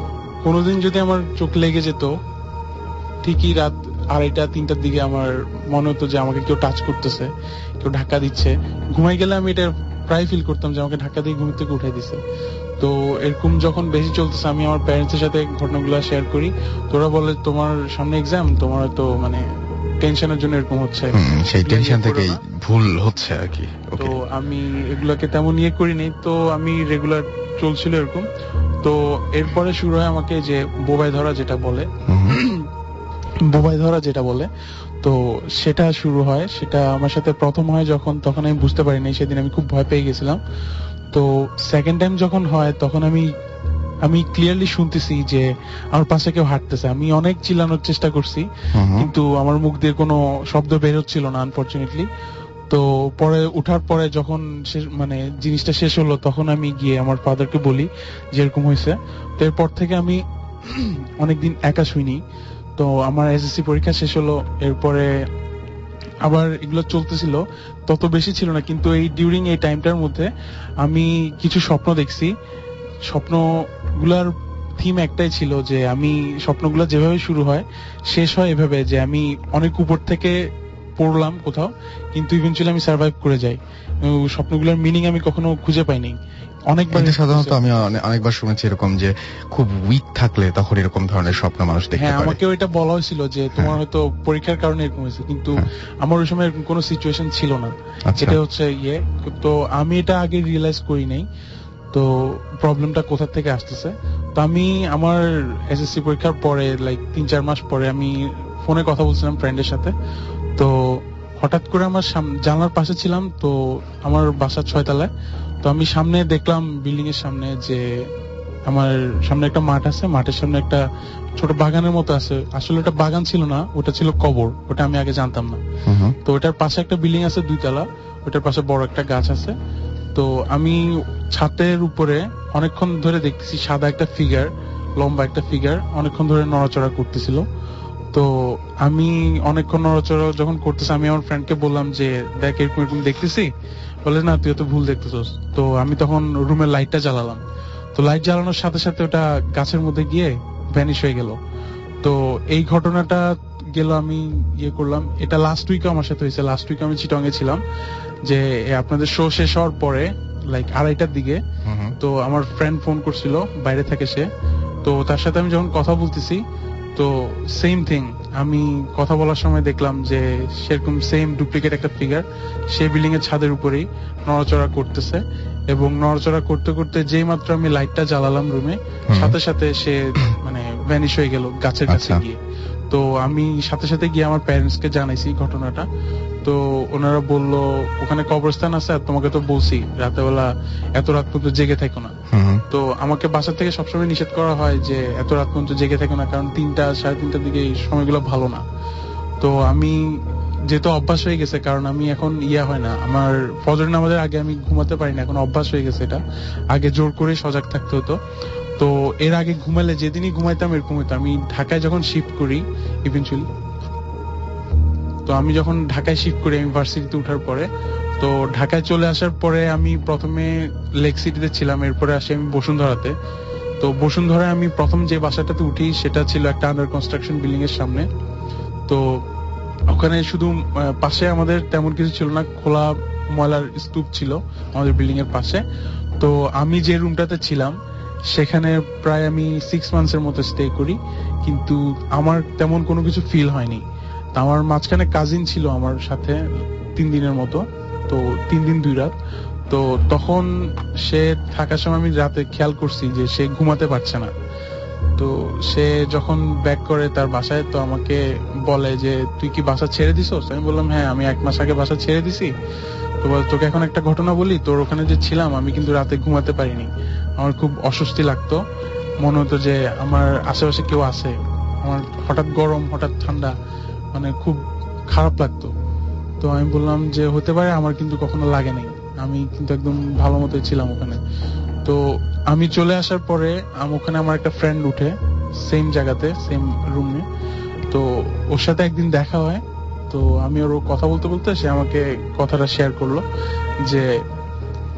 কোনোদিন যদি আমার চোখ লেগে যেত, ঠিকই রাত আড়াইটা তিনটার দিকে আমার মনে হতো যে আমাকে কেউ টাচ করতেছে, কেউ ধাক্কা দিচ্ছে। ঘুমাই গেলে আমি এটা প্রায় ফিল করতাম যে আমাকে ধাক্কা দিয়ে ঘুম থেকে উঠাই দিছে। তো এরকম যখন বেশি চলতেছে, আমি আমার প্যারেন্টসের সাথে ঘটনাগুলো শেয়ার করি। তোরা বলে তোমার সামনে এক্সাম, তোমার তো মানে টেনশনের জন্য এরকম হচ্ছে, সেই টেনশন থেকেই ভুল হচ্ছে আর কি। তো আমি এগুলাকে তেমন ইয়ে করিনি, তো আমি রেগুলার চলছিল এরকম। তো এরপরে শুরু হয় আমাকে যে বোবাই ধরা যেটা বলে, বোবাই ধরা যেটা বলে তো সেটা শুরু হয়। সেটা আমার সাথে প্রথম হয় যখন, তখন আমি বুঝতে পারিনি, সেদিন আমি খুব ভয় পেয়ে গেছিলাম। তো সেকেন্ড টাইম যখন হয় তখন আমি আমি ক্লিয়ারলি শুনতেছি যে আমার পাশে কেউ হাঁটতেছে। আমি অনেক চিল্লানোর চেষ্টা করছি, কিন্তু আমার মুখ দিয়ে কোনো শব্দ বের হচ্ছিল না আনফরচুনেটলি। তো পরে উঠার পরে যখন মানে জিনিসটা শেষ হলো, তখন আমি গিয়ে আমার ফাদারকে বলি যে এরকম হয়েছে। তো এরপর থেকে আমি অনেকদিন একা শুইনি। তো আমার এসএসসি পরীক্ষা শেষ হলো, এরপরে আবার এগুলো চলতেছিল, তত বেশি ছিল না, কিন্তু এই ডিউরিং এই টাইমটার মধ্যে আমি কিছু স্বপ্ন দেখছি। স্বপ্নগুলার থিম একটাই ছিল যে আমি স্বপ্নগুলো যেভাবে শুরু হয় শেষ হয় এভাবে, যে আমি অনেক উপর থেকে পড়লাম কোথাও, কিন্তু ইভেনচুয়ালি আমি সার্ভাইভ করে যাই। স্বপ্নগুলোর মিনিং আমি কখনো খুঁজে পাইনি। অনেকবার সাধারণত আমি অনেকবার শুনেছি এরকম যে খুব উইক থাকলে তখন এরকম ধরনের স্বপ্ন মানুষ দেখতে পারে। হ্যাঁ, আমাকেও এটা বলা হয়েছিল যে তোমার হয়তো পরীক্ষার কারণে এরকম হয়েছে, কিন্তু আমার ওই সময় এরকম কোনো সিচুয়েশন ছিল না। এটা হচ্ছে ইয়ে, তো আমি এটা আগে রিয়েলাইজ করি নাই তো প্রবলেমটা কোথা থেকে আসতেছে। তো আমি আমার এসএসসি পরীক্ষার পরে লাইক তিন চার মাস পরে আমি ফোনে কথা বলছিলাম ফ্রেন্ডের সাথে। তো হঠাৎ করে আমার জানলার পাশে ছিলাম, তো আমার বাসা ছয়তলায়। তো আমি সামনে দেখলাম বিল্ডিং এর সামনে যে আমার সামনে একটা মাঠ আছে, মাঠের সামনে একটা ছোট বাগানের মতো আছে। আসলে ওটা বাগান ছিল না, ওটা ছিল কবর, ওটা আমি আগে জানতাম না। তো ওটার পাশে একটা বিল্ডিং আছে দুইতলা, ওটার পাশে বড় একটা গাছ আছে। তো আমি ছাদের উপরে অনেকক্ষণ ধরে দেখতেছি সাদা একটা ফিগার, লম্বা একটা ফিগার অনেকক্ষণ ধরে নড়াচড়া করতেছিল। তো আমি অনেকক্ষণ নড়াচড়া যখন করতেছি, আমি আমার ফ্রেন্ডকে বললাম যে দেখ এরকম এরকম দেখতেছি। বলে না, তুই তো ভুল দেখতেছিস। তো আমি তখন রুমের লাইটটা জ্বালালাম। তো লাইট জ্বালানোর সাথে সাথে ওটা গাছের মধ্যে গিয়ে ভ্যানিশ হয়ে গেল। তো এই ঘটনাটা গেল, আমি ইয়ে করলাম। এটা লাস্ট উইকে আমার সাথে হয়েছে। লাস্ট উইকে আমি চিটং এ ছিলাম, যে আপনাদের শো শেষ হওয়ার পরে লাইক আড়াইটার দিকে। তো আমার ফ্রেন্ড ফোন করছিল, বাইরে থাকে সে। তো তার সাথে আমি যখন কথা বলতেছি, তো সেম থিং, আমি কথা বলার সময় দেখলাম যে সেরকম সেম ডুপ্লিকেট একটা ফিগার সেই বিল্ডিং এর ছাদের উপরেই নড়াচড়া করতেছে। এবং নড়াচড়া করতে করতে যেই মাত্র আমি লাইটটা জ্বালালাম রুমে, সাথে সাথে সে মানে ভ্যানিশ হয়ে গেল গাছের কাছে গিয়ে। তো আমি সাথে সাথে গিয়ে আমার প্যারেন্টস কে জানাইছি ঘটনাটা। তো ওনারা বললো ওখানে কবরস্থান আছে, আর তোমাকে তো বলছি রাতেবেলা এত রাত পর্যন্ত জেগে থাকো না। তো আমাকে বাসা থেকে সবসময় নিষেধ করা হয় যে এত রাত পর্যন্ত জেগে থাকো না, কারণ তিনটা সাড়ে তিনটার দিকে এই সময়গুলো ভালো না। তো আমি যেহেতু অভ্যাস হয়ে গেছে, কারণ আমি এখন ইয়া হয় না, আমার ফজর নামাজের আগে আমি ঘুমাতে পারি না, এখন অভ্যাস হয়ে গেছে এটা। আগে জোর করে সজাগ থাকতে হতো। তো এর আগে ঘুমালে যেদিনই ঘুমাইতাম এরকম হতো। আমি ঢাকায় যখন শিফট করি ইভেনচুয়ালি, তো আমি যখন ঢাকায় শিফট করি ইউনিভার্সিটিতে উঠার পরে, তো ঢাকায় চলে আসার পরে আমি প্রথমে লেক সিটিতে ছিলাম, এরপরে আসি আমি বসুন্ধরাতে। তো বসুন্ধরায় আমি প্রথম যে বাসাটাতে উঠি সেটা ছিল একটা আন্ডার কনস্ট্রাকশন বিল্ডিং এর সামনে। তো ওখানে শুধু পাশে আমাদের তেমন কিছু ছিল না, খোলা ময়লার স্তূপ ছিল আমাদের বিল্ডিং এর পাশে। তো আমি যে রুমটাতে ছিলাম সেখানে প্রায় আমি সিক্স মান্থস এর মতো স্টে করি, কিন্তু আমার তেমন কোনো কিছু ফিল হয়নি। আমার মাঝখানে কাজিন ছিল আমার সাথে তিন দিনের মতো, তো তিন দিন দুই রাত। তো তখন সে থাকার সময় আমি রাতে খেয়াল করছি যে সে ঘুমাতে পারছে না। তো সে যখন ব্যাক করে তার বাসায়, তো আমাকে বলে যে তুই কি বাসা ছেড়ে দিছস? আমি বললাম হ্যাঁ, আমি এক মাস আগে বাসা ছেড়ে দিছি। তো তোকে এখন একটা ঘটনা বলি, তোর ওখানে যে ছিলাম আমি কিন্তু রাতে ঘুমাতে পারিনি। আমার খুব অস্বস্তি লাগতো, মনে হতো যে আমার আশেপাশে কেউ আছে। আমার হঠাৎ গরম, হঠাৎ ঠান্ডা, মানে খুব খারাপ লাগতো। তো আমি বললাম যে হতে পারে, আমার কিন্তু কখনো লাগে নাই, আমি কিন্তু একদম ভালো মতো ছিলাম ওখানে। তো আমি চলে আসার পরে ওখানে আমার একটা ফ্রেন্ড উঠে সেম জায়গাতে, সেম রুমে। তো ওর সাথে একদিন দেখা হয়। তো আমি ওর কথা বলতে বলতে সে আমাকে কথাটা শেয়ার করলো যে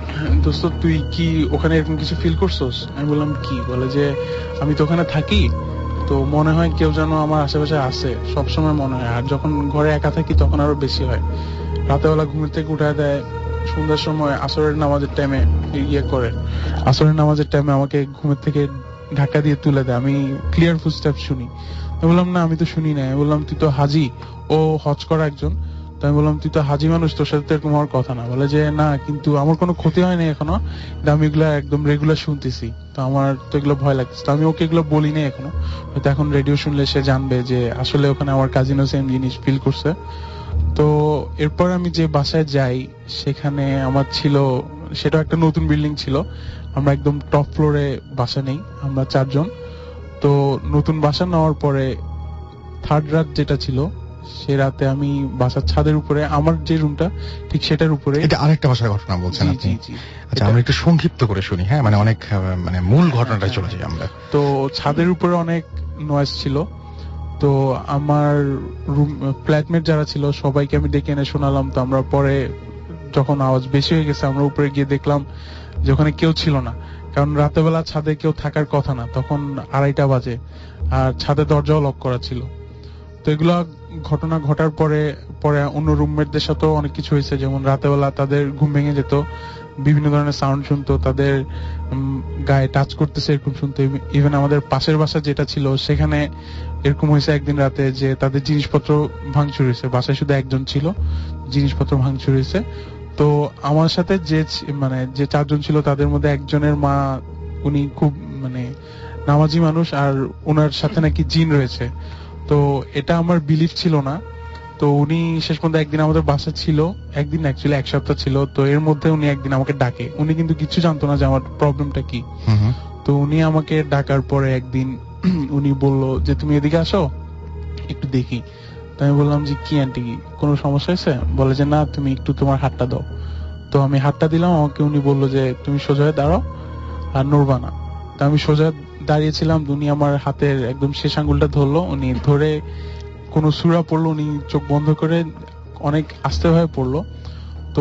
দোস্ত তুই কি ওখানে এরকম কিছু ফিল করছস? আমি বললাম কি? বলে যে আমি তো ওখানে থাকি, তো মনে হয় কেউ যেন আমার আশেপাশে আছে, সবসময় মনে হয়। আর যখন ঘরে একা থাকি তখন আরো বেশি হয়। রাতেবেলা ঘুমের থেকে উঠায় দেয়, সন্ধ্যার সময় আসরের নামাজের টাইমে ইয়ে করে, আসরের নামাজের টাইমে আমাকে ঘুমের থেকে ধাক্কা দিয়ে তুলে দেয়। আমি ক্লিয়ার ফুটস্টেপ শুনি। আমি বললাম না, আমি তো শুনি না। আমি বললাম তুই তো হাজি, ও হজ করা একজন। তো আমি বললাম তুই তো হাজি মানুষ, তোর সাথে তো এরকম হওয়ার কথা না। বলে যে না, কিন্তু আমার কোনো ক্ষতি হয়নি এখনো, আমি এগুলো একদম রেগুলার শুনতেছি, তো আমার তো এগুলো ভয় লাগছে। তো আমি ওকে এগুলো বলি না এখনো, হয়তো এখন রেডিও শুনলে সে জানবে যে আসলে ওখানে আমার কাজিনও সেম জিনিস ফিল করছে। তো এরপর আমি যে বাসায় যাই সেখানে আমার ছিল, সেটা একটা নতুন বিল্ডিং ছিল, আমরা একদম টপ ফ্লোরে বাসা নেই, আমরা চারজন। তো নতুন বাসা নেওয়ার পরে থার্ড রাত যেটা ছিল, সে রাতে আমি বাসার ছাদের উপরে, আমার যে রুমটা ঠিক সেটার উপরে। এটা আরেকটা বাসার ঘটনা বলছেন আপনি? আচ্ছা, আমরা একটু সংক্ষিপ্ত করে শুনি। হ্যাঁ, মানে অনেক মানে মূল ঘটনাটা চলে যাই আমরা। তো ছাদের উপরে অনেক নয়েজ ছিল, তো আমার রুম ফ্ল্যাটমেট যারা ছিল সবাইকে আমি ডেকে এনে শোনালাম। তো আমরা পরে যখন আওয়াজ বেশি হয়ে গেছে, আমরা উপরে গিয়ে দেখলাম যে ওখানে কেউ ছিল না, কারণ রাতেবেলা ছাদে কেউ থাকার কথা না, তখন আড়াইটা বাজে, আর ছাদে দরজাও লক করা ছিল। তো এগুলা ঘটনা ঘটার পরে পরে অন্য রুমমেটদের সাথেও অনেক কিছু হয়েছে, যেমন রাতেবেলা তাদের ঘুম ভেঙে যেত, বিভিন্ন ধরনের সাউন্ড শুনতো, তাদের গায়ে টাচ করতেছে এরকম শুনতো। ইভেন আমাদের পাশের বাসা যেটা ছিল সেখানে এরকম হয়েছে একদিন রাতে যে তাদের জিনিসপত্র ভাঙচুর হয়েছে। বাসায় শুধু একজন ছিল, জিনিসপত্র ভাঙচুর হয়েছে। তো আমার সাথে যে মানে যে চারজন ছিল তাদের মধ্যে একজনের মা, উনি খুব মানে নামাজি মানুষ, আর ওনার সাথে নাকি জিন রয়েছে। তো এটা আমার বিলিফ ছিল না। তো উনি শেষ পর্যন্ত একদিন আমাদের বাসা ছিল, একদিন অ্যাকচুয়ালি এক সপ্তাহ ছিল। তো এর মধ্যে উনি একদিন আমাকে ডাকে, উনি কিন্তু কিছু জানতো না যে আমার প্রবলেমটা কি। তো উনি আমাকে ডাকার পরে একদিন উনি বলল যে তুমি এদিকে আসো একটু দেখি। তো আমি বললাম যে কি আন্টি, কোনো সমস্যা হয়েছে? বলে যে না, তুমি একটু তোমার হাতটা দাও। তো আমি হাতটা দিলাম আমাকে, উনি বললো যে তুমি সোজা হয়ে দাঁড়াও আর নড়বা না। তো আমি সোজা দাঁড়িয়েছিলাম, উনি আমার হাতের একদম শেষ আঙ্গুলটা ধরলো, উনি ধরে কোন সূরা পড়লো, উনি চোখ বন্ধ করে অনেক আস্তে ভাবে পড়লো। তো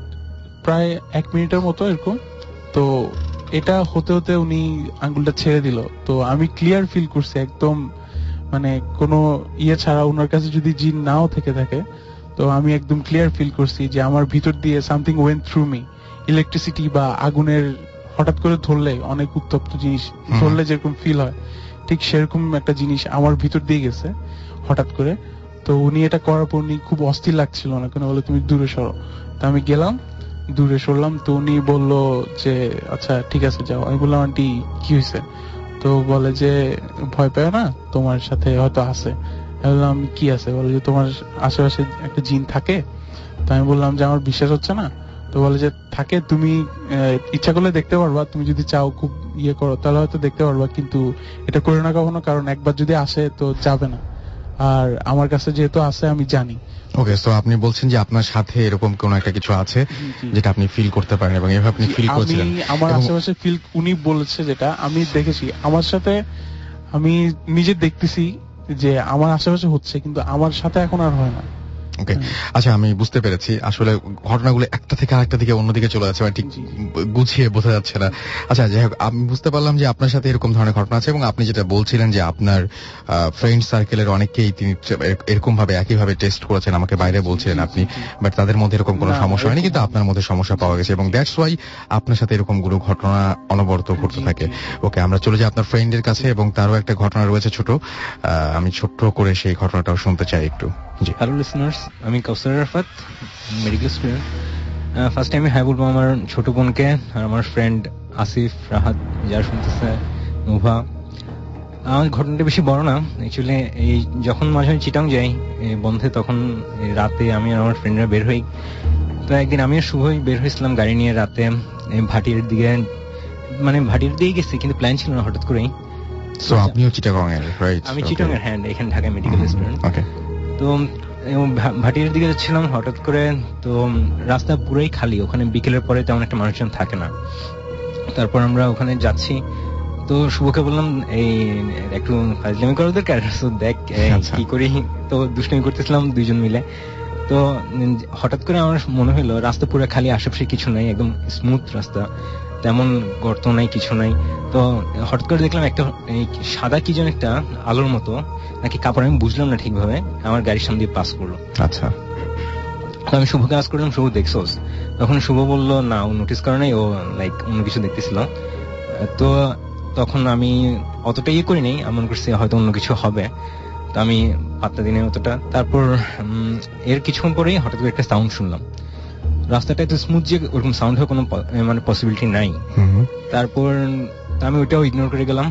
প্রায় এক মিনিটের মতো এরকম। তো এটা হতে হতে উনি আঙ্গুলটা ছেড়ে দিল। তো আমি ক্লিয়ার ফিল করছি একদম, মানে কোনো ইয়ে ছাড়া, ওনার কাছে যদি জিন নাও থেকে থাকে, তো আমি একদম ক্লিয়ার ফিল করছি যে আমার ভিতর দিয়ে something went through me. Electricity বা আগুনের হঠাৎ করে ধরলে, অনেক উত্তপ্ত জিনিস ধরলে যেরকম ফিল হয়, ঠিক সেরকম একটা জিনিস আমার ভিতর দিয়ে গেছে হঠাৎ করে। তো উনি এটা করার পর উনি খুব অস্থির লাগছিল না, কেন বলে তুমি দূরে সরো। তো আমি গেলাম, দূরে সরলাম। তো উনি বললো যে আচ্ছা ঠিক আছে যাও। আমি বললাম আন্টি কি হয়েছে? তো বলে যে ভয় পেও না, তোমার সাথে হয়তো আছে। আমি বললাম কি আছে? বলে যে তোমার আশেপাশে একটা জিন থাকে। তো আমি বললাম যে আমার বিশ্বাস হচ্ছে না। তো বলে যে থাকে, তুমি ইচ্ছা করলে দেখতে পারবা, তুমি যদি চাও খুব ইয়ে করো তাহলে হয়তো দেখতে পারবা, কিন্তু এটা করে না কখনো, কারণ একবার যদি আসে তো যাবে না। আর আমার কাছে যেহেতু আছে আমি জানি। ওকে, তো আপনি বলছেন যে আপনার সাথে এরকম কোন একটা কিছু আছে যেটা আপনি ফিল করতে পারেন, এবং এভাবে আপনি ফিল করেছিলেন। আমি আমার আশেপাশে ফিল, উনি বলেছে যেটা আমি দেখেছি আমার সাথে, আমি নিজে দেখতেছি যে আমার আশেপাশে হচ্ছে, কিন্তু আমার সাথে এখন আর হয় না। ওকে, আচ্ছা আমি বুঝতে পেরেছি। আসলে ঘটনাগুলো একটা থেকে আরেকটা দিকে অন্যদিকে চলে যাচ্ছে, মানে ঠিক গুছিয়ে বোঝা যাচ্ছে না। আচ্ছা যাই হোক, আমি বুঝতে পারলাম যে আপনার সাথে এরকম ধরনের ঘটনা আছে, এবং আপনি যেটা বলছিলেন যে আপনার ফ্রেন্ড সার্কেলের অনেকেই তিনি এরকম ভাবে একইভাবে টেস্ট করেছেন, আমাকে বাইরে বলছিলেন আপনি, বাট তাদের মধ্যে এরকম কোনো সমস্যা হয়নি, কিন্তু আপনার মধ্যে সমস্যা পাওয়া গেছে, এবং দ্যাটস ওয়াই আপনার সাথে এরকম গুলো ঘটনা অনবরত ঘটতে থাকে। ওকে, আমরা চলে যাই আপনার ফ্রেন্ডের কাছে, এবং তারও একটা ঘটনা রয়েছে ছোট। আমি ছোট্ট করে সেই ঘটনাটাও শুনতে চাই একটু। হ্যালো লিসনার্স, আমি Kawsar Rafat, medical student. First টাইমে হাই বলবো আমার ছোট বোনকে আর আমার ফ্রেন্ড আসিফ, রাহাত, যারা শুনতেছে, নোভা। আমার ঘটনাটা বেশি বড় না অ্যাকচুয়ালি। এই যখন মাঝে মাঝে চিটাং যাই বন্ধে, তখন রাতে আমি আর আমার ফ্রেন্ডরা বের হই। তো একদিন আমি আর শুভই বের হয়েছিলাম গাড়ি নিয়ে রাতে ভাটির দিকে, মানে ভাটির দিকে গেছি, কিন্তু প্ল্যান ছিল না, হঠাৎ করেই। সো আপনিও চিটাগং এর, রাইট? আমি চিটাং এর, হ্যাঁ, এখানে ঢাকা মেডিকেল স্টুডেন্ট। ওকে। তো ভাটির দিকে যাচ্ছিলাম হঠাৎ করে, তো রাস্তা পুরাই খালি, ওখানে বিকেলের পরে তেমন একটা মানুষজন থাকে না। তারপর আমরা ওখানে যাচ্ছি, তো শুভকে বললাম এই একটু ফাজলামি করার দরকার, দেখ কি করি। তো দুষ্টুমি করতেছিলাম দুইজন মিলে। তো উম, হঠাৎ করে আমার মনে হলো রাস্তা পুরো খালি, আশেপাশে কিছু নাই, একদম স্মুথ রাস্তা, তেমন গর্ত নাই, কিছু নাই। তো হঠাৎ করে দেখলাম একটা এই সাদা কি যেন একটা আলোর মতো নাকি কাপড়, আমি বুঝলাম না ঠিকভাবে, আমার গাড়ির সামনে দিয়ে পাস করলো। আচ্ছা, তো আমি শুভকে আজ করলাম, শুভ দেখছোস? তখন শুভ বলল না, ও নোটিস করে নাই, ও লাইক অন্য কিছু দেখতেছিল। তো তখন আমি অতটা ইয়ে করি নাই, আমি মনে করছি হয়তো অন্য কিছু হবে, তো আমি পাত্তা দিই নাই অতটা। তারপর উম, এর কিছুক্ষণ পরেই হঠাৎ করে একটা সাউন্ড শুনলাম। রাস্তাটা এত স্মুথ যে ওরকম সাউন্ড হওয়ার কোনো প- মানে পসিবিলিটি নাই। তারপর আমি ওইটাও ইগনোর করে গেলাম।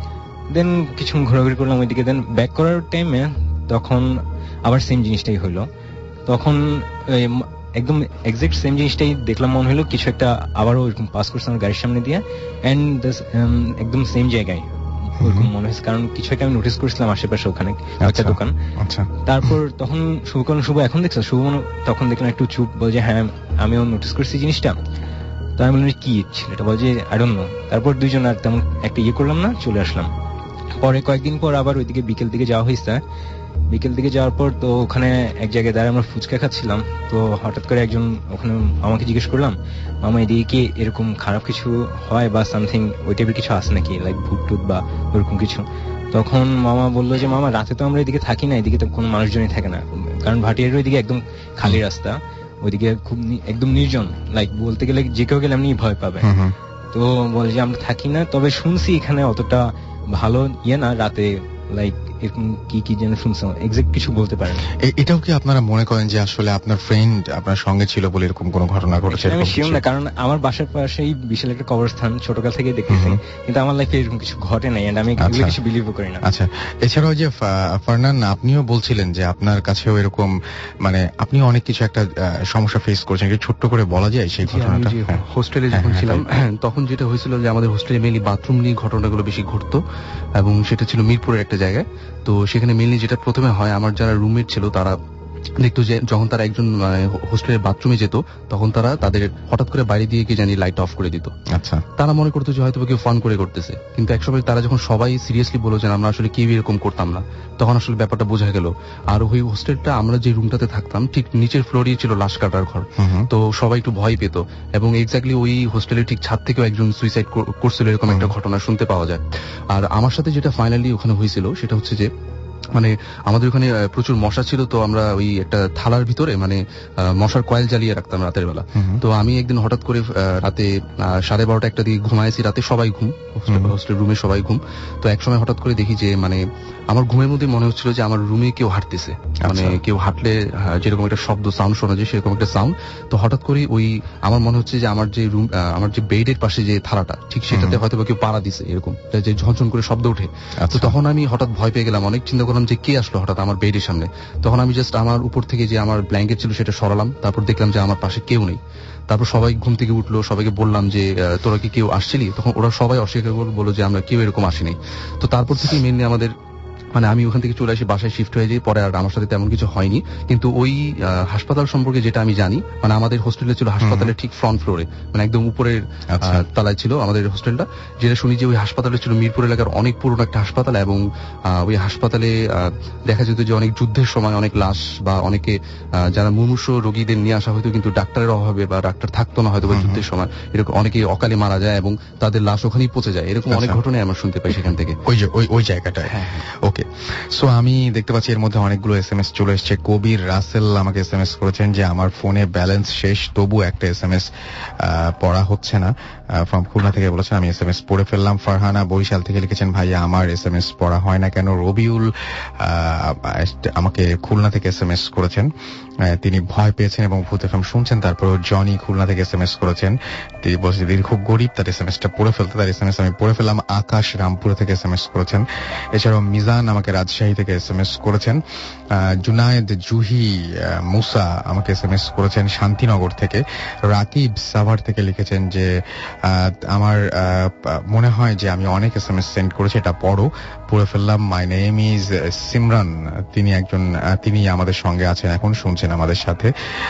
দেন কিছুক্ষণ ঘোরাঘুরি করলাম ওইদিকে। দেন ব্যাক করার টাইমে তখন আবার সেম জিনিসটাই হইলো। তখন এই ম- একদম এক্সাক্ট সেম জিনিসটাই দেখলাম, মনে হলো কিছু একটা আবারও ওইরকম পাস করছে আমার গাড়ির সামনে দিয়ে, এন্ড একদম সেম জায়গায় ওরকম মনে হয়েছে, কারণ কিছু একটা আমি নোটিস করছিলাম আশেপাশে, ওখানে একটা দোকান। আচ্ছা, তারপর তখন শুভ কোন শুভ এখন দেখছো? শুভ মনে- তখন দেখলাম একটু চুপ, বলছে হ্যাঁ আমিও নোটিস করছি জিনিসটা। তো আমি বললাম কি ছেলেটা, বলছে আই ডোন্ট নো। তারপর দুইজন আর তেমন একটা ইয়ে করলাম না, চলে আসলাম। পরে কয়েকদিন পর আবার ওইদিকে বিকেল দিকে যাওয়া হয়েছে। বিকেল দিকে যাওয়ার পর তো ওখানে এক জায়গায় দাঁড়িয়ে আমরা ফুচকা খাচ্ছিলাম। তো হঠাৎ করে একজন ওখানে আমাকে জিজ্ঞেস করলাম, মামা এদিকে কি এরকম খারাপ কিছু হয় বা সামথিং ওই টাইপের কিছু আছে নাকি, লাইক ভূত টুত বা ওরকম কিছু? তখন মামা বললো যে মামা রাতে তো আমরা এদিকে থাকি না, এদিকে তো কোনো মানুষজনই থাকে না, কারণ ভাটিয়ার ওইদিকে একদম খালি রাস্তা, ওইদিকে খুব নি- একদম নির্জন, লাইক বলতে গেলে যে কেউ গেলে এমনি ভয় পাবে। তো বলে যে আমরা থাকি না, তবে শুনছি এখানে অতটা ভালো ইয়ে না রাতে, লাইক এরকম কি কি যেন শুনছি, এক্সাক্ট কিছু বলতে পারেন। এ- এটাও কি আপনারা মনে করেন যে আসলে আপনার ফ্রেন্ড আপনার সঙ্গে ছিল বলে এরকম কোনো ঘটনা ঘটেছে? আমি এরকম শিওর কিছু? না, কারণ আমার বাসার পাশেই বিশাল একটা কবরস্থান ছোটকাল থেকে দেখতেছি, হুম। কিন্তু আমার লাইফে এরকম কিছু ঘটে নাই, এন্ড আমি এগুলো আচ্ছা। কিছু বিলিভও করি না। আচ্ছা, এছাড়াও যে ফা- ফারনান, আপনিও বলছিলেন যে আপনার কাছেও এরকম মানে আপনি অনেক কিছু একটা আহ, সমস্যা ফেস করেছেন, একটু ছোট্ট করে বলা যায় সেই জি, আমি ঘটনাটা? যে হ্যাঁ। হোস্টেলে হ্যাঁ, যখন হ্যাঁ, ছিলাম তাই। তখন যেটা হয়েছিল যে আমাদের হোস্টেলে মেনলি বাথরুম নিয়ে ঘটনাগুলো বেশি ঘটতো, এবং সেটা ছিল মিরপুরের একটা জায়গায়। তো সেখানে মেনলি যেটা প্রথমে হয়, আমার যারা রুমমেট ছিল তারা দেখতো যে যখন তারা একজন হোস্টেলের বাথরুমে যেত, তখন তারা তাদের হঠাৎ করে বাইরে দিয়ে কি জানি লাইট অফ করে দিত। আচ্ছা, তারা মনে করতো যে হয়তো কেউ ফান করে করতেছে, কিন্তু একসময় তারা যখন সবাই সিরিয়াসলি বলল যে আমরা আসলে কেউ এরকম করতাম না, তখন আসলে ব্যাপারটা বোঝা গেল। আর ওই হোস্টেলটা আমরা যে রুমটাতে থাকতাম ঠিক নিচের ফ্লোরই ছিল লাশ কাটার ঘর। হুম হুম। তো সবাই একটু ভয় পেত, এবং এক্স্যাক্টলি ওই হোস্টেলের ঠিক ছাদ থেকেও একজন সুইসাইড করছিল, এরকম একটা ঘটনা শুনতে পাওয়া যায়। আর আমার সাথে যেটা ফাইনালি ওখানে হয়েছিল সেটা হচ্ছে যে মানে আমাদের ওখানে আহ, প্রচুর মশা ছিল, তো আমরা ওই একটা থালার ভিতরে মানে আহ, মশার কয়েল জ্বালিয়ে রাখতাম রাতের বেলা। হুম। তো আমি একদিন হঠাৎ করে আহ, রাতে আহ, সাড়ে বারোটা একটা দিকে ঘুমাইছি, রাতে সবাই ঘুম, হুম। হোস্টেল রুমে সবাই ঘুম। তো একসময় হঠাৎ করে দেখি যে মানে আমার ঘুমের মধ্যে মনে হচ্ছিল যে আমার রুমে কেউ হাঁটতেছে, মানে আচ্ছা। কেউ হাঁটলে আহ, যেরকম একটা শব্দ সাউন্ড শোনা যায় সেরকম একটা সাউন্ড। তো হঠাৎ করে ওই আমার মনে হচ্ছে যে আমার যে রুম আমার যে বেডের পাশে যে থালাটা ঠিক সেটাতে হয়তো বা কেউ পাড়া দিছে, এরকম একটা যে ঝনঝন করে শব্দ ওঠে। তো আচ্ছা। তখন আমি হঠাৎ ভয় পেয়ে গেলাম, অনেক চিন্তা করলাম যে কে আসলো হঠাৎ আমার বেডের সামনে। তখন আমি জাস্ট আমার উপর থেকে যে আমার ব্ল্যাঙ্কেট ছিল সেটা সরালাম, তারপর দেখলাম যে আমার পাশে কেউ নেই। তারপর সবাই ঘুম থেকে উঠলো, সবাইকে বললাম যে আহ, তোরা কি কেউ আসছিলি? তখন ওরা সবাই অস্বীকার করে বললো যে আমরা কেউ এরকম আসিনি। তো তারপর থেকে মেনলি আমাদের মানে আমি ওখান থেকে চলে আসি, বাসায় শিফট হয়ে যাই। পরে আর আমার সাথে তেমন কিছু হয়নি, কিন্তু ওই আহ, হাসপাতাল সম্পর্কে যেটা আমি জানি, মানে আমাদের হোস্টেলে ছিল হাসপাতালের ঠিক ফ্রন্ট ফ্লোরে, মানে একদম উপরের আচ্ছা। আহ, তলায় ছিল আমাদের হোস্টেলটা। যেটা শুনি যে ওই হাসপাতালে ছিল মিরপুর এলাকার অনেক পুরনো একটা হাসপাতাল, এবং আহ, ওই হাসপাতালে আহ, দেখা যেত যে অনেক যুদ্ধের সময় অনেক লাশ বা অনেকে আহ, যারা মুমূর্ষু রোগীদের নিয়ে আসা হয়তো, কিন্তু ডাক্তারের অভাবে বা ডাক্তার থাকতো না হয়তো বা যুদ্ধের সময়, এরকম অনেকে অকালে মারা যায় এবং তাদের লাশ ওখানেই পচে যায়, এরকম অনেক আচ্ছা। ঘটনাই আমরা শুনতে পাই সেখান থেকে। ওই যে ওই ওই জায়গাটায়। হ্যাঁ, ওকে, সো আমি দেখতে পাচ্ছি এর মধ্যে অনেকগুলো এসএমএস চলে এসেছে। কবির রাসেল আমাকে এসএমএস করেছেন যে আমার ফোনে ব্যালেন্স শেষ, তবু একটা এসএমএস পড়া হচ্ছে না। ফ্রম খুলনা থেকে বলেছেন আমি এসএমএস পড়ে ফেললাম। ফারহানা বরিশাল থেকে লিখেছেন ভাইয়া আমার এসএমএস পড়া হয় না কেন। রবিউল আহ, আমাকে খুলনা থেকে এসএমএস করেছেন, আহ, তিনি ভয় পেয়েছেন এবং ভূত এফএম শুনছেন। তারপর জনি খুলনা থেকে এসএমএস করেছেন, তিনি বলছেন তিনি খুব গরিব, তার এসএমএসটা পড়ে ফেলতে, তার এসএমএস আমি পড়ে ফেললাম। আকাশ রামপুর থেকে এসএমএস করেছেন। এছাড়াও মিজান আমাকে রাজশাহী থেকে এসএমএস করেছেন। আহ, জুনায়েদ জুহি আহ, মুসা আমাকে এসএমএস করেছেন শান্তিনগর থেকে। রাকিব সাভার থেকে লিখেছেন যে আহ, আমার আহ, মনে হয় যে আমি অনেক এসএমএস সেন্ড করেছি, এটা পড়ো, পড়ে ফেললাম। মাই নেম ইজ সিমরান, তিনি একজন আহ, তিনি আমাদের সঙ্গে আছেন, এখন শুনছেন আমাদের সাথে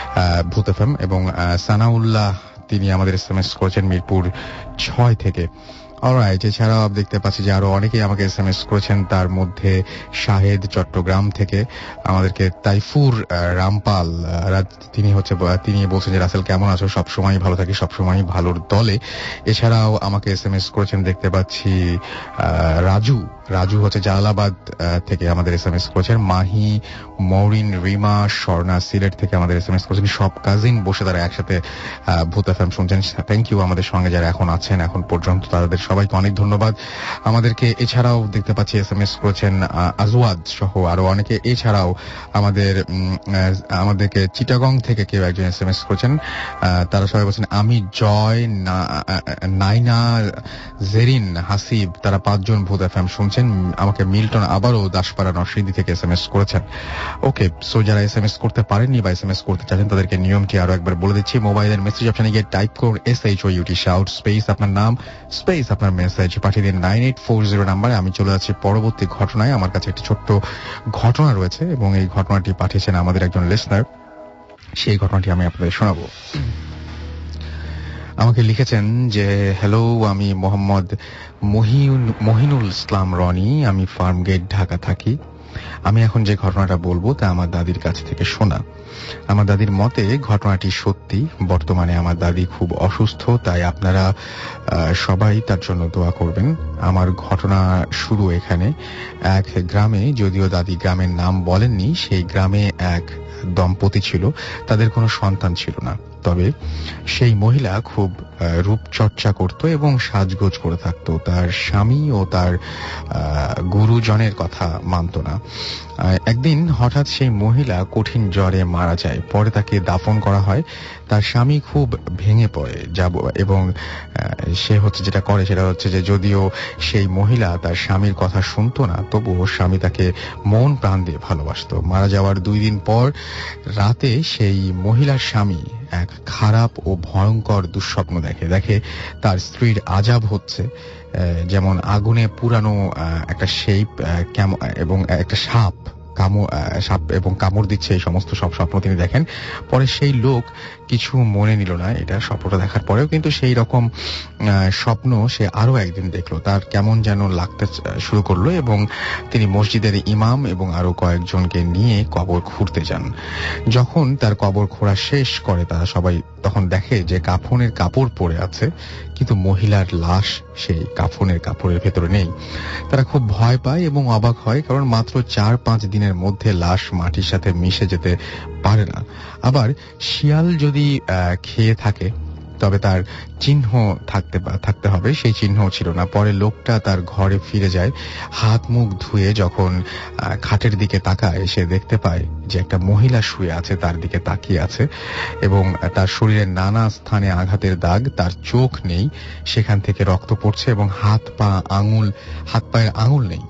ভূত এফএম। এবং আহ, সানাউল্লাহ তিনি আমাদের এসএমএস করেছেন মিরপুর ছয় থেকে। অলরাইট, এছাড়াও দেখতে পাচ্ছি যে আরো অনেকেই আমাকে এসএমএস করেছেন, তার মধ্যে শাহেদ চট্টগ্রাম থেকে, আমাদেরকে তাইফুর আহ, রামপাল, আহ, রা- তিনি হচ্ছে তিনি বলছেন যে রাসেল কেমন আছো, সবসময় ভালো থাকি, সবসময় ভালোর দলে। এছাড়াও আমাকে এসএমএস করেছেন দেখতে পাচ্ছি আহ, রাজু রাজু হচ্ছে জালালাবাদ আহ, থেকে আমাদের এসএমএস করেছেন। মাহি, মৌরিন, রিমা, স্বর্ণা সিলেট থেকে আমাদের এসএমএস করেছেন। সব কাজিন বসে তারা একসাথে আহ, ভূত এফএম শুনছেন। থ্যাংক ইউ আমাদের সঙ্গে যারা এখন আছেন এখন পর্যন্ত, তাদের সবাইকে অনেক ধন্যবাদ আমাদেরকে। এছাড়াও দেখতে পাচ্ছি এসএমএস করেছেন আহ, আজওয়াদ সহ আরো অনেকে। এছাড়াও আমাদের উম, আহ, আমাদেরকে চিটাগং থেকে কেউ একজন এসএমএস করেছেন, আহ, তারা সবাই বলছেন আমি, জয়, না- আহ, নাইনা, জেরিন, হাসিব, তারা পাঁচজন ভূত এফএম শুনছেন। আমাকে মিল্টন আবারও দাসপাড়া নরসিংদী থেকে এসএমএস করেছেন। ওকে, সো যারা এসএমএস করতে পারেননি বা এসএমএস করতে চাচ্ছেন তাদেরকে নিয়মটি আরো একবার বলে দিচ্ছি। মোবাইলের মেসেজ অপশনে গিয়ে টাইপ করুন S H O U T shout space আপনার নাম স্পেস আপনার মেসেজ পাঠিয়ে দিন নাইন এইট ফোর জিরো নাম্বারে। আমি চলে যাচ্ছি পরবর্তী ঘটনায়। আমার কাছে একটি ছোট্ট ঘটনা রয়েছে এবং এই ঘটনাটি পাঠিয়েছেন আমাদের একজন লিসনার। সেই ঘটনাটি আমি আপনাদের শোনাবো। আমাকে লিখেছেন যে হ্যালো, আমি মোহাম্মদ মহিউন- মহিনুল ইসলাম রনি, আমি ফার্ম গেট ঢাকা থাকি। আমি এখন যে ঘটনাটা বলবো তা আমার দাদির কাছ থেকে শোনা। আমার দাদির মতে ঘটনাটি সত্যি। বর্তমানে আমার দাদি খুব অসুস্থ, তাই আপনারা আহ, সবাই তার জন্য দোয়া করবেন। আমার ঘটনা শুরু এখানে। এক গ্রামে, যদিও দাদি গ্রামের নাম বলেননি, সেই গ্রামে এক দম্পতি ছিল, তাদের কোনো সন্তান ছিল না। তবে সেই মহিলা খুব আহ, রূপচর্চা করত এবং সাজগোজ করে থাকতো। তার স্বামী ও তার আহ, গুরুজনের কথা মানত না। আহ, একদিন হঠাৎ সেই মহিলা কঠিন জ্বরে মারা যায়। পরে তাকে দাফন করা হয়। তার স্বামী খুব ভেঙে পড়ে যাব এবং আহ, সে হচ্ছে যেটা করে সেটা হচ্ছে যে যদিও সেই মহিলা তার স্বামীর কথা শুনতো না, তবুও স্বামী তাকে মন প্রাণ দিয়ে ভালোবাসতো। মারা যাওয়ার দুই দিন পর রাতে সেই মহিলার স্বামী এক খারাপ ও ভয়ঙ্কর দুঃস্বপ্ন দেখে। দেখে তার স্ত্রীর আযাব হচ্ছে, আহ, যেমন আগুনে পুরানো আহ, একটা শেপ এবং একটা সাপ কামড় আহ, সাপ এবং কামড় দিচ্ছে, এই সমস্ত সব স্বপ্ন তিনি দেখেন। পরে সেই লোক কিছু মনে নিল না এটা স্বপ্নটা দেখার পরেও, কিন্তু সেই রকম আহ, স্বপ্ন সে আরো একদিন দেখলো। তার কেমন যেন লাগতে শুরু করলো এবং তিনি মসজিদের ইমাম এবং আরো কয়েকজনকে নিয়ে কবর খুঁড়তে যান। যখন তার কবর খোঁড়া শেষ করে তারা সবাই, তখন দেখে যে কাফনের কাপড় পরে আছে, কিন্তু মহিলার লাশ সেই কাফনের কাপড়ের ভেতরে নেই। তারা খুব ভয় পায় এবং অবাক হয়, কারণ মাত্র চার পাঁচ দিনের মধ্যে লাশ মাটির সাথে মিশে যেতে পারে না। আবার শিয়াল যদি আহ, খেয়ে থাকে তবে তার চিহ্ন থাকতে থাকতে হবে, সেই চিহ্ন ছিল না। পরে লোকটা তার ঘরে ফিরে যায়। হাত মুখ ধুয়ে যখন আহ, খাটের দিকে তাকায়, সে দেখতে পায় যে একটা মহিলা শুয়ে আছে, তার দিকে তাকিয়ে আছে এবং তার শরীরের নানা স্থানে আঘাতের দাগ। তার চোখ নেই, সেখান থেকে রক্ত পড়ছে এবং হাত পা আঙুল হাত পায়ের আঙুল নেই,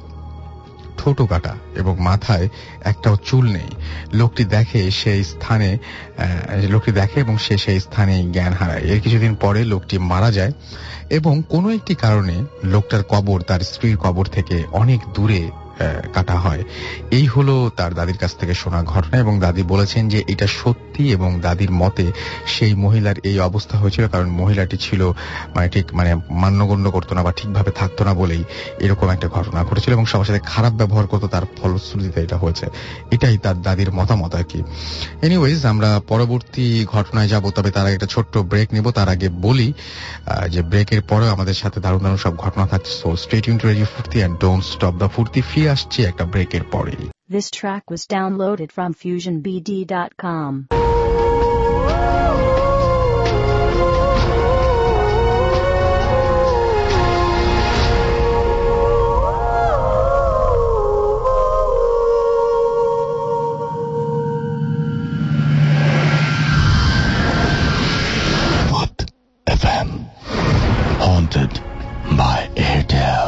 ঠোঁটো কাটা এবং মাথায় একটাও চুল নেই। লোকটি দেখে সেই স্থানে আহ, লোকটি দেখে এবং সে সেই স্থানে জ্ঞান হারায়। এর কিছুদিন পরে লোকটি মারা যায় এবং কোনো একটি কারণে লোকটার কবর তার স্ত্রীর কবর থেকে অনেক দূরে কাটা হয়। এই হলো তার দাদির কাছ থেকে শোনা ঘটনা এবং দাদি বলেছেন যে এটা সত্যি এবং দাদির মতে সেই মহিলার এই অবস্থা হয়েছিল কারণ মহিলাটি ছিল মানে ঠিক মানে মান্যগণ্য করতো না বা ঠিকভাবে থাকতো না বলেই এরকম একটা ঘটনা ঘটেছিল এবং সবার সাথে খারাপ ব্যবহার করতো, তার ফলশ্রুতিতে এটা হয়েছে। এটাই তার দাদির মতামত আর কি। এনিওয়েজ, আমরা পরবর্তী ঘটনায় যাব, তবে তার আগে একটা ছোট্ট ব্রেক নিব। তার আগে বলি যে ব্রেকের পরেও আমাদের সাথে দারুণ দারুণ সব ঘটনা থাকছে। So stay tuned to radio Foorti and don't stop the Foorti. ফিরে আসছে একটা ব্রেকের পরেই। This track was downloaded from fusion b d dot com. What F M? Haunted by Airtel.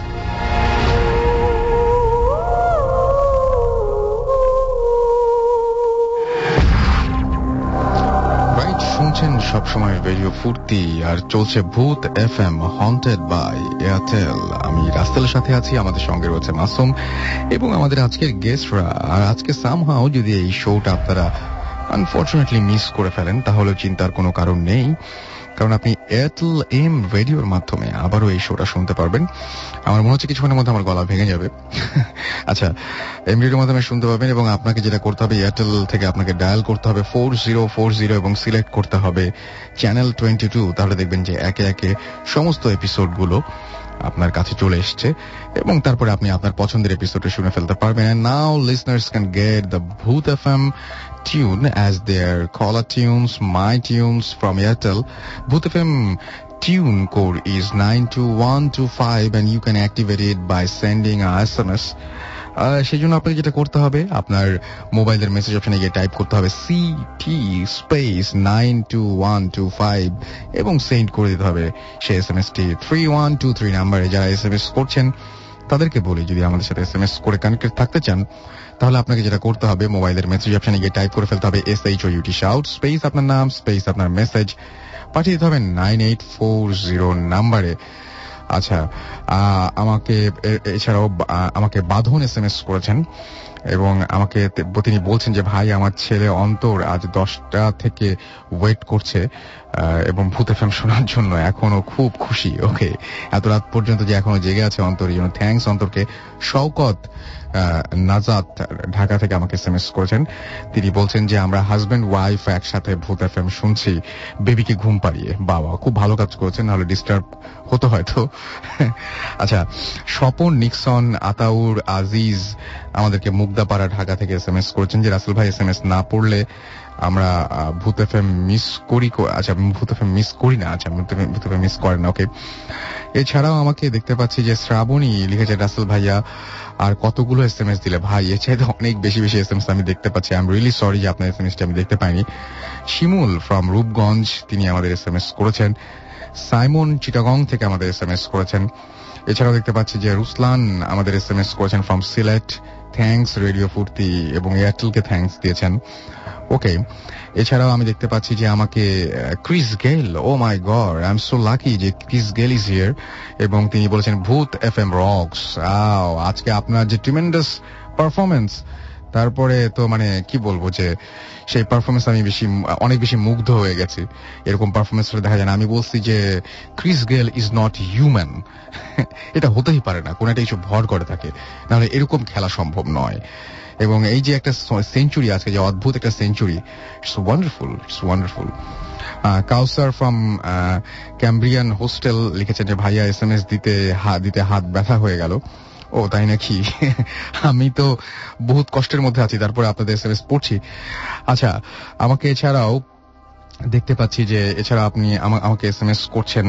শুনছেন সবসময় রেডিও ফুর্তি আর চলছে Bhoot F M haunted by Airtel. আমি রাস্তেলের সাথে আছি, আমাদের সঙ্গে রয়েছে মাসুম এবং আমাদের আজকের গেস্টরা। আর আজকে সামহাও যদি এই শোটা আপনারা আনফরচুনেটলি মিস করে ফেলেন, তাহলে চিন্তার কোনো কারণ নেই, কারণ আপনি এয়ারটেল এম রেডিওর মাধ্যমে আবারও এই শোটা শুনতে পারবেন। আমার মনে হচ্ছে কিছুক্ষণের মধ্যে আমার গলা ভেঙে যাবে। আচ্ছা, এম রেডিওর মাধ্যমে শুনতে পাবেন এবং আপনাকে যেটা করতে হবে, এয়ারটেল থেকে আপনাকে ডায়াল করতে হবে ফোর জিরো ফোর জিরো এবং সিলেক্ট করতে হবে চ্যানেল টোয়েন্টি টু। তাহলে দেখবেন যে একে একে সমস্ত এপিসোডগুলো আপনার কাছে চলে এসছে এবং তারপরে আপনি আপনার পছন্দের এপিসোডে শুনে ফেলতে পারবেন। And now listeners can get the Bhoot F M tune as their caller tunes, my tunes from Airtel. Bhoot F M tune code is nine two one two five and you can activate it by sending a S M S. সেই জন্য আপনাকে যেটা করতে হবে, আপনার মোবাইলের message অপশনে গিয়ে টাইপ করতে হবে C T space nine two one two five এবং সেন্ড করে দিতে হবে সেই এস এম এস টি থ্রি ওয়ান টু থ্রি নাম্বারে। যারা এস এম এস করছেন তাদেরকে বলি, যদি আমাদের সাথে এস এম এস করে কানেক্টেড থাকতে চান তাহলে আপনাকে যেটা করতে হবে, মোবাইলের মেসেজ অপশনে গিয়ে টাইপ করে ফেলতে হবে S H O U T shout space আপনার নাম স্পেস আপনার মেসেজ, পাঠিয়ে দিতে হবে নাইন এইট ফোর জিরো নাম্বারে। আচ্ছা, আমাকে এছাড়াও আমাকে বাঁধন এস এম এস করেছেন এবং আমাকে তিনি বলছেন যে ভাই, আমার ছেলে অন্তর আজ দশটা থেকে ওয়েট করছে এবং ভূত এফ এম শোনার জন্য, এখনো খুব খুশি। ওকে, এত রাত পর্যন্ত যে এখনো জেগে আছে অন্তর, এই জন্য থ্যাংকস অন্তরকে। শওকত নাজাত ঢাকা থেকে আমাকে এস এম এস করেছেন, তিনি বলছেন যে আমরা হাজব্যান্ড ওয়াইফ একসাথে ভূত এফ এম শুনছি বেবিকে ঘুম পাড়িয়ে। বাবা, খুব ভালো কাজ করেছেন, নাহলে ডিস্টার্ব হতো হয়তো। আচ্ছা, স্বপন নিক্সন আতাউর আজিজ আমাদেরকে মুগদাপাড়া ঢাকা থেকে এস এম এস করেছেন যে রাসেল ভাই, এস এম এস না পড়লে আমরা ভূত এফ এম মিস করি। আচ্ছা, ভূত এফ এম মিস করি না। আচ্ছা, ভূত এফ এম মিস করেন না। ওকে, এছাড়াও আমাকে দেখতে পাচ্ছি যে শ্রাবণী লিখেছে, রাসেল ভাইয়া আর কতগুলো এস এম এস দিলে ভাই, এর চাইতে অনেক বেশি বেশি এস এম এস আমি দেখতে পাচ্ছি। আই এম রিয়েলি সরি যে আপনার এস এম এসটি আমি দেখতে পাইনি। শিমুল ফ্রম রূপগঞ্জ তিনি আমাদের এস এম এস করেছেন। সাইমন চিটাগং থেকে আমাদের এস এম এস করেছেন। এছাড়াও দেখতে পাচ্ছি যে রুসলান আমাদের এস এম এস করেছেন from Sylhet. Thanks radio Foorti এবং এয়ারটেলকে থ্যাংকস দিয়েছেন। ওকে, এছাড়াও আমি দেখতে পাচ্ছি যে আমাকে Chris Gayle, oh my god, I am so lucky যে ক্রিস গেল ইজ হিয়ার এবং তিনি বলেছেন ভূত এফ এম রকস। আজকে আপনার যে ট্রিমেন্ডাস পারফরমেন্স, তারপরে তো মানে কি বলবো যে সেই পারফরমেন্স আমি বেশি অনেক বেশি মুগ্ধ হয়ে গেছি। এরকম পারফরমেন্স দেখা যায় না। আমি বলছি যে Chris Gayle is not human, এটা হতেই পারে না, কোন একটা কিছু ভর করে থাকে, নাহলে এরকম খেলা সম্ভব নয়। এবং এই যে একটা সেঞ্চুরি আজকে, যে অদ্ভুত একটা century, it's wonderful, it's wonderful. Kawsar from Cambrian hostel লিখেছেন যে ভাইয়া এস এম এস দিতে দিতে হাত ব্যথা হয়ে গেল। ও তাই নাকি? আমি তো বহুত কষ্টের মধ্যে আছি, তারপরে আপনাদের এস এম এস পড়ছি। আচ্ছা, আমাকে এছাড়াও দেখতে পাচ্ছি যে এছাড়া আপনি আমাকে এস এম এস করছেন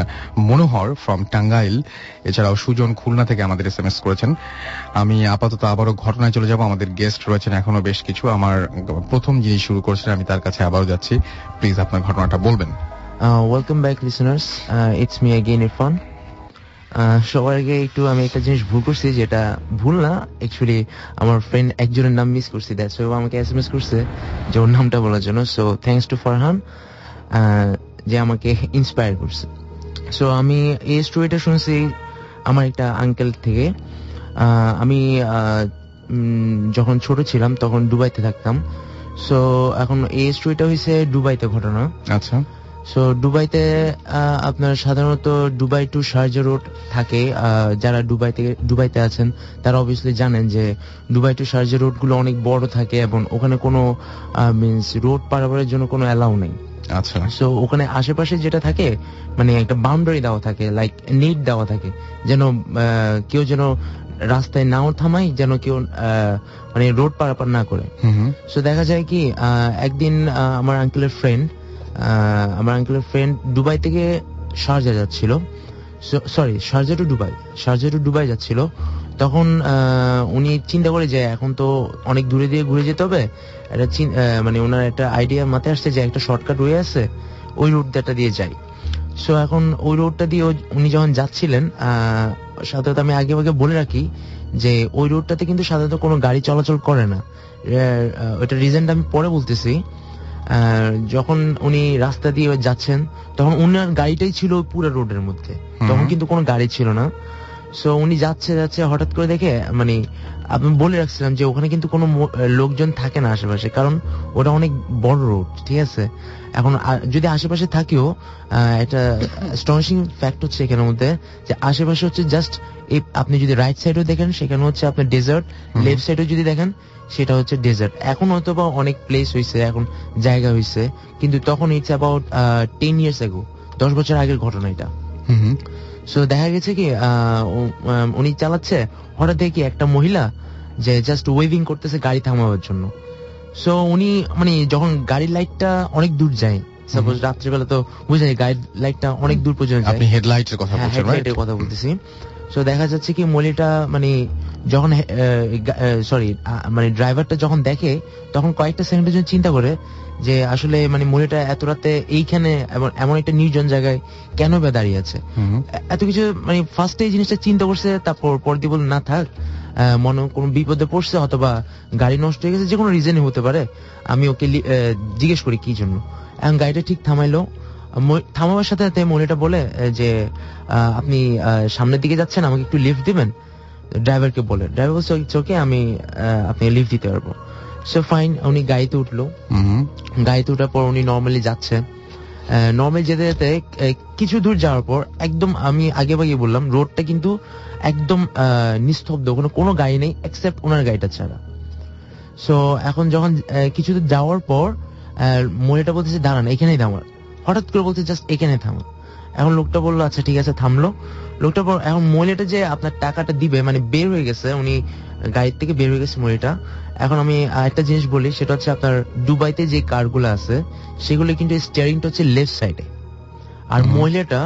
মনোহর ফ্রম টাঙ্গাইল। এছাড়াও সুজন খুলনা থেকে আমাদের এস এম এস করেছেন। আমি আপাতত আবারও ঘটনায় চলে যাব, আমাদের গেস্ট রয়েছেন এখনো বেশ কিছু। আমার প্রথম যিনি শুরু করছেন আমি তার কাছে আবারও যাচ্ছি, প্লিজ আপনার ঘটনাটা বলবেন। Welcome back listeners, it's me again Irfan. সবার আগে একটু আমি একটা জিনিস ভুল করছি, যেটা ভুল না, অ্যাকচুয়ালি আমার ফ্রেন্ড একজনের নাম মিস করছি, দ্যাটস ওয়াই আমাকে এস এম এস করছে যে ওর নামটা বলার জন্য। সো থ্যাঙ্কস টু ফারহান যে আমাকে ইন্সপায়ার করছে। সো আমি এই স্টোরিটা শুনছি আমার একটা আঙ্কেল থেকে। আমি যখন ছোট ছিলাম তখন দুবাইতে থাকতাম। সো এখন এই স্টোরিটা হয়েছে দুবাইতে ঘটনা। আচ্ছা, সো দুবাইতে আপনার সাধারণত দুবাই টু শারজা রোড থাকে। যারা দুবাই থেকে দুবাইতে আছেন তারা অবভিয়াসলি জানেন যে দুবাই টু শারজা রোড গুলো অনেক বড় থাকে এবং ওখানে কোনো মিনস রোড পারাপারের জন্য কোনো অ্যালাউ নেই। আচ্ছা, সো ওখানে আশেপাশে যেটা থাকে মানে একটা বাউন্ডারি দেওয়া থাকে, লাইক নেট দেওয়া থাকে, যেন কেউ যেন রাস্তায় নাও থামাই, যেন কেউ মানে রোড পারাপার না করে। সো দেখা যায় কি একদিন আমার আঙ্কেলের ফ্রেন্ড আমার আঙ্কেলের ফ্রেন্ড দুবাই থেকে শারজা যাচ্ছিল, sorry Sharjah to Dubai Sharjah to Dubai যাচ্ছিল। তখন উনি চিন্তা করে যে এখন তো অনেক দূরে দিয়ে ঘুরে যেতে হবে, একটা মানে ওনার একটা আইডিয়া মাথায় আসছে যে একটা শর্টকাট ওয়ে আছে, ওই রোডটা দিয়ে যাই। সো এখন ওই রোডটা দিয়ে উনি যখন যাচ্ছিলেন, সাধারণত আমি আগে আগে বলে রাখি যে ওই রোডটাতে কিন্তু সাধারণত কোনো গাড়ি চলাচল করে না। ওইটা রিজনটা আমি পরে বলতেছি। যখন উনি রাস্তা দিয়ে যাচ্ছেন তখন উনার গাড়িটাই ছিল পুরো রোডের মধ্যে, তখন কিন্তু কোনো গাড়ি ছিল না। সো উনি যাচ্ছে যাচ্ছে হঠাৎ করে দেখে, মানে আমি বলে রাখছিলাম যে ওখানে কিন্তু কোনো লোকজন থাকে না আশেপাশে, কারণ ওটা অনেক বড় রোড, ঠিক আছে। এখন যদি আশেপাশে থাকেও একটা অ্যাস্টনিশিং ফ্যাক্ট হচ্ছে এখানের মধ্যে যে আশেপাশে হচ্ছে জাস্ট এই আপনি যদি রাইট সাইডেও দেখেন সেখানে হচ্ছে আপনার ডেজার্ট, লেফট সাইডেও যদি দেখেন সেটা হচ্ছে ডেজার্ট। এখন হয়তো বা অনেক প্লেস হয়েছে, এখন জায়গা হয়েছে, কিন্তু তখন it's about ten years ago, দশ বছর আগের ঘটনা এটা। সো দেখা গেছে কি উনি চালাচ্ছে, হঠাৎ দেখি একটা মহিলা যে জাস্ট ওয়েভিং করতেছে গাড়ি থামাবার জন্য। সো উনি মানে যখন গাড়ির লাইটটা অনেক দূর যায়, সাপোজ রাত্রিবেলা তো বুঝে যায় গাড়ির লাইটটা অনেক দূর পর্যন্ত যায়, আপনি হেডলাইটের কথা বলছেন, হেডলাইটের কথা বলতেছি। সো দেখা যাচ্ছে কি মহিলাটা মানে যখন সরি মানে ড্রাইভারটা যখন দেখে তখন কয়েকটা সেকেন্ডের জন্য চিন্তা করে যে আসলে মানে মহিলাটা এত রাতে এইখানে এমন একটা নির্জন জায়গায় কেন বা দাঁড়িয়ে আছে, এত কিছু মানে ফার্স্টে এই জিনিসটা চিন্তা করছে। তারপর পরে দিয়ে বল না থাক, মনে কোনো বিপদে পড়ছে অথবা গাড়ি নষ্ট হয়ে গেছে, যে কোনো রিজনই হতে পারে, আমি ওকে জিজ্ঞেস করি কি জন্য। এখন গাড়িটা ঠিক থামাইলো, থামাবার সাথে সাথে মহিলাটা বলে যে আপনি সামনের দিকে যাচ্ছেন, আমাকে একটু লিফট দিবেন। ড্রাইভারকে বলে, ড্রাইভার বলছে ওকে আমি আপনি লিফট দিতে পারবো। সো ফাইন, উনি গাড়িতে উঠলো, গাড়িতে উঠার পর উনি নর্মালি যাচ্ছে। নর্মালি যেতে যেতে কিছু দূর যাওয়ার পর একদম আমি আগে ভাগে বললাম রোডটা কিন্তু একদম নিস্তব্ধ, কোনো কোনো গাড়ি নেই এক্সেপ্ট ওনার গাড়িটা ছাড়া। সো এখন যখন কিছু দূর যাওয়ার পর মহিলাটা বলতেছে দাঁড়ান এখানেই থামার, হঠাৎ করে বলতে জাস্ট এখানে থামা। এখন লোকটা বললো আচ্ছা ঠিক আছে, থামলো লোকটা। পর এখন মহিলাটা যে আপনার টাকাটা দিবে মানে বের হয়ে গেছে, উনি গাড়ির থেকে বের হয়ে গেছে মহিলাটা। এখন আমি একটা জিনিস বলি, সেটা হচ্ছে আপনার দুবাইতে যে কারগুলো আছে সেগুলো কিন্তু স্টিয়ারিংটা হচ্ছে লেফট সাইডে, আর মহিলাটা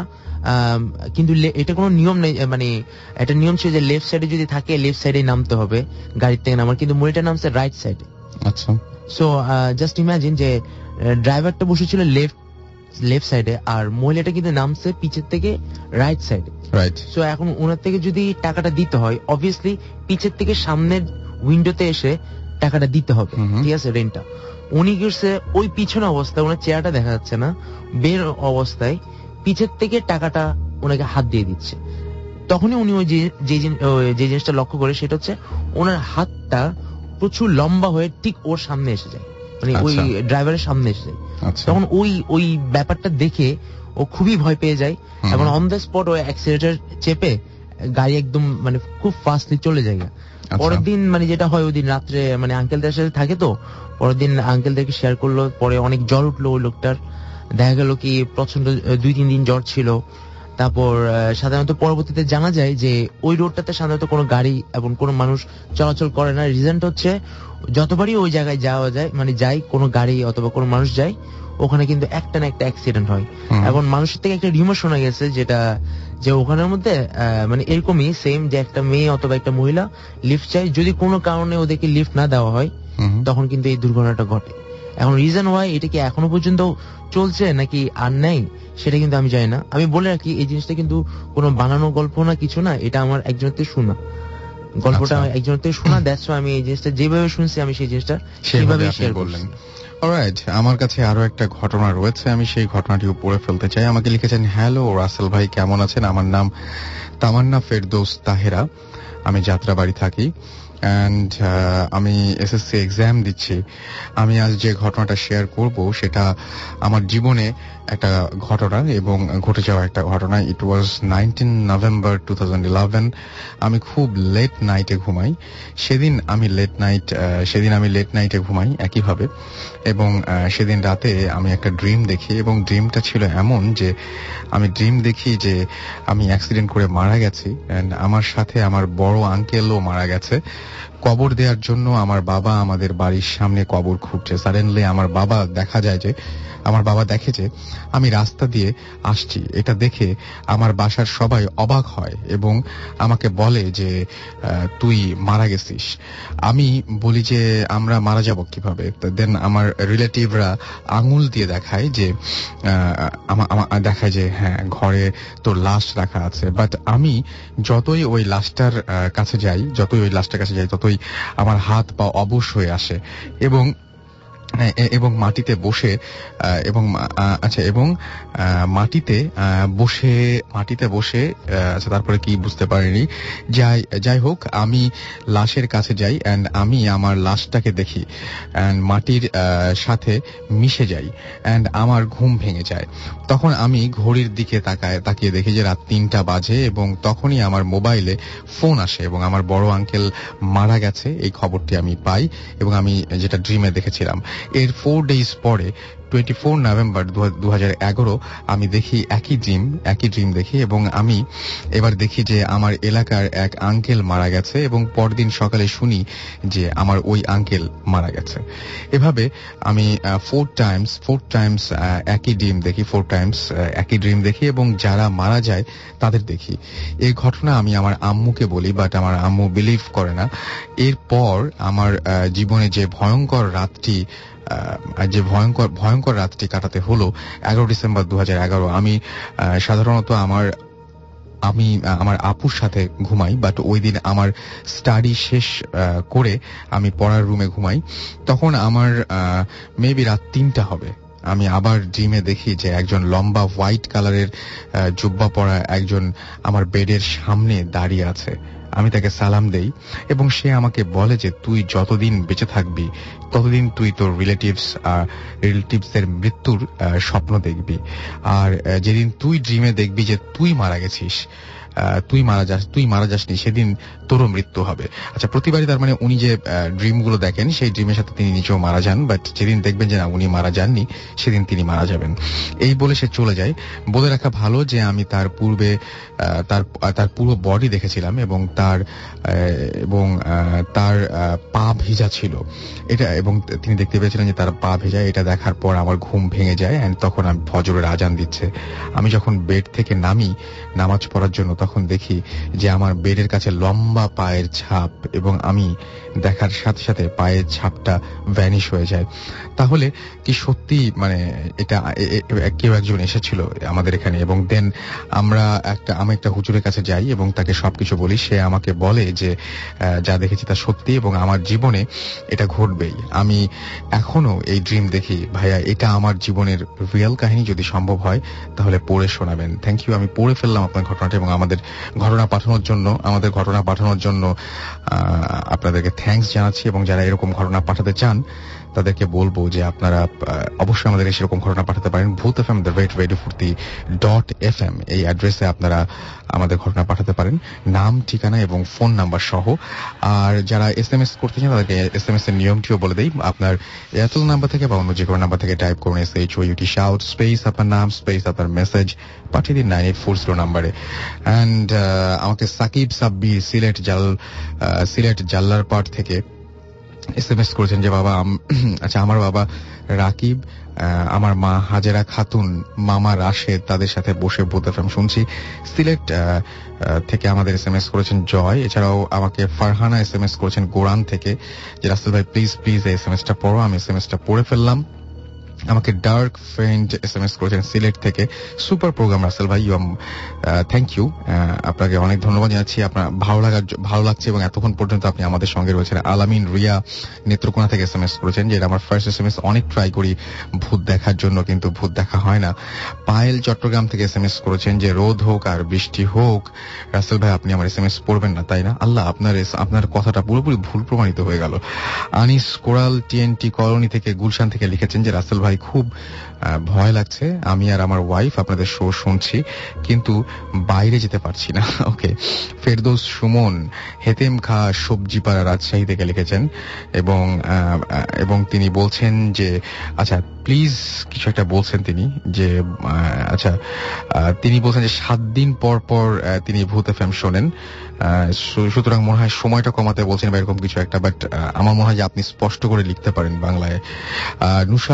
কিন্তু এটা কোনো নিয়ম নেই, মানে একটা নিয়ম ছিল যে লেফট সাইডে যদি থাকে লেফট সাইডে নামতে হবে গাড়ির থেকে নামার, কিন্তু মহিলাটা নামছে রাইট সাইডে। আচ্ছা, সো জাস্ট ইমাজিন যে ড্রাইভারটা বসেছিল লেফট লেফট সাইডে আর মহিলাটা কিন্তু নামছে পিছের থেকে রাইট সাইডে। রাইট। সো এখন ওনার থেকে যদি টাকাটা দিতে হয় অবভিয়াসলি পিছের থেকে সামনের উইন্ডোতে এসে টাকাটা দিতে হবে, ঠিক আছে, রেন্টটা। উনি গেছে ওই পিছনে অবস্থায়, ওনার চেহারাটা দেখা যাচ্ছে না, বের অবস্থায় পিছের থেকে টাকাটা ওনাকে হাত দিয়ে দিচ্ছে। তখনই উনি ওই যে যে জিনিসটা লক্ষ্য করে সেটা হচ্ছে ওনার হাতটা প্রচুর লম্বা হয়ে ঠিক ওর সামনে এসে যায়, মানে ওই ড্রাইভারের সামনে এসে যায়। তখন ওই ওই ব্যাপারটা দেখে ও খুবই ভয় পেয়ে যায় এবং অন দ্য স্পট ও অ্যাক্সিলারেটর চেপে গাড়ি একদম মানে খুব ফাস্টলি চলে যায়। পরের দিন মানে যেটা হয় ওই দিন রাত্রে মানে আঙ্কেলদের সাথে থাকে, তো পরের দিন আঙ্কেলদেরকে শেয়ার করলো, পরে অনেক জ্বর উঠলো ওই লোকটার, দেখা গেল কি প্রচন্ড দুই তিন দিন জ্বর ছিল। তারপর সাধারণত পরবর্তীতে জানা যায় যে ওই রোডটাতে সাধারণত কোনো গাড়ি এবং কোনো মানুষ চলাচল করে না। রিজনটা হচ্ছে যতবারই ওই জায়গায় যাওয়া যায় মানে যাই কোনো গাড়ি অথবা কোনো মানুষ যায় ওখানে কিন্তু একটা না একটা অ্যাক্সিডেন্ট হয়। এবং মানুষের থেকে একটা রিউমার শোনা গেছে যেটা যে ওখানের মধ্যে মানে এরকমই সেম যে একটা মেয়ে অথবা একটা মহিলা লিফট চাই, যদি কোনো কারণে ওদেরকে লিফট না দেওয়া হয় তখন কিন্তু এই দুর্ঘটনাটা ঘটে। এখন রিজন হয় এটা কি এখনো পর্যন্ত চলছে নাকি আর নাই সেটা কিন্তু আমি জানি না। আমি বলে রাখি এই জিনিসটা কিন্তু কোনো বানানো গল্প না, কিছু না, এটা আমার একজনের থেকে শোনা গল্পটা, একজনের থেকে শোনা। দ্যাটস ওয়াই আমি এই জিনিসটা যেভাবে শুনছি আমি সেই জিনিসটা সেভাবে শেয়ার করলাম। অলরাইট, আমার কাছে আরো একটা ঘটনা রয়েছে, আমি সেই ঘটনাটিও পড়ে ফেলতে চাই। আমাকে লিখেছেন, হ্যালো রাসেল ভাই, কেমন আছেন? আমার নাম তামান্না ফেরদৌস তাহেরা, আমি যাত্রাবাড়ি থাকি অ্যান্ড আমি এসএসসি এক্সাম দিচ্ছি। আমি আজ যে ঘটনাটা শেয়ার করব সেটা আমার জীবনে একটা ঘটনা এবং ঘটে যাওয়া একটা ঘটনা। It was nineteen November two thousand eleven. আমি খুব লেট নাইটে ঘুমাই সেদিন আমি লেট নাইট সেদিন আমি লেট নাইটে ঘুমাই একইভাবে, এবং সেদিন রাতে আমি একটা ড্রিম দেখি এবং ড্রিমটা ছিল এমন যে আমি ড্রিম দেখি যে আমি অ্যাক্সিডেন্ট করে মারা গেছি অ্যান্ড আমার সাথে আমার বড় আঙ্কেলও মারা গেছে। কবর দেওয়ার জন্য আমার বাবা আমাদের বাড়ির সামনে কবর খুঁড়ছে। সাডেনলি আমার বাবা দেখা যায় যে আমার বাবা দেখে যে আমি রাস্তা দিয়ে আসছি। এটা দেখে আমার বাসার সবাই অবাক হয় এবং আমাকে বলে যে তুই মারা গেছিস। আমি বলি যে আমরা মারা যাব কিভাবে? দেন আমার রিলেটিভরা আঙুল দিয়ে দেখায় যে দেখায় যে হ্যাঁ ঘরে তোর লাশ রাখা আছে। বাট আমি যতই ওই লাশটার কাছে যাই যতই ওই লাশটার কাছে যাই ততই আমার হাত পা অবশ হয়ে আসে এবং এবং মাটিতে বসে এবং আচ্ছা এবং মাটিতে বসে মাটিতে বসে আচ্ছা তারপরে কি বুঝতে পারিনি। যাই যাই হোক, আমি লাশের কাছে যাই অ্যান্ড আমি আমার লাশটাকে দেখি অ্যান্ড মাটির সাথে মিশে যাই অ্যান্ড আমার ঘুম ভেঙে যায়। তখন আমি ঘড়ির দিকে তাকায় তাকিয়ে দেখি যে রাত তিনটা বাজে এবং তখনই আমার মোবাইলে ফোন আসে এবং আমার বড় আঙ্কেল মারা গেছে এই খবরটি আমি পাই এবং আমি যেটা ড্রিমে দেখেছিলাম। এর ফোর ডেজ পরে টোয়েন্টি ফোর নভেম্বর দু হাজার এগারো আমি দেখি একই ড্রিম একই ড্রিম দেখি এবং আমি এবার দেখি যে আমার এলাকার এক আঙ্কেল মারা গেছে এবং পরদিন সকালে শুনি যে আমার ওই আঙ্কেল মারা গেছে। এভাবে আমি ফোর টাইমস ফোর টাইমস একই ড্রিম দেখি ফোর টাইমস একই ড্রিম দেখি এবং যারা মারা যায় তাদের দেখি। এই ঘটনা আমি আমার আম্মুকে বলি, বাট আমার আম্মু বিলিভ করে না। এরপর আমার জীবনে যে ভয়ঙ্কর রাতটি যে ভয়ঙ্কর ভয়ঙ্কর রাতটি কাটাতে হলো এগারো ডিসেম্বর দু হাজার এগারো আমি সাধারণত আমার আমি আমার আপুর সাথে ঘুমাই, বাট ওই দিন আমার স্টাডি শেষ করে আমি পড়ার রুমে ঘুমাই। তখন আমার মেবি রাত তিনটা হবে। আমি আবার ড্রিমে দেখি যে একজন লম্বা হোয়াইট কালারের জুব্বা পরা একজন আমার বেডের সামনে দাঁড়িয়ে আছে। আমি তাকে সালাম দেই এবং সে আমাকে বলে যে তুই যতদিন বেঁচে থাকবি ততদিন তুই তোর রিলেটিভস রিলেটিভস এর মৃত্যুর স্বপ্ন দেখবি, আর যেদিন তুই ড্রিমে দেখবি যে তুই মারা গেছিস, তুই মারা যাস তুই মারা যাসনি সেদিন তোরও মৃত্যু হবে। আচ্ছা, প্রতিবারই তার মানে উনি যে ড্রিমগুলো দেখেন সেই ড্রিমের সাথে তিনি নিজেও মারা যান, বাট যেদিন দেখবেন যে না উনি মারা যাননি সেদিন তিনি মারা যাবেন। এই বলে সে চলে যায়। বলে রাখা ভালো যে আমি তার পূর্বে তার তার পুরো বডি দেখেছিলাম এবং তার এবং তার পা ভেজা ছিল এটা, এবং তিনি দেখতে পেয়েছিলেন যে তার পা ভেজা। এটা দেখার পর আমার ঘুম ভেঙে যায় এন্ড তখন আমি ফজরের আজান দিচ্ছে। আমি যখন বেড থেকে নামি নামাজ পড়ার জন্য তখন দেখি যে আমার বেডের কাছে লম্বা পায়ের ছাপ এবং আমি দেখার সাথে সাথে পায়ের ছাপটা ভ্যানিশ হয়ে যায়। তাহলে কি সত্যি মানে এটা কেউ একজন এসেছিল আমাদের এখানে? এবং দেন আমরা একটা আমি একটা হুজুরের কাছে যাই এবং তাকে সবকিছু বলি। সে আমাকে বলে যে যা দেখেছি তা সত্যি এবং আমার জীবনে এটা ঘটবেই। আমি এখনো এই ড্রিম দেখি। ভাইয়া, এটা আমার জীবনের রিয়েল কাহিনী। যদি সম্ভব হয় তাহলে পড়ে শোনাবেন। Thank you. আমি পড়ে ফেললাম আপনার ঘটনাটা এবং আমাদের ঘটনা পাঠানোর জন্য আমাদের ঘটনা পাঠানোর জন্য আপনাদেরকে থ্যাঙ্কস জানাচ্ছি। এবং যারা এরকম ঘটনা পাঠাতে চান তাদেরকে বলবো যে আপনারা অবশ্যই আমাদের সেরকম ঘটনা পাঠাতে পারেন। Bhoot F M the rate radio Foorti dot F M এই অ্যাড্রেসে আপনারা আমাদের ঘটনা পাঠাতে পারেন, নাম, ঠিকানা এবং ফোন নাম্বার সহ। আর যারা এস এম এস করতে চান তাদেরকে এস এম এস এর নিয়মটিও বলে দেই। আপনার এয়ারটেল নাম্বার থেকে বা অন্য যে কোনো নাম্বার থেকে টাইপ করুন S H O U T shout space আপনার নাম স্পেস আপনার মেসেজ পাঠিয়ে দিন নাইন এইট ফোর জিরো নাম্বারে। অ্যান্ড আমাকে সাকিব সাব্বির সিলেট জাল সিলেট জাল্লারপাট থেকে এস এম এস করেছেন যে বাবা আচ্ছা আমার বাবা রাকিব, আমার মা হাজেরা খাতুন, মামা রাশেদ, তাদের সাথে বসে ভূত এফ এম শুনছি। সিলেট থেকে আমাদের এস এম এস করেছেন জয়। এছাড়াও আমাকে ফারহানা এস এম এস করেছেন গোরান থেকে যে রাসেল ভাই প্লিজ প্লিজ এই এস এম এসটা পড়ো। আমি এস এম এসটা পড়ে ফেললাম। আমাকে dark friend S M S করেছেন সিলেট থেকে, সুপার প্রোগ্রাম রাসেল ভাই, ইউ থ্যাংক ইউ, আপনাকে অনেক ধন্যবাদ জানাচ্ছি। আপনার ভালো লাগার ভালো লাগছে এবং এতক্ষণ পর্যন্ত আপনি আমাদের সঙ্গে রয়েছেন। আলামিন রিয়া নেত্রকোনা থেকে এস এম এস করেছেন যে এটা আমার ফার্স্ট এস এম এস, অনেক ট্রাই করি ভূত দেখার জন্য কিন্তু ভূত দেখা হয় না। পায়েল চট্টগ্রাম থেকে এস এম এস করেছেন যে রোদ হোক আর বৃষ্টি হোক রাসেল ভাই আপনি আমার এস এম এস পড়বেন না, তাই না? আল্লাহ, আপনার আপনার কথাটা পুরোপুরি ভুল প্রমাণিত হয়ে গেল। আনিস কোরাল টিএনটি কলোনি থেকে গুলশান থেকে লিখেছেন যে রাসেল ভাই খুব ভয় লাগছে, আমি আর আমার ওয়াইফ আপনাদের শো শুনছি কিন্তু বাইরে যেতে পারছি না। ওকে। ফেরদৌস সুমন হেতেম খা সবজিপাড়া রাজশাহী থেকে লিখেছেন এবং এবং তিনি বলছেন যে আচ্ছা প্লিজ কিছু একটা বলছেন তিনি যে আচ্ছা তিনি বলছেন যে সাত দিন পর পর তিনি ভূত এফ এম শোনেন, সুতরাং মনে হয় সময়টা কমাতে বলছেন বা এরকম কিছু একটা, বাট আমার মনে হয় যে আপনি স্পষ্ট করে লিখতে পারেন বাংলায়। নুসাদ ওল্ড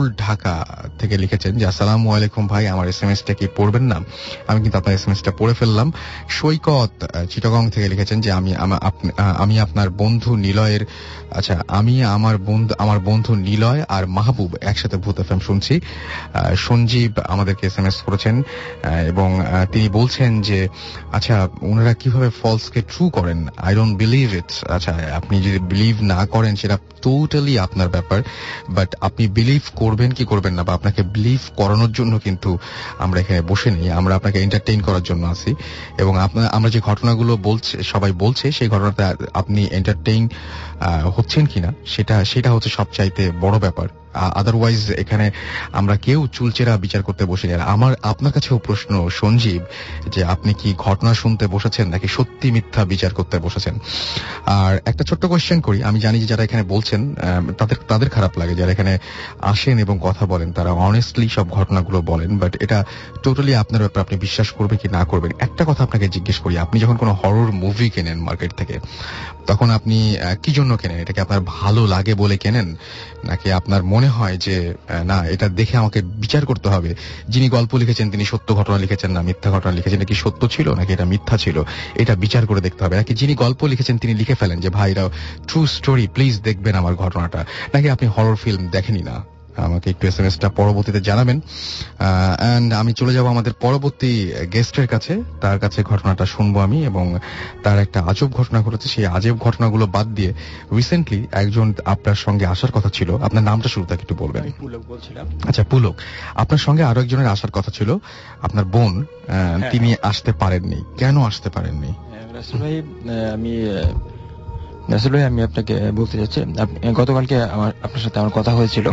ওল্ড ঢাকা থেকে লিখেছেন যে আসসালামু আলাইকুম ভাই, আমার এসএমএসটা কি পড়বেন না? আমি কিন্তু আপনার এসএমএসটা পড়ে ফেললাম। সৈকত চিটাগং থেকে লিখেছেন যে আমি আমি আপনার বন্ধু নিলয়ের আচ্ছা আমি আমার বন্ধু আমার বন্ধু নিলয় আর মাহবুব একসাথে ভূত এফএম শুনছি। সঞ্জীব আমাদেরকে এসএমএস করেছেন এবং তিনি বলছেন যে আচ্ছা ওনারা কিভাবে ফলসকে ট্রু করেন, আই ডোন্ট বিলিভ ইট। আচ্ছা আপনি যদি বিলিভ না করেন সেটা টোটালি আপনার ব্যাপার, বাট আপনি বিলিভ করবেন কি করবেন না বা আপনাকে বিলিভ করানোর জন্য কিন্তু আমরা এখানে বসে নেই, আমরা আপনাকে এন্টারটেইন করার জন্য আছি। এবং আপনার আমরা যে ঘটনাগুলো বলছে সবাই বলছে সেই ঘটনাতে আপনি এন্টারটেইন হচ্ছেন কিনা সেটা সেটা হচ্ছে সবচাইতে বড় ব্যাপার। আদারওয়াইজ এখানে আমরা কেউ চুলচেরা বিচার করতে বসে নেই। আমার আপনার কাছেও প্রশ্ন সঞ্জীব যে আপনি কি ঘটনা শুনতে বসেছেন নাকি সত্যি মিথ্যা বিচার করতে বসেছেন? আর একটা ছোট্ট কোয়েশ্চেন করি, আমি জানি যে যারা এখানে বলছেন তাদের তাদের খারাপ লাগে, যারা এখানে আসেন এবং কথা বলেন তারা অনেস্টলি সব ঘটনাগুলো বলেন, বাট এটা টোটালি আপনার ব্যাপার, আপনি বিশ্বাস করবেন কি না করবেন। একটা কথা আপনাকে জিজ্ঞেস করি, আপনি যখন কোনো হরর মুভি কেনেন মার্কেট থেকে তখন আপনি কি জন্য কেনেন? এটা কি আপনার ভালো লাগে বলে কেনেন নাকি আপনার মনে হয় যে না এটা দেখে আমাকে বিচার করতে হবে, যিনি গল্প লিখেছেন তিনি সত্য ঘটনা লিখেছেন না মিথ্যা ঘটনা লিখেছেন, এটা কি সত্য ছিল নাকি এটা মিথ্যা ছিল, এটা বিচার করে দেখতে হবে? নাকি যিনি গল্প লিখেছেন তিনি লিখে ফেলেন যে ভাই এটা ট্রু স্টোরি, প্লিজ দেখবেন আমার ঘটনাটা, নাকি আপনি হরর ফিল্ম দেখেনি না? আমাকে একটু এসএমএসটা পরবর্তীতে জানাবেন। এন্ড আমি চলে যাব আমাদের পরবর্তী গেস্টের কাছে, তার কাছে ঘটনাটা শুনবো আমি, এবং তার একটা আজব ঘটনা ঘটেছে। সেই আজব ঘটনাগুলো বাদ দিয়ে রিসেন্টলি একজন আপনার সঙ্গে আসার কথা ছিল, আপনার নামটা শুরু থেকে একটু বলবেন। পুলক বলছিলাম। আচ্ছা পুলক, আপনার সঙ্গে আরো একজনের আসার কথা ছিল, আপনার বোন, তিনি আসতে পারেননি, কেন আসতে পারেননি? রাসেল ভাই আমি রাসেল ভাই আমি আপনাকে বলতে চাচ্ছি, গতকালকে আমার আপনার সাথে আমার কথা হয়েছিল,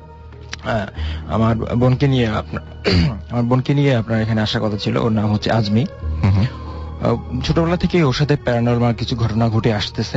আমার বোনকে নিয়ে আপনার আমার বোনকে নিয়ে আপনার এখানে আসার কথা ছিল। ওর নাম হচ্ছে আজমি। ছোটবেলা থেকে ওর সাথে প্যারানরমাল কিছু ঘটনা ঘটে আসতেছে।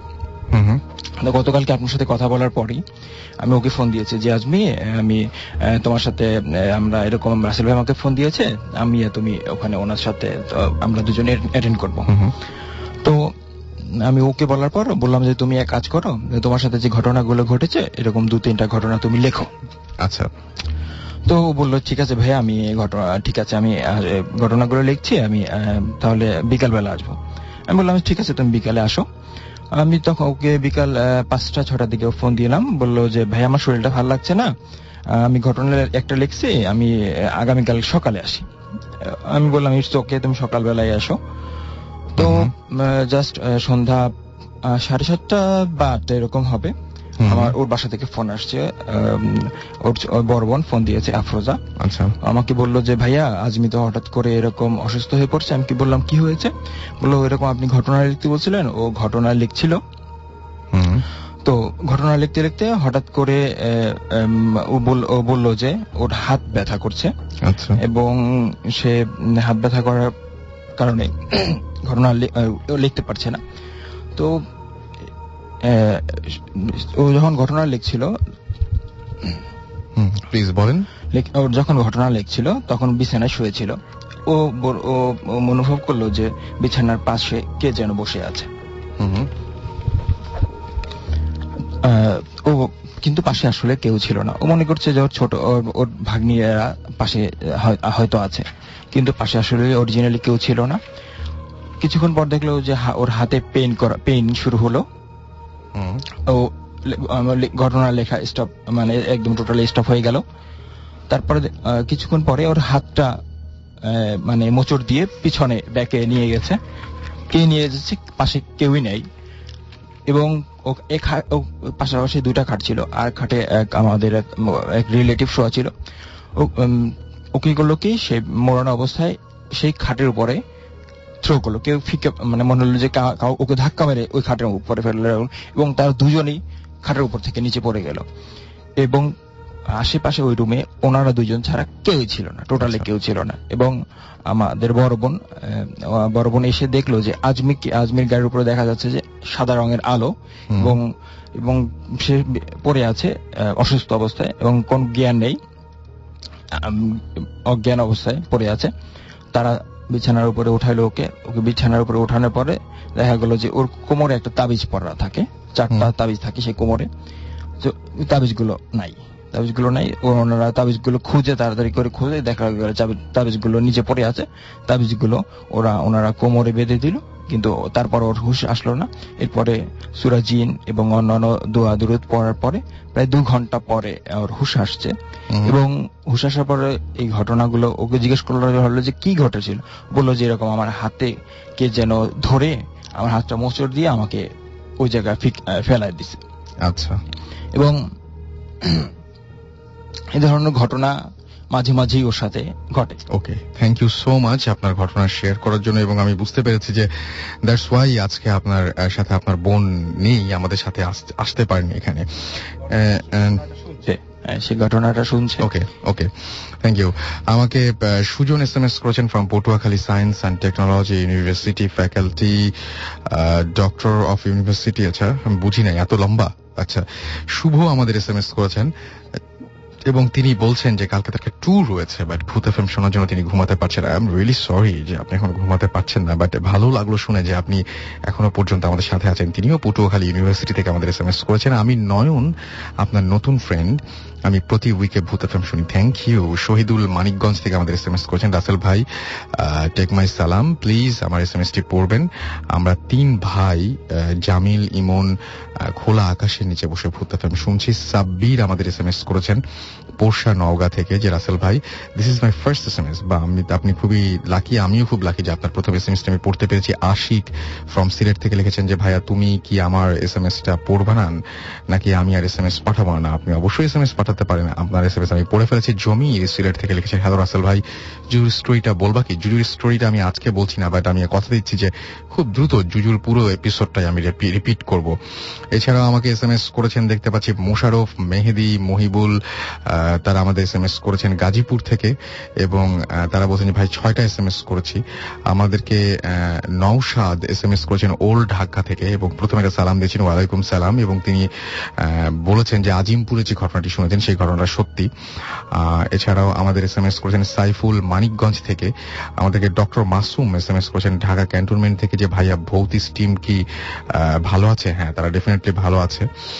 গতকালকে আপনার সাথে কথা বলার পরই আমি ওকে ফোন দিয়েছি যে আজমি আমি তোমার সাথে আমরা এরকম রাসেল ভাই আমাকে ফোন দিয়েছে, আমি তুমি ওখানে ওনার সাথে আমরা দুজনে অ্যাটেন্ড করবো। তো আমি ওকে বলার পর বললাম যে তুমি এক কাজ করো, তোমার সাথে যে ঘটনাগুলো ঘটেছে এরকম দু তিনটা ঘটনা তুমি লেখো। আচ্ছা। তো ও বললো ঠিক আছে ভাই আমি ঘটনা ঠিক আছে আমি ঘটনাগুলো লিখছি, আমি তাহলে বিকাল বেলা আসবো। আমি বললাম ঠিক আছে তুমি বিকালে আসো। আমি তখন ওকে বিকাল পাঁচটা ছটার দিকে ফোন দিলাম, বললো যে ভাই আমার শরীরটা ভালো লাগছে না, আমি ঘটনা একটা লিখছি, আমি আগামীকাল সকালে আসি। আমি বললাম ইটস ওকে, তুমি সকালবেলায় আসো। তো জাস্ট সন্ধ্যা সাড়ে সাতটা বা আটটা এরকম হবে, আমার ওর বাসা থেকে ফোন আসছে, ওর বড় বোন ফোন দিয়েছে আফরোজা। আচ্ছা। আমাকে বললো যে ভাইয়া আজমি তো হঠাৎ করে এরকম অসুস্থ হয়ে পড়ছে। আমি কি বললাম কি হয়েছে? বললো এরকম আপনি ঘটনা লিখতে বলছিলেন, ও ঘটনা লিখছিল। তো ঘটনা লিখতে লিখতে হঠাৎ করে ও বললো যে ওর হাত ব্যথা করছে, এবং সে হাত ব্যথা করার কারণে ঘটনা লিখতে পারছে না। তো ও যখন ঘটনা লিখছিল প্লিজ বলেন, ওর যখন ঘটনা লিখছিল তখন বিছানায় শুয়েছিল। ও অনুভব করলো যে বিছানার পাশে কে যেন বসে আছে। ও কিন্তু পাশে আসলে কেউ ছিল না। ও মনে করছে যে ওর ছোট ওর ভাগ্নিরা পাশে হয়তো আছে, কিন্তু পাশে আসলে অরিজিনালি কেউ ছিল না। কিছুক্ষণ পর দেখলো যে ওর হাতে পেইন করা পেইন শুরু হলো। ও ঘটনা লেখা স্টপ, মানে একদম টোটালি স্টপ হয়ে গেল। তারপরে কিছুক্ষণ পরে ওর হাতটা মানে মোচড় দিয়ে পিছনে ব্যাকে নিয়ে গেছে। কে নিয়ে যাচ্ছে? পাশে কেউই নেই, এবং পাশাপাশি দুইটা খাট ছিল, আর খাটে এক আমাদের এক রিলেটিভ শোয়া ছিল। ও কি করলো কি, সে মরণ অবস্থায় সেই খাটের উপরে থ্রো করলো। কেউ ফিকে মানে মনে হলো যে ওকে ধাক্কা মেরে ওই খাটের উপরে ফেললো, এবং তার দুজনেই খাটের উপর থেকে নিচে পড়ে গেল। এবং আশেপাশে ওই রুমে ওনারা দুজন ছাড়া কেউই ছিল না, টোটালি কেউ ছিল না। এবং আমাদের বড় বোন বড় বোন এসে দেখলো যে আজমি আজমির গাড়ির উপরে দেখা যাচ্ছে যে সাদা রঙের আলো, এবং এবং সে পড়ে আছে অসুস্থ অবস্থায়, এবং কোন জ্ঞান নেই, অজ্ঞান অবস্থায় পড়ে আছে। তারা বিছানার উপরে উঠাইলো ওকে। ওকে বিছানার উপরে উঠানোর পরে দেখা গেল যে ওর কোমরে একটা তাবিজ পরা থাকে, চারটা তাবিজ থাকে সেই কোমরে। তাবিজ গুলো নাই, তাবিজগুলো নাই। ওনারা তাবিজগুলো খুঁজে তাড়াতাড়ি করে খুঁজে দেখা গেল তাবিজগুলো নিচে পড়ে আছে। তাবিজগুলো ওরা ওনারা কোমরে বেঁধে দিল, কিন্তু তারপর ওর হুঁশ আসলো না। এরপরে সূরা জিন এবং অন্যান্য দোয়া দুরূদ পড়ার পরে প্রায় দু ঘন্টা পরে ওর হুঁশ আসছে। এবং হুঁশ আসার পরে এই ঘটনাগুলো ওকে জিজ্ঞেস করলো হলো যে কি ঘটেছিল। বললো যে এরকম আমার হাতে কে যেন ধরে আমার হাতটা মোচড় দিয়ে আমাকে ওই জায়গায় ফেলাই দিছে। আচ্ছা। এবং এই ধরনের ঘটনা মাঝে মাঝেই ওর সাথে ঘটে। Okay, thank you so much আপনার ঘটনা শেয়ার করার জন্য। এবং আমি বুঝতে পেরেছি যে দ্যাটস ওয়াই আজকে আপনার সাথে আপনার বোন নেই, আমাদের সাথে আসতে পারেনি এখানে। সে ঘটনাটা শুনছে। Okay okay thank you. আমাকে সুজন এস এম এস করেছেন from Patuakhali science and technology university, faculty doctor of university. আচ্ছা, আমি বুঝি নাই এত লম্বা। আচ্ছা, শুভ আমাদের এস এম এস করেছেন এবং তিনি বলছেন যে কালকে তার একটা ট্যুর রয়েছে, বাট ভূত এফএম শোনার জন্য তিনি ঘুমাতে পারছেন না। আই এম রিয়েলি সরি যে আপনি এখন ঘুমাতে পারছেন না, বাট ভালো লাগলো শুনে যে আপনি এখনো পর্যন্ত আমাদের সাথে আছেন। তিনিও পটুয়াখালী ইউনিভার্সিটি থেকে আমাদের এস এম এস করেছেন। আমি নয়ন, আপনার নতুন ফ্রেন্ড, আমি প্রতি উইকে ভূত এফএম শুনি, থ্যাংক ইউ। শহীদুল মানিকগঞ্জ থেকে আমাদের এস এম এস করেছেন, রাসেল ভাই টেক মাই সালাম, প্লিজ আমার এস এম এস টি পড়বেন। আমরা তিন ভাই জামিল ইমন খোলা আকাশের নিচে বসে ভূত এফএম শুনছি। সাব্বির আমাদের এস এম এস করেছেন পোরশা নওগাঁ থেকে যে রাসেল ভাই this is my first S M S, বা আপনি খুবই লাকি, আমিও খুব লাকি যে আপনার প্রথম এস এম এসটা আমি পড়তে পেরেছি। আশিক ফ্রম সিলেট থেকে লিখেছেন যে ভাইয়া তুমি কি আমার এস এম এসটা পড়বা না নাকি আমি আর এস এম এস পাঠাবো না? আপনি অবশ্যই এস এম এস পাঠাতে পারেন, আপনার এস এম এস আমি পড়ে ফেলেছি। জমি সিলেট থেকে লিখেছেন হ্যালো রাসেল ভাই, জুজুর স্টোরিটা বলবা কি? জুজুর স্টোরিটা আমি আজকে বলছি না, বাট আমি কথা দিচ্ছি যে খুব দ্রুত জুজুর পুরো এপিসোডটাই আমি রিপিট করব। এছাড়াও আমাকে এস এম এস করেছেন দেখতে পাচ্ছি মোশারফ, মেহেদি, মহিবুল, তারা আমাদের এস এম এস করেছেন গাজীপুর থেকে এবং তারা বলছেন ভাই ছয়টা এস এম এস করেছি। আমাদেরকে নওশাদ এস এম এস করেছেন ওল্ড ঢাকা থেকে এবং প্রথমে একটা সালাম দিয়েছেন, ওয়ালাইকুম সালাম, এবং তিনি বলেছেন যে আজিমপুরে যে ঘটনাটি শুনেছেন সেই ঘটনাটা সত্যি। এছাড়াও আমাদের এস এম এস করেছেন সাইফুল মানিকগঞ্জ থেকে। আমাদেরকে doctor Masum S M S করেছেন ঢাকা ক্যান্টনমেন্ট থেকে যে ভাইয়া ভৌতিস টিম কি ভালো আছে? হ্যাঁ, তারা ডেফিনেটলি ভালো আছে।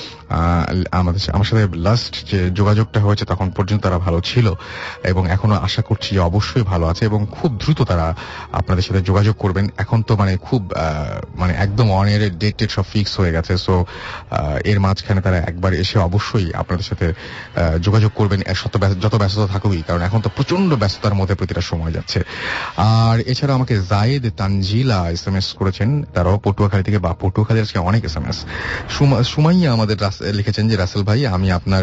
আমাদের আমার সাথে লাস্ট যে যোগাযোগটা হয়েছে তখন পর্যন্ত তারা ভালো ছিল এবং এখনো আশা করছি যে অবশ্যই ভালো আছে এবং খুব দ্রুত তারা আপনাদের সাথে যোগাযোগ করবেন। এখন তো মানে খুব মানে একদম অন এর ডেট টেট সব ফিক্স হয়ে গেছে, সো এর মাঝখানে তারা একবার এসে অবশ্যই আপনাদের সাথে যোগাযোগ করবেন, যত ব্যস্ততা থাকুকই, কারণ এখন তো প্রচন্ড ব্যস্ততার মধ্যে প্রতিটা সময় যাচ্ছে। আর এছাড়া আমাকে Zayed Tanzila S M S করেছেন, তারাও পটুয়াখালী থেকে, বা পটুয়াখালী আজকে অনেক এস এম এস। সুমাইয়া আমাদের লিখেছেন যে রাসেল ভাই আমি আপনার